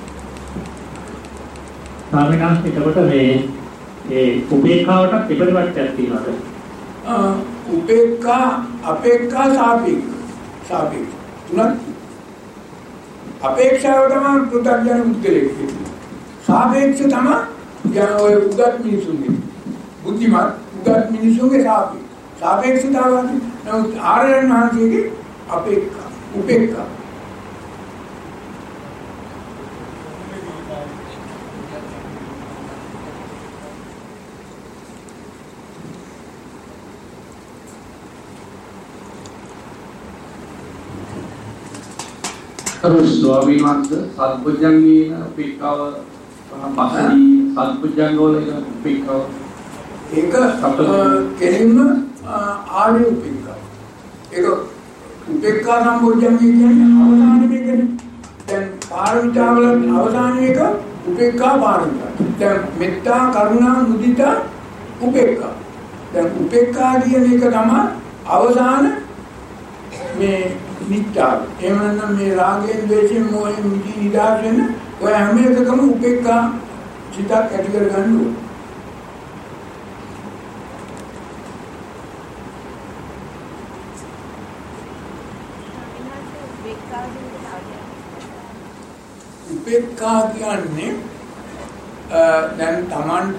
සාමිනාස් එතකොට මේ ඒ උපේක්ඛාවට පිටපැත්තක් තියෙනවද? උපේක්ඛා, අපේක්ඛා, සාපේක්ඛ. සාපේක්ඛ. තුනක්. අපේක්ෂාව තමයි පුතග්ජන මුද්දලේ. සාපේක්ෂ තමයි යන ඔය උගත් මිනිසුන්ගේ. බුද්ධිමත් උගත් මිනිසුන්ගේ සාපේක්ෂ. සාපේක්ෂතාවයි. නමුත් ආර්යයන් වහන්සේගේ අපේක්ඛා, උපේක්ඛා. ස්වාමීන් වහන්සේ සත්පුජ්ජංගේන උපේක්ඛාව පහදී සත්පුජ්ජංගෝල උපේක්ඛාව ඒක කෙලින්ම ආර්ය උපේක්ඛාව. ඒක උපේක්ඛා සම්පුජ්ජංගය කියන්නේ අවසාන මේකනේ. දැන් පාරමිතාවල අවසාන එක උපේක්ඛා පාරමිතා. දැන් මෙත්තා, කරුණා, මුදිතා උපේක්ඛා. දැන් උපේක්ඛා කියන එක තමයි අවසාන මේ නිත්‍යාව. එහෙම නැත්නම් මේ රාගයෙන්, ද්වේෂයෙන්, මොහෙන් මිදි නිදාස් වෙන ඔය හැම එකකම උපේක්ඛා සිතක් ඇති කර ගන්න ඕනේ. උපේක්ඛා කියන්නේ දැන් Tamanට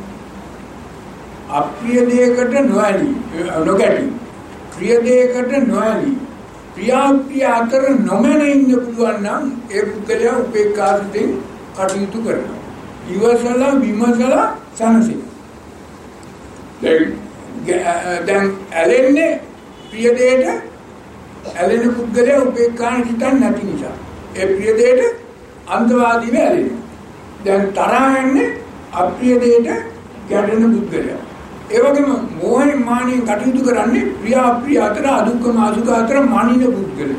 අප්‍රිය දෙයකට නොඇලී, නොගැටී, ප්‍රිය දෙයකට නොඇලී, ප්‍රියාප්‍රිය අතර නොමැන ඉන්න පුළුවන් නම් ඒ පුද්ගලයා උපේක්ඛාවෙන් කටයුතු කරනවා. ඉවසලා විමසලා සනසින. දැන් ඇලෙන්නේ ප්‍රිය දෙයට ඇලෙන පුද්ගලයා උපේක්ඛාන් හිතන්නේ නැති නිසා. ඒ ප්‍රිය දෙයට අන්තවාදීව ඇලෙනවා. දැන් තරහින්නේ අප්‍රිය දෙයට ගැටෙන පුද්ගලයා. ඒ වගේම මෝහයෙන් මානෙන් කටයුතු කරන්නේ ප්‍රිය අප්‍රිය අතර අදුක්කම අසුඛ අතර මානින පුද්ගලයා.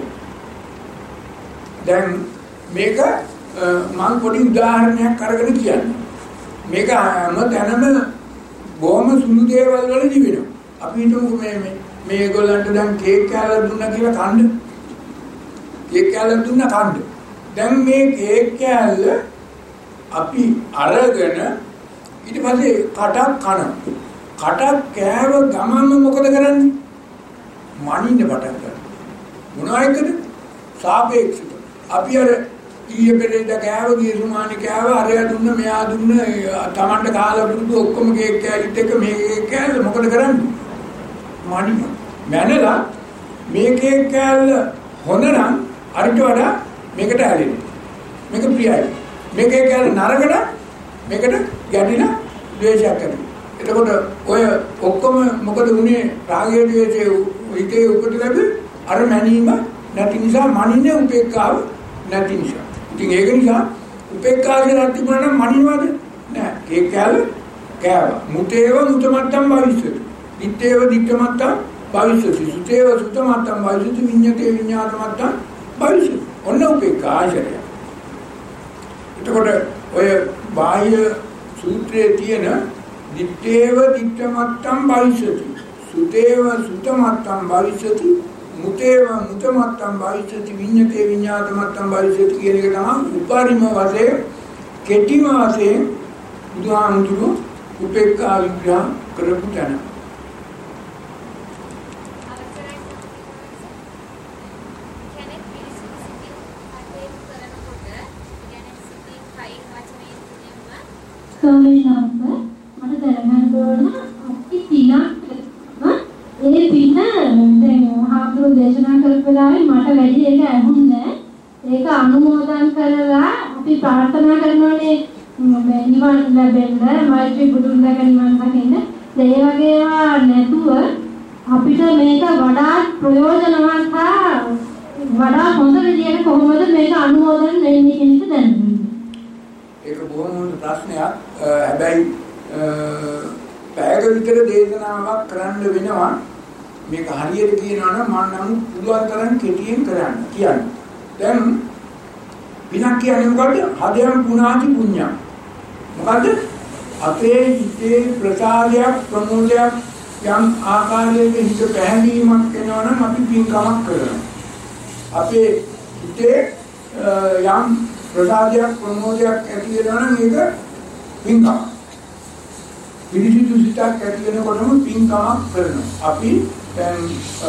දැන් මේක මම පොඩි උදාහරණයක් අරගෙන කියන්නේ. මේක හැම තැනම බොහොම සුළු දේවල් වලදී වෙනවා. අපි හිතමු මේ මේ මේගොල්ලන්ට දැන් කේක් කෑල්ලක් දුන්නා කියලා කන්න. කේක් කෑල්ලක් දුන්නා කන්න. දැන් මේ කේක් කෑල්ල අපි අරගෙන ඊට පස්සේ කටක් කනවා. කටක් කෑව ගමන්ම මොකද කරන්නේ? මනින්න පටන් ගන්නවා. මොනවා එක්කද? සාපේක්ෂව. අපි අර ඊයේ පෙරේද කෑව ගියසුමානි කෑව අරයා දුන්න මෙයා දුන්න තමන්ට කාලා පුරුදු ඔක්කොම කේක් කෑලිත් එක මේ කේක් කෑල්ල මොකද කරන්නේ? මනින්න. මැනලා මේ කේක් කෑල්ල හොඳ නම් අරිට වඩා මේකට ඇලෙනවා. මේක ප්‍රියයි. මේ කේක් කෑල්ල නරක නම් මේකට ගැටිලා ද්වේෂයක් ඇති වෙනවා. එතකොට ඔය ඔක්කොම මොකද වුනේ? රාගයේ ද්වේෂයේ හිතේ උපදිනද අර මැනීම නැති නිසා මනින්නේ උපේක්ඛාව නැති නිසා. ඉතින් ඒක නිසා උපේක්ඛාවේ නැති වුණා නම් මනිනවද? නෑ. ඒක කෑල්ල කෑවා. මුතේව මුතමත්තම් භවිෂ්‍යති. දිත්තේව දිත්තමත්තම් භවිෂ්‍යති. සුතේව සුතමත්තම් භවිෂ්‍යති. විඤ්ඤතේ විඤ්ඤාතමත්තම් භවිෂ්‍යති. ඔන්න උපේක්ඛාචරය. එතකොට ඔය බාහ්‍ය සූත්‍රයේ තියෙන දිත්තේව දිත්තමත්තම් භවිෂ්‍යති. සුතේව සුතමත්තම් භවිෂ්‍යති. මුතේව මුතමත්තම් භවිෂ්‍යති. විඤ්ඤතේ විඤ්ඤාතමත්තම් භවිෂ්‍යති කියන එක තමයි උපරිම වශයෙන් කෙටිම වශයෙන් බුදුහාමුදුරුවෝ උපේක්ඛා විග්‍රහ කරපු තැන. ස්වාමීන් වහන්සේ මට දැනගන්න ඕන අපි තිනක් ඒ පින දැන් හාමුදුරුවෝ දේශනා කරපු වෙලාවේ මට වැඩි ඒක ඇහුන්නේ ඒක අනුමෝදන් කරලා අපි ප්‍රාර්ථනා කරනෝනේ නිවන් ලැබෙන්න මෛත්‍රී බුදුන් දැක නිවන් දකින්න ඒ වගේ ඒවා නැතුව අපිට මේක වඩා ප්‍රයෝජනවත් හා වඩා හොඳ විදියට කොහොමද මේක අනුමෝදන් වෙන්නේ කියන එක දැනගන්න. ඒක බොහොම හොඳ ප්‍රශ්නයක්. හැබැයි පැයක විතර දේශනාවක් කරන්න වෙනවා. මේක හරියට කියනවා නම් මම නම් පුළුවන් තරම් කෙටියෙන් කරන්න කියන්නේ. දැන් විනා කියන්නේ මොකද? හදයන් පුණාති පුඤ්ඤා. මොකද? අපේ හිතේ ප්‍රසාදයක් ප්‍රමෝදයක් යම් ආකාරයක හිත පැහැදීමක් වෙනවා නම් අපි පින්කමක් කරනවා. අපේ හිතේ යම් ප්‍රසාදයක් ප්‍රමෝදයක් ඇති වෙනවා නම් ඒක පින්කම. පිළිසිදු සිතක් ඇති වෙනකොටම පින්කමක් කරනවා. අපි දැන්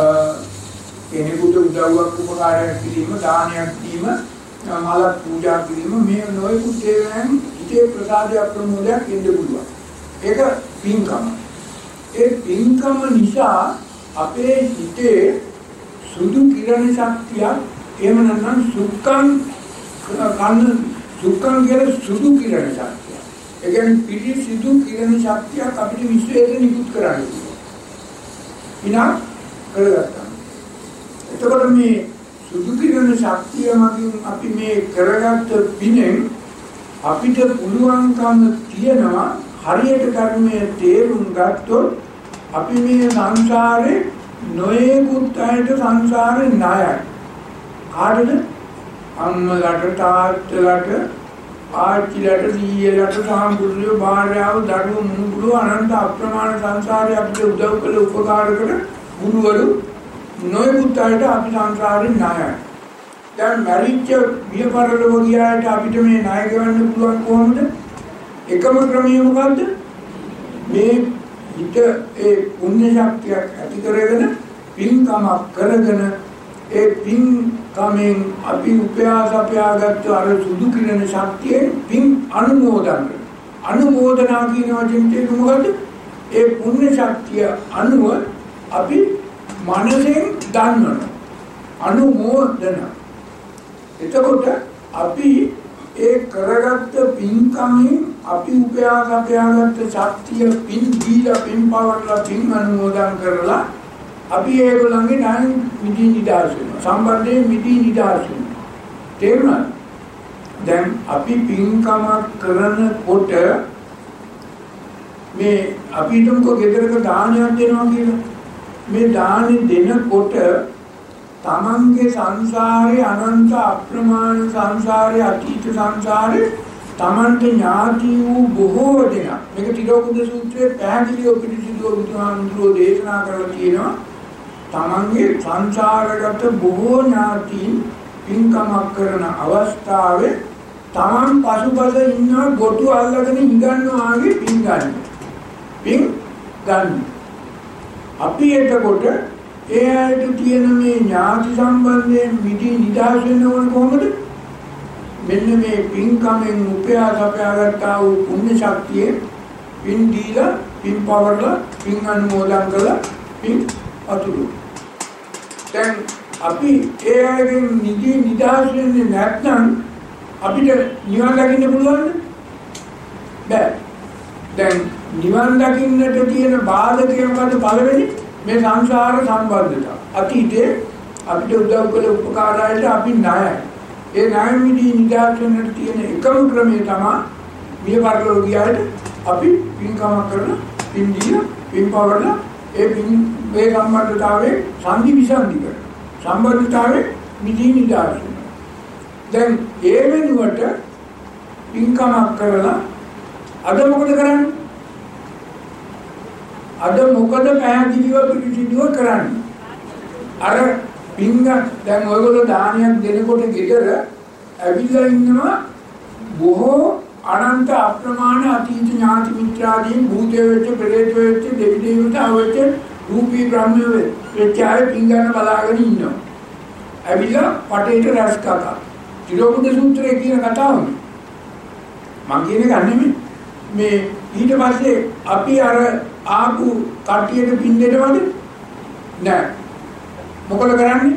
කෙනෙකුට උදව්වක් උපකාරයක් කිරීම, දානයක් දීම, මාලක් පූජා කිරීම මේ නොයෙකුත් දේවයන් හිතේ ප්‍රසාදයක් ප්‍රමෝදයක් එන්න පුළුවන්. ඒක පින්කම. ඒ පින්කම නිසා අපේ හිතේ සුදු කිරණ ශක්තිය එහෙම නැත්නම් සුක්කම් කන්න සුක්කම් කියන සුදු කිරණ ශක්තිය. ඒ කියන්නේ පිළිසිදු කිරණ ශක්තියක් අපිට විශ්වයට නිකුත් කරන්න පුළුවන්. විනා කරගත්තා. එතකොට මේ සුදු කිරණ ශක්තිය මගින් අපි මේ කරගත්ත පිනෙන් අපිට පුළුවන්කම තියෙනවා හරියට ධර්මයේ තේරුම් ගත්තොත් අපි මේ සංසාරේ නොයෙකුත් අයට සංසාරේ ණයයි. කාටද? අම්මලාට, තාත්තලාට, ආච්චිලාට, සීයලාට, සාම්පුරුෂයෝ, භාර්යාව, දරුවෝ, මුණුබුරු අනන්ත අප්‍රමාණ සංසාරේ අපිට උදව් කළ උපකාර කළ ගුරුවරු නොයෙකුත් අයට අපි සංසාරේ ණයයි. දැන් මරිච්ච බියපරලව ගියාට අපිට මේ ණය ගෙවන්න පුළුවන් කොහොමද? එකම ක්‍රමය මොකද්ද? මේ හිත ඒ පුණ්‍ය ශක්තියක් ඇති කරගෙන පින්කමක් කරගෙන ඒ පින්කමෙන් අපි උපයාස අපයාගත්තු අර සුදු කිරණ ශක්තියෙන් පින් අනුමෝදන් අනුමෝදනා කියන වචනේ මොකද්ද? ඒ පුණ්‍ය ශක්තිය අනුව අපි මනසෙන් දන්වන අනුමෝදන. එතකොට අපි ඒ කරගත්ත පින්කමෙන් අපි උපයාස අපයාගත්ත ශක්තිය පින් දීලා පින් පවර්ලා පින් අනුමෝදන් කරලා අපි ඒගොල්ලන්ගේ ණය මිදී නිදාස් වෙනවා. සම්බන්ධයෙන් මිදී නිදාස් වෙනවා. තේරුණාද? දැන් අපි පින්කමක් කරනකොට මේ අපි හිතමුකෝ ගෙදරක දානයක් දෙනවා කියලා. මේ දානෙ දෙනකොට තමන්ගේ සංසාරේ අනන්ත අප්‍රමාණ සංසාරේ අතීත සංසාරේ තමන්ට ඥාති වූ බොහෝ දෙනා මේක තිරෝකුද සූත්‍රයේ පැහැදිලිව පිළිසිදුව බුදුහාමුදුරුවෝ දේශනා කරලා තියෙනවා. තමන්ගේ සංසාරගත බොහෝ ඥාතීන් පින්කමක් කරන අවස්ථාවේ තමන් පසුපස ඉන්න ගොටු අල්ලගෙන ඉඳන්නවා වගේ පින් ගන්න. පින් ගන්න. අපි එතකොට ඒ ඇයිට තියෙන මේ ඥාති සම්බන්ධයෙන් විදි නිදහස් වෙන්න ඕන කොහොමද? මෙන්න මේ පින්කමෙන් උපයා සපයාගත්තා වූ පුණ්‍ය ශක්තිය පින් දීලා පින් පවරලා පින් අනුමෝදන් කළා පින් අතුරු. දැන් අපි ඒ ඇයිගෙන් නිදි නිදහස් වෙන්නේ නැත්නම් අපිට නිවන් දකින්න පුළුවන්ද? බෑ. දැන් නිවන් දකින්නට තියෙන බාධකය මොකද? පළවෙනි මේ සංසාර සම්බන්ධතාව. අතීතේ අපිට උදව් කළ උපකාරයට අපි ණයයි. ඒ ණය මිදී නිදහස් වෙන්නට තියෙන එකම ක්‍රමය තමයි මිය පරලෝකියට අපි පින්කමක් කරන පින් දීලා පින් පවරලා ඒ පින් මේ සම්බන්ධතාවයේ සංදි විසන්දි කර. සම්බන්ධතාවයේ මිදී නිදහස් වෙනවා. දැන් ඒ වෙනුවට පින්කමක් කරලා අද මොකද කරන්නේ? අද මොකද පැහැදිලිව පිළිසිදුව කරන්නේ? අර පින්ග දැන් ඔයගොල්ලෝ දානයක් දෙනකොට ගෙදර ඇවිල්ලා ඉන්නවා බොහෝ අනන්ත අප්‍රමාණ අතීත ඥාති මිත්‍රාදීන් භූතය වෙච්ච ප්‍රේත වෙච්ච දෙවි දේවතා වෙච්ච රූපී බ්‍රහ්ම වෙච්ච අය පින් ගන්න බලාගෙන ඉන්නවා. ඇවිල්ලා පටේට රැස් කතා. තිරෝකුද සූත්‍රයේ කියන කතාව මම කියන එක නෙමෙයි. මේ ඊට පස්සේ අපි අර ආපු කට්ටියට පින් දෙනවද? නෑ. මොකද කරන්නේ?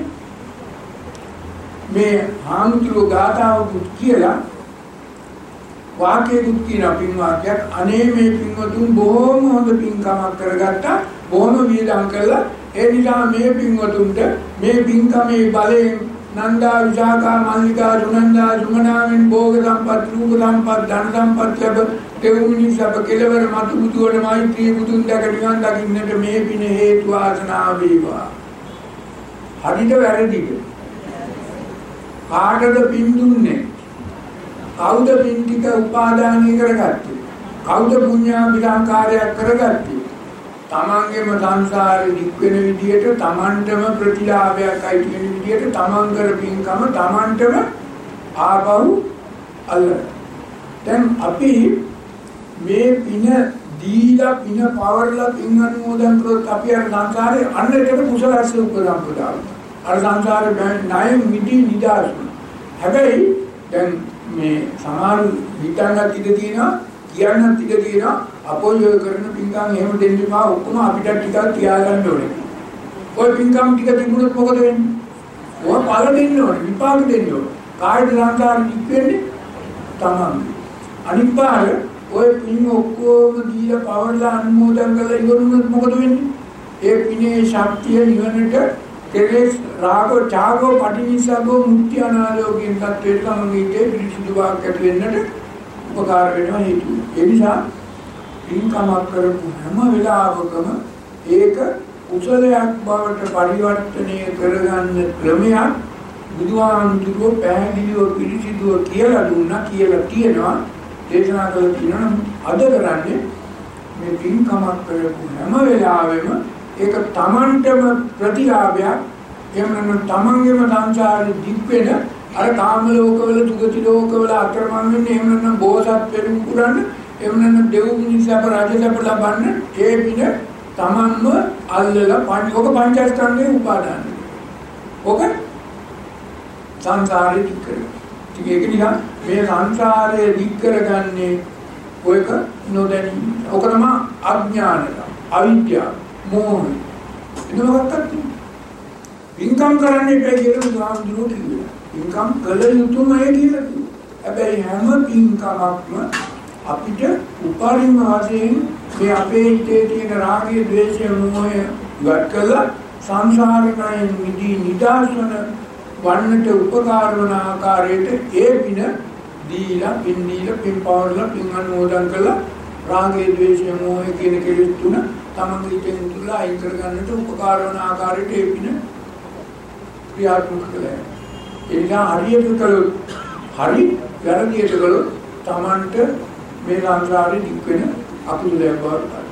මේ හාමුදුරුවෝ ගාථාවකුත් කියලා වාක්‍යයකුත් කියන පින් වාක්‍යයක් අනේ මේ පින්වතුන් බොහොම හොඳ පින්කමක් කරගත්තා බොහොම වියදම් කළා ඒ නිසා මේ පින්වතුන්ට මේ පින්කමේ බලයෙන් නන්දා විශාඛා මල්ලිකා සුනන්දා සුමනාවෙන් භෝග සම්පත් රූප සම්පත් ධන සම්පත් ලැබ දෙවුනි සබ කෙලවර මතු බුදුවර මෛත්‍රී බුදුන් දැක නිවන් දකින්නට මේ පින හේතු වාසනා වේවා. හරිද වැරදිද? කාටද පින් දුන්නේ? කවුද පින් ටික උපාදානය කරගත්තේ? කවුද පුණ්‍යාභිසංකාරයක් කරගත්තේ? තමන්ගේම සංසාරේ දික් වෙන විදියට තමන්ටම ප්‍රතිලාභයක් අයිති වෙන විදියට තමන් කර පින්කම තමන්ටම ආපහු අල්ලන. දැන් අපි මේ පින දීලා පින පවර්ලා පින් අනුමෝදන් කරොත් අපි අර සංසාරේ අන්න එකට කුසල රැස් උපදම්පදාව. අර සංසාරේ ණය මිදි නිදාස්. හැබැයි දැන් මේ සමහර හිතන්නත් ඉඩ තියෙනවා කියන්නත් ඉඩ තියෙනවා අපෝය කරන පින්කම් එහෙම දෙන්න එපා ඔක්කොම අපිට ටිකක් තියාගන්න ඕනේ. ඔය පින්කම් ටික තිබුණොත් මොකද වෙන්නේ? ඔය පළ දෙන්න ඕනේ විපාක දෙන්න ඕනේ. කායික සංසාරෙ ඉක් වෙන්නේ තමයි. අනිත් පාර ඔය පින් ඔක්කොම දීලා පවර්ලා අනුමෝදන් කරලා ඉවරුනොත් මොකද වෙන්නේ? ඒ පිනේ ශක්තිය නිවනට කෙලෙස් රාග ඡාග පටිනිසග්ගෝ මුක්ති අනාලෝකයෙන් තත්ත්වයට තමන්ගේ පිළිසිදු වාක්‍යයට වෙන්නට උපකාර වෙනවා හේතු. ඒ නිසා පින්කමක් කරපු හැම වෙලාවකම ඒක කුසලයක් බවට පරිවර්තනය කරගන්න ක්‍රමයක් බුදුහාමුදුරුවෝ පැහැදිලිව පිළිසිදුව කියලා දුන්නා කියලා තියෙනවා. දේශනා කළා කියනවා අද කරන්නේ මේ පින්කමක් කරපු හැම වෙලාවෙම ඒක තමන්ටම ප්‍රතිලාභයක් එහෙම නැත්නම් තමන්ගේම සංසාරෙ දික් වෙන අර කාම ලෝකවල දුගති ලෝකවල අතරමං වෙන්නේ එහෙම නැත්නම් බෝසත් පෙරම් පුරන්න එහෙම නැත්නම් දෙව් මිනිස්සුන්ව රජ ලැබ ලබන්න ඒ පින තමන්ම අල්ලලා පංචෝක පංචස්කන්ධේ උපාදාන. ඔක සංසාරෙ දික් කරගන්න. ඒක නිසා මේ සංසාරය දික් කරගන්නේ ඔයක නොදැනීම. ඔක තමයි අඥානය, අවිද්‍යාව, මෝහය. එතනකට පින්කම් කරන්නේ බෑ කියලා බුදුහාමුදුරුවෝ කිව්වා. පින්කම් කළ යුතුමයි කියලා කිව්වා. හැබැයි හැම පින්කමක්ම අපිට උපරිම වශයෙන් මේ අපේ හිතේ තියෙන රාගය, ද්වේෂය, මෝහය ගත් කළා සංසාරයෙන් මිදී නිදහස් වන වන්නට උපකාර වන ආකාරයට ඒ පින දීලා පින් දීලා පින් පාවලා පින් අනුමෝදන් කළා රාගයේ ද්වේෂයේ මොහේ කියන කෙලෙස් තුන තමන්ගේ හිතෙන් තුලා අයින් කර ගන්නට උපකාර වන ආකාරයට ඒ පින ක්‍රියාත්මක කළා. ඒ නිසා හරියට කළොත් හරි වැරදියට කළොත් තමන්ට මේ සංසාරේ දික් වෙන අකුසලයක් බවට පත්.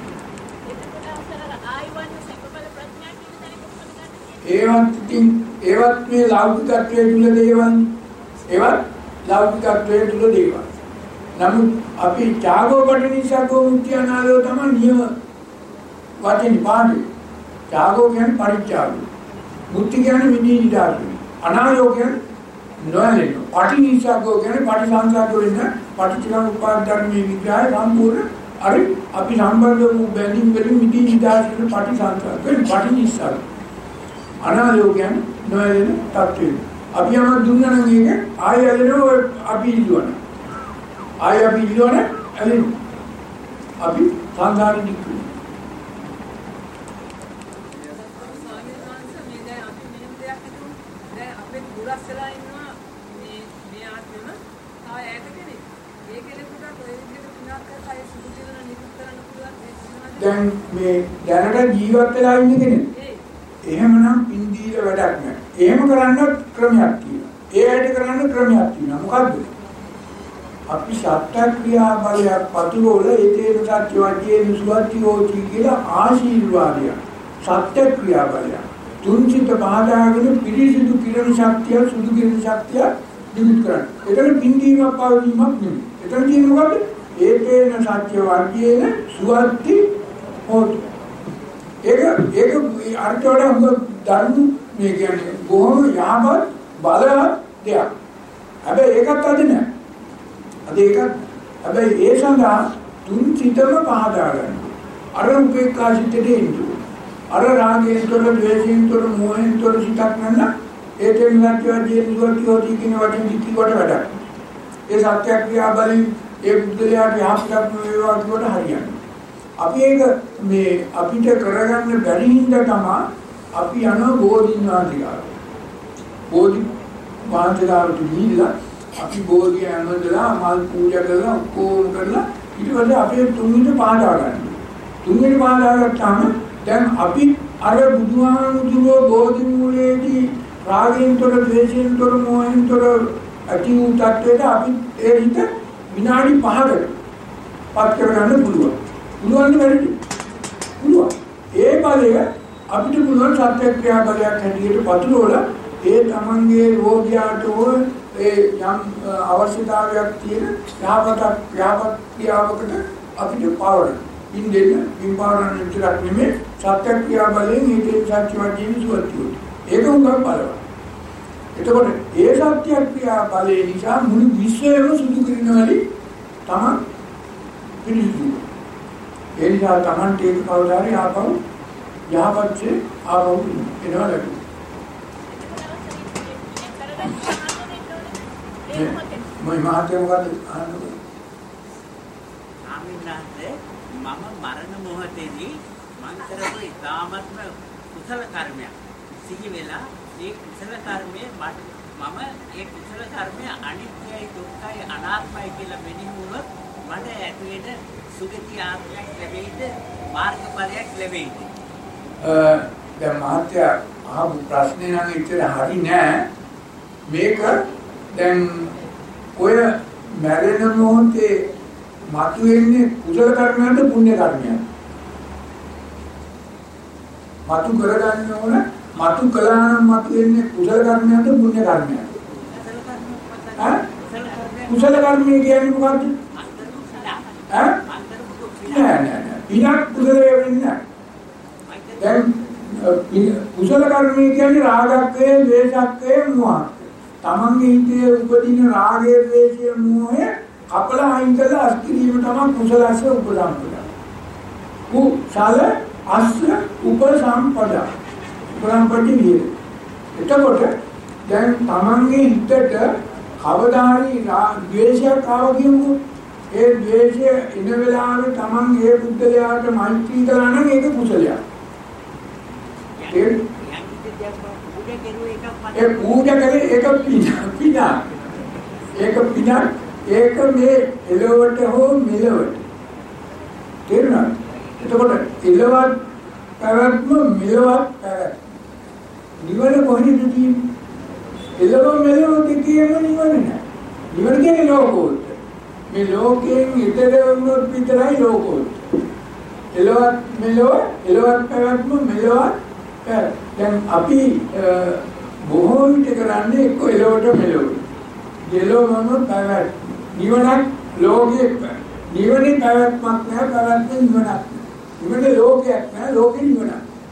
ඒවත් ඉතින් ඒවත් මේ ලෞකිකත්වයේ තුල දේවල් ඒවත් ලෞකිකත්වයේ තුල දේවල්. නමුත් අපි ත්‍යාගෝ පටිනිසග්ගෝ මුක්තියනාලෝ තමයි නියම වචනේ පාඩේ. ත්‍යාගෝ කියන්නේ පරිත්‍යාගය. මුක්ති කියන්නේ විදී නිදාසය. අනාලෝ කියන්නේ නොයලෙන. පටිනිසග්ගෝ කියන්නේ පටිසංසග්ගෝ වෙන පටිච්චසමුප්පාද ධර්මයේ විග්‍රහය සම්පූර්ණ අර අපි සම්බන්ධ වූ බැඳීම් වලින් විදී නිදාසය පටිසංසග්ගෝ පටිනිසග්ගෝ අනාලෝ කියන්නේ නොයලෙන තත්ත්වය. අපි යමක් දුන්නා නම් ඒක ආයෙ ඇලෙනවා අපි ඉල්ලුවා. ආයෙ අපි ඉල්ලුවා ඇලෙනවා. අපි සංසාරෙ දික් වෙනවා. දැන් මේ දැනට ජීවත් වෙලා ඉන්න කෙනෙක් එහෙමනම් පින් දීලා වැඩක් නැහැ. එහෙම කරන්න ක්‍රමයක් තියෙනවා. ඒ ඇයිද කරන්න ක්‍රමයක් තියෙනවා. මොකද්ද? අපි සත්‍යක්‍රියා බලයක් පතුරවල ඒතේන සත්‍ය වජ්ජේන සුවත්තිෝචි කියලා ආශීර්වාදය. සත්‍යක්‍රියා බලය. තුන්සිත බාධාගෙන පිරිසිදු කිරණ ශක්තිය සුදු කිරණ ශක්තිය දිනු කරන්න. ඒතර පින් දීමක් පාවීමක් නෙමෙයි. ඒතර කියන්නේ මොකද්ද? ඒතේන සත්‍ය වජ්ජේන සුවත්ති හොත් ඒක ඒක අර්ථ වල හුඟ ධර්ම මේ කියන්නේ බොහොම යහපත් බලවත් දෙයක්. හැබැයි ඒකත් අද නෑ. අද ඒකත් හැබැයි ඒ සඳහා තුන් සිතම පහදා ගන්න. අර උපේක්ඛා සිතේ ඉන්නේ. අර රාගයෙන් තොර, ද්වේෂයෙන් තොර, මෝහයෙන් තොර සිතක් නැන්න ඒ දෙන්නත්වදී නිවර්තියෝදී කියන වටින් දිටි කොට වැඩක්. ඒ සත්‍යක්‍රියා බලෙන් ඒ බුද්ධලයාට යහපතක් වේවා කියවට හරියන්නේ. අපි ඒක මේ අපිට කරගන්න බැරි හින්දා තමයි අපි යන බෝධිඥානිකාර. බෝධි වාන්තිකාරට ගිහිල්ලා අපි බෝධිය ඇමදලා මල් පූජා කරලා කොම් කරලා ඊට පස්සේ අපේ තුන්වෙනි පාඩා ගන්න. තුන්වෙනි පාඩා ගත්තාම දැන් අපි අර බුදුහාමුදුරුවෝ බෝධි මූලයේදී රාගයෙන් තොර, ද්වේෂයෙන් තොර, මෝහයෙන් තොර ඇති වූ තත්ත්වයට අපි ඒ හිත විනාඩි පහකට පත් කරගන්න පුළුවන්. පුළුවන් නෙවෙයි. පුළුවන්. ඒ බලය අපිට පුළුවන් සත්‍යක්‍රියා බලයක් හැටියට පතුරවලා ඒ තමන්ගේ රෝගියාට ඒ යම් අවශ්‍යතාවයක් තියෙන යහපතක් යහපත් ක්‍රියාවකට අපිට පාවර. ඉන්දෙන්න විපාරණ විතරක් නෙමෙයි සත්‍යක්‍රියා බලයෙන් ඒකේ සත්‍ය වර්ධින සුවතිය. ඒක උගක් බලවත්. එතකොට ඒ සත්‍යක්‍රියා බලය නිසා මුළු විශ්වයම සුදු කිරිනවලි තමයි පිළිසුදු. ඒ නිසා Tamante ඒක කවදාරි ආපහු යහපත්සේ ආපහු එනවා ලැබෙනවා. මම මාතේ මොකද අහන්නේ? ආමිනාතේ මම මරණ මොහොතේදී මං කරපු ඉතාමත්ම කුසල කර්මයක් සිහි වෙලා ඒ කුසල කර්මය මම ඒ කුසල කර්මය අනිත්‍යයි දුක්ඛයි අනාත්මයි කියලා මෙනෙහි වුණොත් මට ඇති වෙන සුගති ආත්මයක් ලැබෙයිද මාර්ගඵලයක් ලැබෙයිද? දැන් මහත්ය අහපු ප්‍රශ්නේ නම් ඉතින් හරි නෑ. මේක දැන් ඔය මැරෙන මොහොතේ මතුවෙන්නේ කුසල කර්මයක්ද පුණ්‍ය කර්මයක්ද? මතු කරගන්න ඕන මතු කළා නම් මතුවෙන්නේ කුසල කර්මයක්ද පුණ්‍ය කර්මයක්ද? ඈ කුසල කර්මය කියන්නේ මොකක්ද? ඈ නෑ නෑ නෑ පිනක් කුසල වෙන්නේ නෑ. දැන් කුසල කර්මය කියන්නේ රාගක්කේ, ද්වේෂක්කේ, මොහක්කේ. තමන්ගේ හිතේ උපදින රාගය, ද්වේෂය, මෝහය කපලා අයින් කරලා අස්කිරීම තමයි කුසලස්ස උපසම්පදා. කුසල අස්ස උපසම්පදා. උපසම්පදි විහෙ. එතකොට දැන් තමන්ගේ හිතට කවදාහරි ද්වේෂයක් ආව කියමු. ඒ ද්වේෂය ඉන වෙලාවේ තමන් ඒ බුද්ධලයාට මෛත්‍රී කළා නම් ඒක කුසලයක්. ඒ පූජා කරේ ඒක පින පින. ඒක පිනක් ඒක මේ එළවට හෝ මෙලවට තේරුණාද? එතකොට එළවත් පැවැත්ම මෙලවත් පැවැත්ම නිවන කොහෙද තියෙන්නේ? එළව මෙලව දෙකේම නිවන නෑ. නිවන කියන්නේ ලෝකෝත්තර. මේ ලෝකයෙන් ඊතර වුණොත් විතරයි ලෝකෝත්තර. එළවත් මෙලව එළවත් පැවැත්ම මෙලවත් දැන් අපි බොහෝ විට කරන්නේ එක්ක එළවට මෙලවට. එළවම පැවැත්ම. නිවනක් ලෝකයේ නිවනේ පැවැත්මක් නෑ පැවැත්ම නිවනක්. නිවනේ ලෝකයක් නෑ ලෝකේ නිවනක්.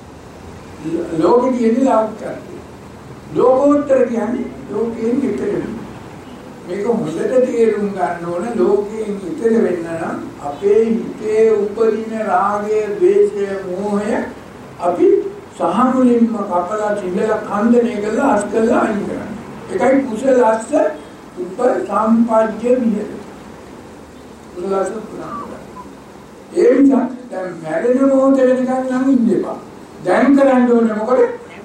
ලෝකෙ කියන්නේ ලෞකිකයි. ලෝකෝත්තර කියන්නේ ලෝකයෙන් ඊතර වෙන. මේක හොඳට තේරුම් ගන්න ඕන. ලෝකයෙන් ඊතර වෙන්න නම් අපේ හිතේ උපදින රාගය, ද්වේෂය, මෝහය අපි සහ මුලින්ම කපලා සිඳලා කන්දනය කරලා අස් කරලා අයින් කරන්න. ඒකයි කුසලස්ස උප සම්පජ්ජ විහෙර. කුසලස්ස පුරාණ. ඒ නිසා දැන් මැරෙන මොහොත වෙනකන් නම් ඉන්න එපා. දැන් කරන්න ඕනේ මොකද?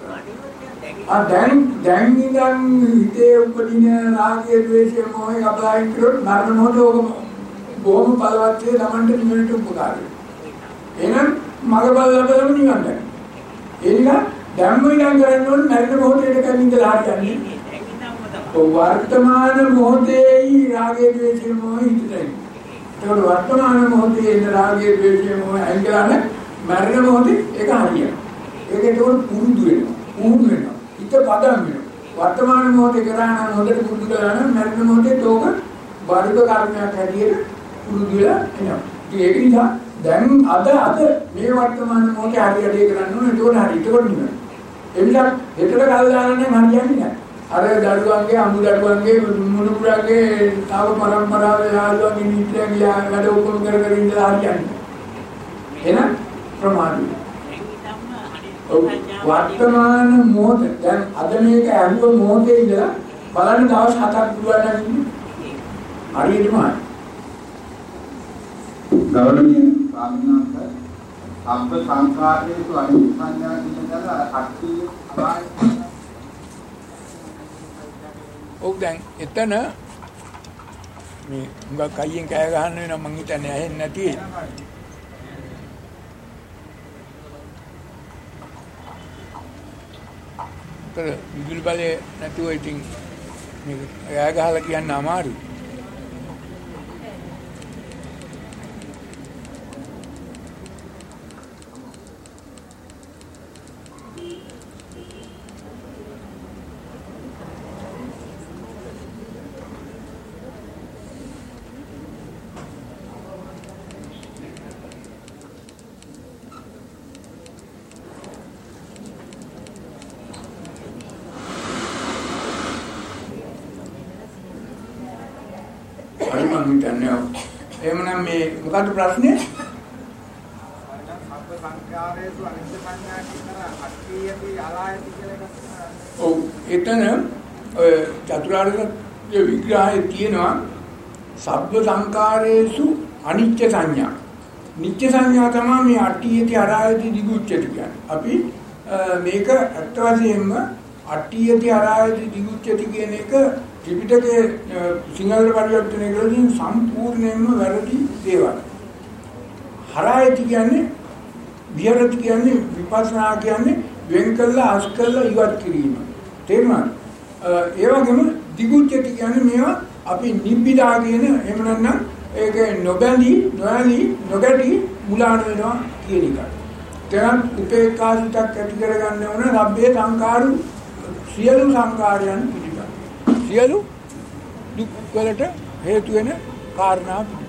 ආ දැන් දැන් ඉඳන් හිතේ උපදින රාගය, ද්වේෂය, මොහය අපලයින් කරොත් මරණ මොහොතේ ඔක බොහොම බලවත් වේ ළමන්ට නිවනට උපකාරයි. එහෙනම් මග බලලම නිවන් ගන්න. එනිසා ධම්ම ඉඳන් කරන්න ඕනේ මරණ මොහොතේ දෙකකින් ඉඳලා හරියන්නේ. ඔව් වර්තමාන මොහොතේයි රාගය, ද්වේෂය, මොහය හිතේ. ඒක වර්තමාන මොහොතේ ඉඳ රාගය, ද්වේෂය, මොහය අයින් කරලා මරණ මොහොතේ ඒක හරියනවා. ඒක ඒක පුරුදු වෙනවා. පුරුදු වෙනවා. හිත පදම් වෙනවා. වර්තමාන මොහොතේ කරා නම් හොඳට පුරුදු කරා නම් මරණ මොහොතේ තෝක බාහිර කර්මයක් හැටියට පුරුදු වෙලා එනවා. ඒක නිසා දැන් අද අද මේ වර්තමාන මොහොතේ හරියට කරන්න ඕනේ. ඒක හරි. ඒක නෙමෙයි. ඒ නිසා හෙටට කල් දාන්න නම් හරියන්නේ නැහැ. අර දරුවන්ගේ අමු දරුවන්ගේ මුණුපුරගේ තාව පරම්පරාවේ යාළුවන්ගේ නීතියගේ වැඩ ඔක්කොම කර කර ඉඳලා හරියන්නේ. එහෙනම් ප්‍රමාදයි. වර්තමාන මොහොත දැන් අද මේක ඇහුව මොහොතේ ඉඳලා බලන්න දවස් හතක් පුළුවන් නම් හරියටම හරි. ගෞරවනීය ස්වාමීන් වහන්සේ අබ්බ සංකාරයේතු අනිත් සංඥා කියන දල අට්ටි අපාය. ඔව් දැන් එතන මේ හුඟක් අයියෙන් කෑ ගහන්න වෙනවා මං හිතන්නේ ඇහෙන්නේ නැති. තර විදුලි බලය නැතුව ඉතින් මේක කෑ ගහලා කියන්න අමාරුයි. එහෙමනම් මේ මොකද්ද ප්‍රශ්නේ? අබ්බ සංඛාරයේතු අනිත්‍ය සංඥා කියන අට්ඨියති අලායති කියලා එකක්. ඔව් එතන ඔය චතුරාර්ය සත්‍ය විග්‍රහයේ තියෙනවා සබ්බ සංඛාරයේසු අනිත්‍ය සංඥා. නිත්‍ය සංඥා තමයි මේ අට්ඨියති අලායති දිගුච්ඡති කියන්නේ. අපි මේක අර්ථ වශයෙන්ම අට්ඨියති අලායති දිගුච්ඡති කියන එක ත්‍රිපිටකයේ සිංහලට පරිවර්තනය කරලා සම්පූර්ණයෙන්ම වැරදි දේවල්. හරායති කියන්නේ විහෙරති කියන්නේ විපස්සනා කියන්නේ වෙන් කළා අස් කළා ඉවත් කිරීම. තේරුණාද? ඒ වගේම දිගුච්ඡති කියන්නේ මේවා අපි නිබ්බිදා කියන එහෙම නැත්නම් ඒක නොබැලී නොඇලී නොගැටි මුලාන වෙනවා කියන එක. දැන් උපේක්ඛාසිතක් ඇති කරගන්න ඕන රබ්බේ සංකාරු සියලු සංකාරයන් සියලු දුක් වලට හේතු වෙන කාරණා පිළිබඳ.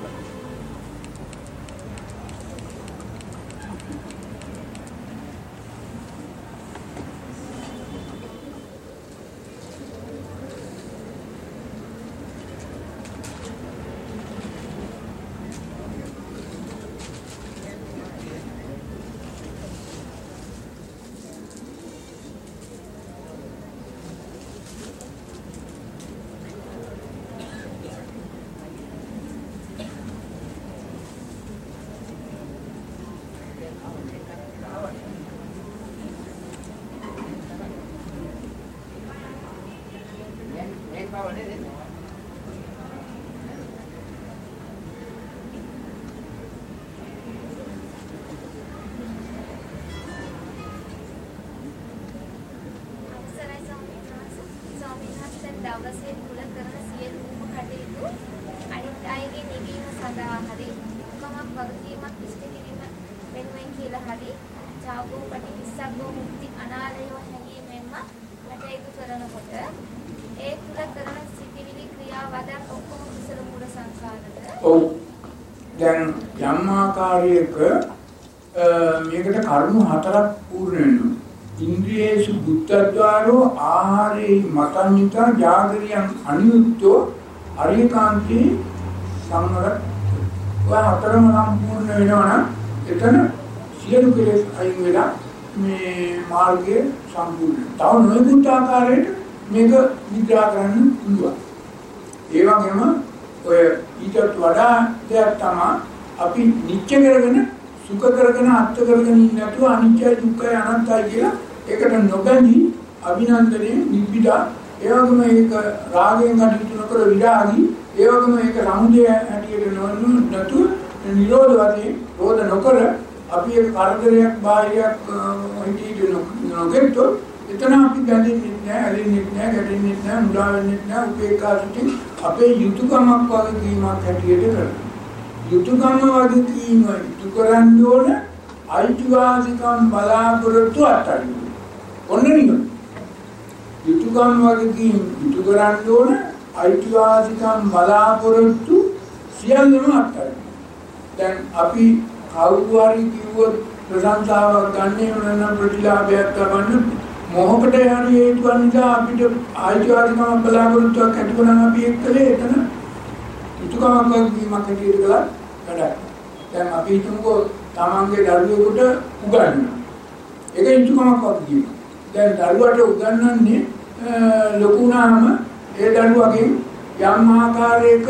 කියලා හරි කොමක් වගකීමක් ඉෂ්ට කිරීම වෙනුවෙන් කියලා හරි චාගෝ පටිවිස්සග්ගෝ මුක්ති අනාලයෝ හැඟීමෙන්ම කටයුතු කරනකොට ඒ තුල කරන සිතිවිලි ක්‍රියාවදන් ඔක්කොම කුසල මූල සංස්කාරවලට ඔව් දැන් යම් ආකාරයක මේකට කරුණු හතරක් පූර්ණ වෙනවා. ඉන්ද්‍රියේසු බුද්ධද්වාරෝ ආහාරේ මතන්විතා ජාගරියං අනියුක්තෝ අරියකාන්තේ සම්මර ඔය හතරම සම්පූර්ණ වෙනවා නම් එතන සියලු කෙලෙස් අයින් වෙලා මේ මාර්ගයේ සම්පූර්ණ. තව නොයෙකුත් ආකාරයට මේක විග්‍රහ කරන්න පුළුවන්. ඒ වගේම ඔය ඊටත් වඩා දෙයක් තමයි අපි නිත්‍ය කරගෙන සුඛ කරගෙන අත්ත කරගෙන ඉන්නේ නැතුව අනිත්‍ය දුක්ඛය අනත්තයි කියලා ඒකට නොබැඳී අභිනන්දනයේ නිබ්බිදා ඒ වගේම ඒක රාගයෙන් කටයුතු නොකර විරාගී ඒ වගේම ඒක සමුදය හැටියට නොවන නැතුව නිරෝධ වශයෙන් රෝධ නොකර අපි ඒක කරදරයක් බාහිරයක් හිතේ නොගෙත්තොත් එතන අපි බැඳෙන්නේ නැහැ, ඇලෙන්නේ නැහැ, ගැටෙන්නේ නැහැ, මුලා වෙන්නේ නැහැ, උපේක්ඛා සිටින් අපේ යුතුයකමක් වගේ කීමක් හැටියට කරනවා. යුතුයකම වගේ කීම යුතු කරන්න ඕන අයිතිවාසිකම් බලාපොරොත්තු අත්හරින්න. ඔන්න නිකන්. යුතුයකම වගේ කීම යුතු කරන්න ඕන අයිතිවාසිකම් බලාපොරොත්තු සියල්ලම අත්හරින්න. දැන් අපි කවුරු හරි කිව්වොත් ප්‍රශංසාවක් ගන්න වෙන ප්‍රතිලාභයක් ගන්න මොහොතට යන හේතුන් නිසා අපිට ආයතනකම බලාපොරොත්තුවක් ඇති කරන අපි එක්කලේ එතන යුතුයකමක් වීමක් හැටියට කළා වැඩක්. දැන් අපි හිතමුකෝ තමන්ගේ දරුවෙකුට උගන්වනවා. ඒක යුතුයකමක් වගේ. දැන් දරුවට උගන්වන්නේ ලොකු වුණාම ඒ දරුවගෙන් යම් ආකාරයක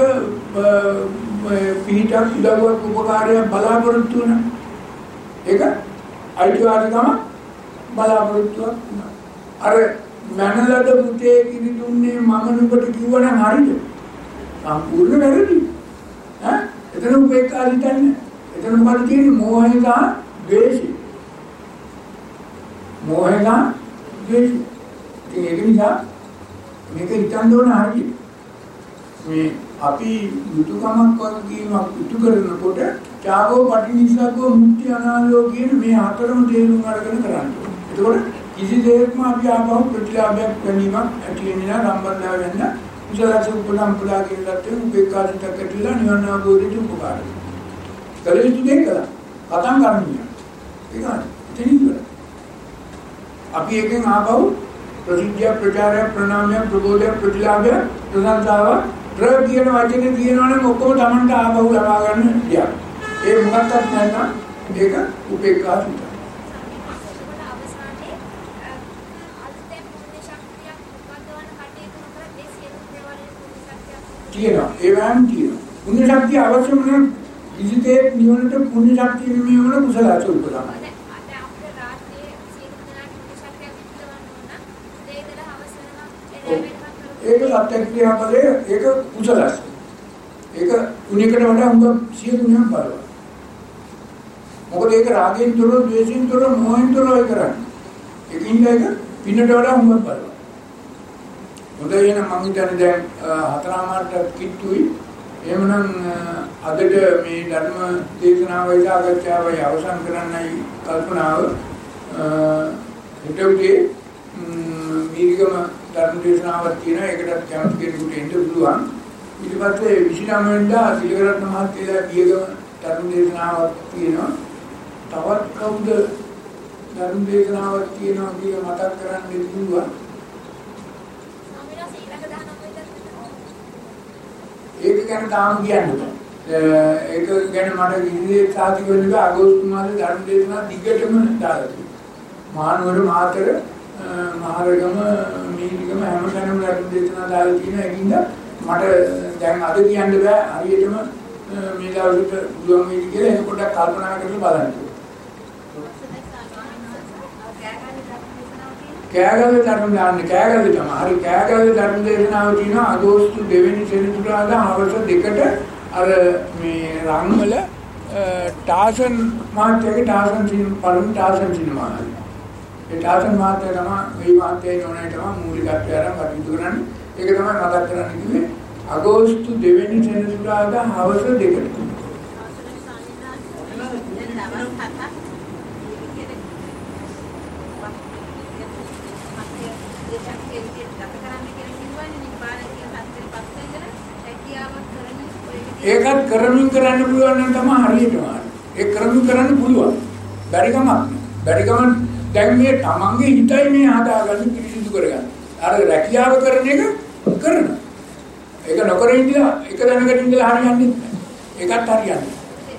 පිටක් උදව්වක් උපකාරයක් බලාපොරොත්තු වෙන ඒක අයිතිවාසිකම බලාපොරොත්තුවක් වුණා. අර මනලද පුතේ කිරි දුන්නේ මම නුඹට කිව්වනම් හරිද? සම්පූර්ණ වැරදි. ඈ එතන උපේක්ඛා හිතන්නේ. එතන මොකද කියන්නේ මෝහය සහ ද්වේෂය. මෝහය සහ ද්වේෂය. ඒක නිසා මේක හිතන්න ඕන හරියට. මේ අපි යුතුයකමක් වගේමක් ඉටු කරනකොට ත්‍යාගෝ පටිනිස්සග්ගෝ මුක්ති අනාලයෝ කියන මේ හතරම තේරුම් අරගෙන කරන්න ඕනේ. එතකොට කිසිසේත්ම අපි ආපහු ප්‍රතිලාභයක් ගැනීමක් ඇති වෙන්නේ නැහැ සම්බන්ධව වෙන්න. කුසලස උපලම් පුලා කියන දත්තේ උපේක්ඛාසිත කැටිලා නිවන අවබෝධයට උපකාරයි. කලියුතු දෙක කළා. කතම් කරන්නේ. ඒක තේරුම් අපි එකෙන් ආපහු ප්‍රසිද්ධිය ප්‍රචාරය ප්‍රණාමය ප්‍රබෝධය ප්‍රතිලාභය ප්‍රසංසාව ප්‍ර කියන වචනේ තියෙනවනම් ඔක්කොම Tamanට ආපහු ලබා ගන්න දෙයක්. ඒ මොකක්වත් නැත්නම් ඒක උපේක්ඛාසිත. තියෙනවා ඒ වෑම් තියෙනවා. පුණ්‍ය ශක්තිය අවශ්‍යම නම් ඉදිතේ නිවනට පුණ්‍ය ශක්තිය නිමවන කුසල අසුර තමයි. ඒක සත්‍යක්‍රියා බලය ඒක කුසලස්. ඒක පුණ්‍යකට වඩා හුඟ සිය ගුණයක් බලවත්. මොකද ඒක රාගයෙන් තොර, ද්වේෂයෙන් තොර, මොහෙන් තොර වෙයි කරන්නේ. ඒකින්ද ඒක පින්නට වඩා හුඟ බලවත්. හොඳයි එහෙනම් මම හිතන්නේ දැන් හතරමාරට කිට්ටුයි. එහෙමනම් අදට මේ ධර්ම දේශනාවයි සාකච්ඡාවයි අවසන් කරන්නයි කල්පනාව. හෙට උදේ මීරිගම ධර්ම දේශනාවක් තියෙනවා. ඒකටත් කැමති කෙනෙකුට එන්න පුළුවන්. ඊට පස්සේ විශිෂ්ටම වෙනදා සිලගරත්න මහත්තයලා බියගම ධර්ම දේශනාවක් තියෙනවා. තවත් කවුද ධර්ම දේශනාවක් තියෙනවා කියලා මතක් කරන්න පුළුවන්. ඒක ගැන තාම කියන්න බෑ. ඒක ගැන මට ඉන්නේ සාතික වෙන්න අගෝස්තු මාසේ ධර්ම දේශනා දිගටම දාලා තියෙනවා. මහනුවර මාතර මහරගම මීරිගම හැමතැනම ධර්ම දේශනා දාලා තියෙනවා. ඒකින්ද මට දැන් අද කියන්න බෑ හරියටම මේ දවසට පුළුවන් වෙයි කියලා ඒක පොඩ්ඩක් කල්පනා කරලා බලන්න. කෑගල්ල ධර්ම දාන්නේ කෑගල්ල තමයි. හරි කෑගල්ල ධර්ම දේශනාව තියෙනවා අගෝස්තු දෙවෙනි සෙනසුරාදා හවස දෙකට අර මේ රන්වල ටාසන් මාත්‍යගේ ටාසන් සිනමා පළමු ටාසන් සිනමා. ඒ ටාසන් මාත්‍ය තමයි මේ මාත්‍යයේ නෝනේ තමයි මූලිකත්වය අරන් කටයුතු කරන්නේ. ඒක තමයි මතක් කරන්න කිව්වේ අගෝස්තු දෙවෙනි සෙනසුරාදා හවස දෙකට. ඒකත් කරමින් කරන්න පුළුවන් නම් තමයි හරියටම. ඒ කරමින් කරන්න පුළුවන්. බැරි කමක් නෑ. බැරි කම දැන් මේ තමන්ගේ හිතයි මේ හදාගන්න පිළිසිදු කරගන්න. අර රැකියාව කරන එක කරන. ඒක නොකර ඉඳලා එක දැනකට ඉඳලා හරියන්නේ නැහැ. ඒකත් හරියන්නේ.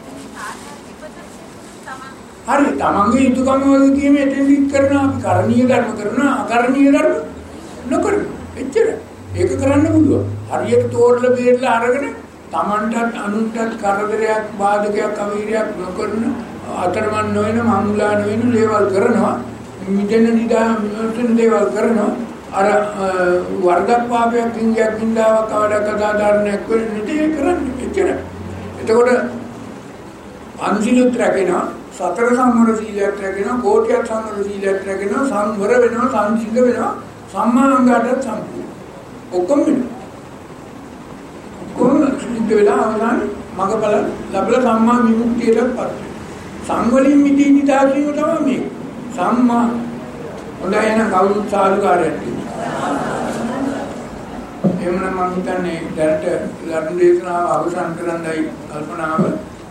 හරි තමන්ගේ යුතුයකම වගකීම එතෙන්දි කරනවා අපි කරණීය ධර්ම කරනවා අකරණීය ධර්ම නොකරන. එච්චර. ඒක කරන්න පුළුවන්. හරියට තෝරලා බේරලා අරගෙන තමන්ටත් අනුන්ටත් කරදරයක් බාධකයක් අවීරයක් නොකරන අතරමන් නොවන මංගුලා නොවන දේවල් කරනවා. මිදෙන නිදා මිදෙන දේවල් කරනවා. අර වර්ධක් පාපයක් කිංගයක් කිංගාවක් කවඩක් කතාදාරණයක් වෙන්නේ කරන්නේ. එච්චර. එතකොට අන්සිලුත් රැකෙනවා සතර සම්වර සීලයක් රැකෙනවා කෝටියක් සම්වර සීලයක් රැකෙනවා සංවර වෙනවා සංසිද්ධ වෙනවා සම්මාංගාටත් සම්පූර්ණ ඔක්කොම වෙනවා ඔක්කොම සිද්ධ වෙලා අවසාන මගපල ලැබලා සම්මා විමුක්තියටපත් වෙනවා සංවලින් මිදී නිදා කියන තමයි මේ සම්මා හොඳයි එහෙනම් කවුරුත් සාදුකාරයක් එහෙමනම් මම හිතන්නේ දැනට ලබන දේශනාව අවසන් කරන්නයි කල්පනාව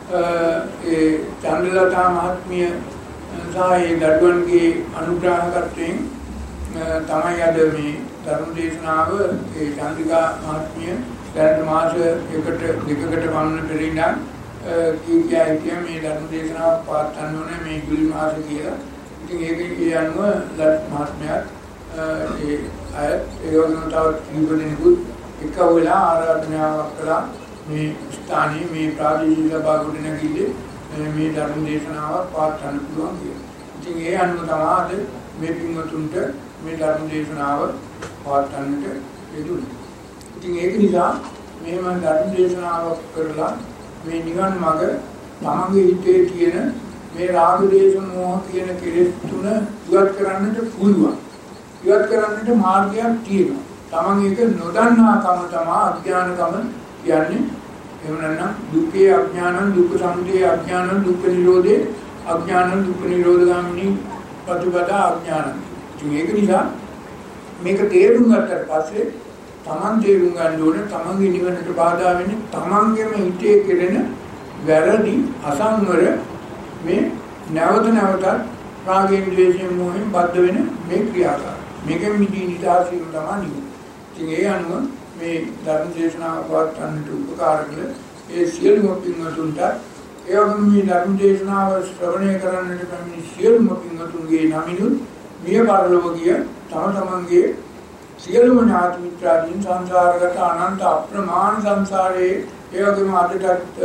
ඒ චන්ද්‍රලතා මහත්මිය සහ ඒ දඩුවන්ගේ අනුග්‍රහකත්වයෙන් තමයි අද මේ ධර්ම දේශනාව ඒ චන්ද්‍රිකා මහත්මිය දැනට මාස එකකට දෙකකට පමණ පෙර ඉඳන් කී කියයි කිය මේ ධර්ම දේශනාව පවත්වන්න ඕනේ මේ ජූලි මාසේ කියලා. ඉතින් ඒක කියනව ලත් මහත්මයාත් ඒ අය ඒ වගේම තව කීප දෙනෙකුත් එක වෙලා ආරාධනාවක් කළා මේ ස්ථානයේ මේ ප්‍රාදේශීය සභාවකට නැගිලි මේ ධර්ම දේශනාව පවත්වන්න පුළුවන් කියලා. ඉතින් ඒ අනුව තමයි මේ පින්වතුන්ට මේ ධර්ම දේශනාව පවත්වන්නට යෙදුනේ. ඉතින් ඒක නිසා මෙහෙම ධර්ම දේශනාවක් කරලා මේ නිවන් මඟ තමන්ගේ හිතේ තියෙන මේ රාග දේශ මොහ කියන කෙලෙස් තුන ඉවත් කරන්නට පුළුවන්. ඉවත් කරන්නට මාර්ගයක් තියෙනවා. තමන් ඒක නොදන්නාකම තමයි අඥානකම කියන්නේ. එහෙම නැත්නම් දුක්ඛේ අඥානං දුක්ඛ සමුදය අඥානං දුක්ඛ නිරෝධේ අඥානං දුක්ඛ නිරෝධ ගාමිනී ප්‍රතිපදා අඥානං. ඉතින් ඒක නිසා මේක තේරුම් ගත්තට පස්සේ තමන් තේරුම් ගන්න ඕනේ තමන්ගේ නිවනට බාධා වෙන්නේ තමන්ගේම හිතේ කෙරෙන වැරදි අසංවර මේ නැවත නැවතත් රාගයෙන් ද්වේෂයෙන් මොහෙන් බද්ධ වෙන මේ ක්‍රියාකාරී. මේකෙන් මිදී නිදහස් වීම තමයි නිවන. ඉතින් ඒ අනුව මේ ධර්ම දේශනාව පවත්වන්නට උපකාර කළ ඒ සියලුම පින්වතුන්ට ඒ වගේම මේ ධර්ම දේශනාව ශ්‍රවණය කරන්නට පැමිණි සියලුම පින්වතුන්ගේ නමිනුත් මිය පරලොව ගිය තම තමන්ගේ සියලුම ඥාති මිත්‍රාදීන් සංසාරගත අනන්ත අප්‍රමාණ සංසාරයේ ඒ වගේම අදටත්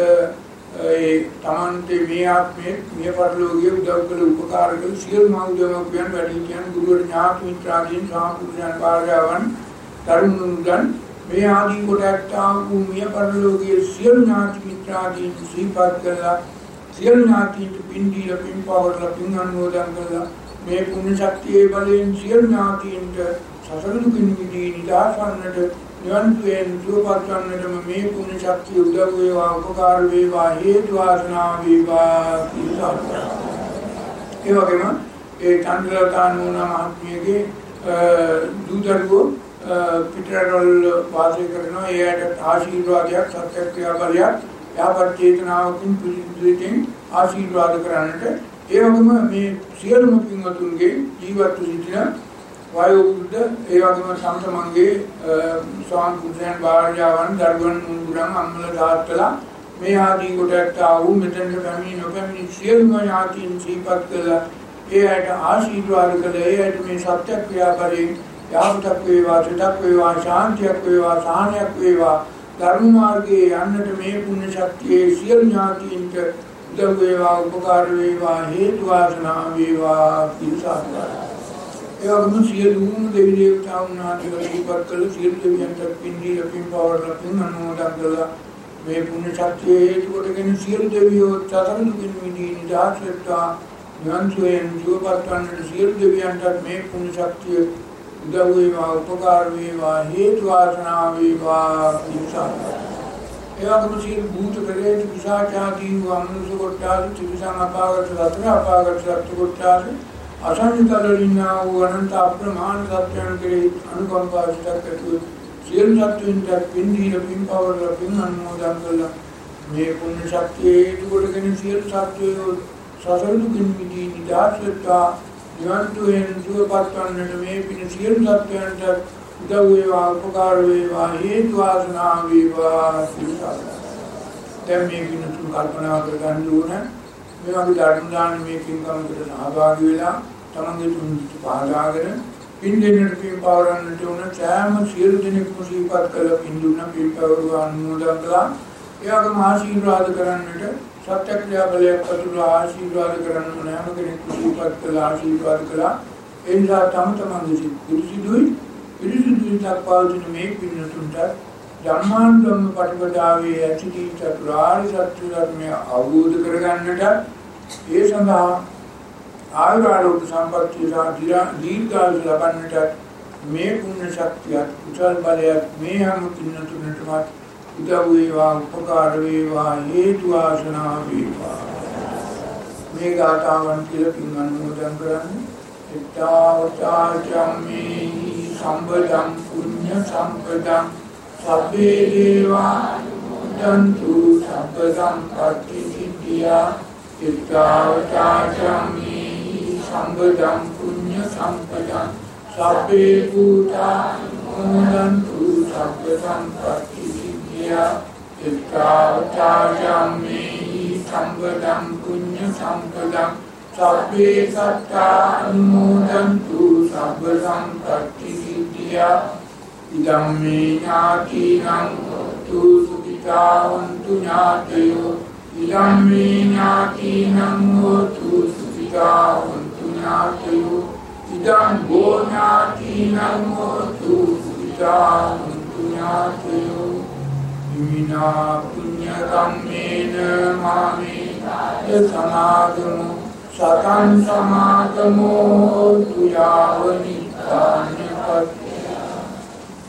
ඒ තමන්ට මේ ආත්මයේ මිය පරලොව ගිය උදව් කළ උපකාර කළ සියලුම උදව්පියන් වැඩි කියන ගුරුවර ඥාති මිත්‍රාදීන් සාම්පූර්ණ කාර්යයන් තරුණුන්ගන් මේ ආදී කොටට ආපු මිය පරලෝකයේ සියලු ඥාති මිත්‍රාදීන් සිහිපත් කළා සියලු ඥාතින්ට පින් දීලා පින් පවරලා පින් අනුමෝදන් කළා මේ පුණ්‍ය ශක්තියේ බලයෙන් සියලු ඥාතින්ට සසර දුකින් මිදී නිදාසන්නට නිවන් සුවෙන් සුවපත් වන්නටම මේ පුණ්‍ය ශක්තිය උදව් වේවා උපකාර වේවා හේතු වාසනා වේවා කියලා. ඒ වගේම ඒ චන්ද්‍රලතා නෝනා මහත්මියගේ දූදරුවෝ පිටරවල වාසය කරනවා එයාට ආශිර්වාදයක් සත්‍යක්‍රියා බලයක් යහපත් චේතනාවකින් පිළිතුරකින් ආශිර්වාද කරන්නට ඒ වගේම මේ සියලුම පින්වතුන්ගේ ජීවත් සිටින වයෝ වෘද්ධ ඒ වගේම සම්සමන්ගේ ස්වාමි පුරුෂයන් භාර්යාවන් දරුවන් මුණුබුරන් අම්මලා තාත්තලා මේ ආදී කොටට ආවු මෙතන පැමිණි නොපැමිණි සියලුම ඥාතීන් සිහිපත් කළා එයාට ආශිර්වාද කළා එයාට මේ සත්‍යක්‍රියා බලයෙන් යාමතක් වේවා සිතක් වේවා ශාන්තියක් වේවා සාහනයක් වේවා ධර්ම මාර්ගයේ යන්නට මේ පුණ්‍ය ශක්තියේ සියලු ඥාතීන්ට උදව් වේවා උපකාර වේවා හේතු වාසනා වේවා කියලා. ඒ වගේම සියලුම දෙවි දේවතාවුන් ආදිලා ඉපත් කළ සියලු දෙවියන්ට පින් දීලා පින් පවරලා පින් අනුමෝදන් කළා මේ පුණ්‍ය ශක්තිය හේතු කොටගෙන සියලු දෙවියෝ සතර දුකින් මිදී නිදහස් වෙත්වා නිවන් සුවයෙන් සුවපත් වන්නට සියලු දෙවියන්ට මේ පුණ්‍ය ශක්තිය උදව් වේවා උපකාර වේවා හේතු වාසනා වේවා කියලා. එවගම සියලු භූත පෙරේත පිසාචාදී වූ අමනුෂ්‍ය කොට්ටාස ත්‍රිසං අපාගත සතර අපාගත සත්ත්ව කොට්ටාස අසංවිතලින්නා වූ අනන්ත අප්‍රමාණ සත්‍යයන් කෙරෙහි අනුකම්පා සිතක් ඇතුව සියලු සත්වයින්ට පින් දීලා පින් පවරලා පින් අනුමෝදන් කළා මේ පුණ්‍ය ශක්තිය හේතු කොටගෙන සියලු සත්වයෝ සසර දුකින් මිදී නිදහස්වත්වා නිවන් දුයෙන් සුවපත් වන්නට මේ පින් සියලු සත්වයන්ට උදව් වේවා උපකාර වේවා හේතු වාසනා වේවා සිතා. දැන් මේ පින් තුන් කල්පනා කරගන්න ඕන මේ වගේ ධර්ම දාන මේ පින්කමකට සහභාගී වෙලා තමන්ගේ තුන් පාදාගෙන පින් දෙන්නට පින් පවරන්නට උන සෑම සියලු දෙනෙක්ම සිහිපත් කළ පින් දුන්න පින් පවරුව අනුමෝදන් කළා. එයාගම ආශිර්වාද කරන්නට සත්‍යක්‍රියා බලයක් අතුරු ආශිර්වාද කරන්න ඕන හැම කෙනෙක්ම සිහිපත් කළ ආශිර්වාද කළා. ඒ නිසා තම තමන්ගේ සිත් පිරිසිදුයි පිරිසිදුයි තක්පාවතින මේ පින් තුන්ට ධම්මාන් ධම්ම පටිපදාවේ ඇතිදී චතුරාර්ය සත්‍ය ධර්මය අවබෝධ කරගන්නට ඒ සඳහා ආයුරාරෝග්‍ය සම්පත්තිය සහ දීර්ඝායු ලබන්නට මේ පුණ්‍ය ශක්තිය කුසල බලය මේ හැම පින්නතුන්ටම උදව් වේවා උපකාර වේවා හේතු වාසනා වේවා. මේ ගාථාවන් කියලා පින් අනුමෝදන් කරන්නේ එත්තාවතාචම්මේ සම්බදම් පුඤ්ඤ සම්පදම් සබ්බේ දේවා දන්තු සබ්බ සම්පත්ති සිද්ධියා එත්තාවතාචම්මේ සම්බදම් පුඤ්ඤ සම්පදම් සබ්බේ භූතා දන්තු සබ්බ සම්පත්ති සිද්ධියා එත්තාවතාචම්මේ සම්බදම් පුඤ්ඤ සම්පදම් සබ්බේ සත්තා අනුමෝදන්තු සබ්බ සම්පත්ති සිද්ධියා ඉදම්මේ ඥාතිනං හෝතු සුඛිතා වന്തു ඥාතයෝ ඉදම්මේ ඥාතිනං හෝතු සුඛිතා වന്തു ඥාතයෝ ඉදං ගෝ ඥාතිනං හෝතු සුඛිතා වന്തു ඥාතයෝ ඉමිනා පුඤ්ඤ කම්මේන මාමේ සමාගමෝ සතං සමාගමෝ තුයාව නිත්‍යානපත්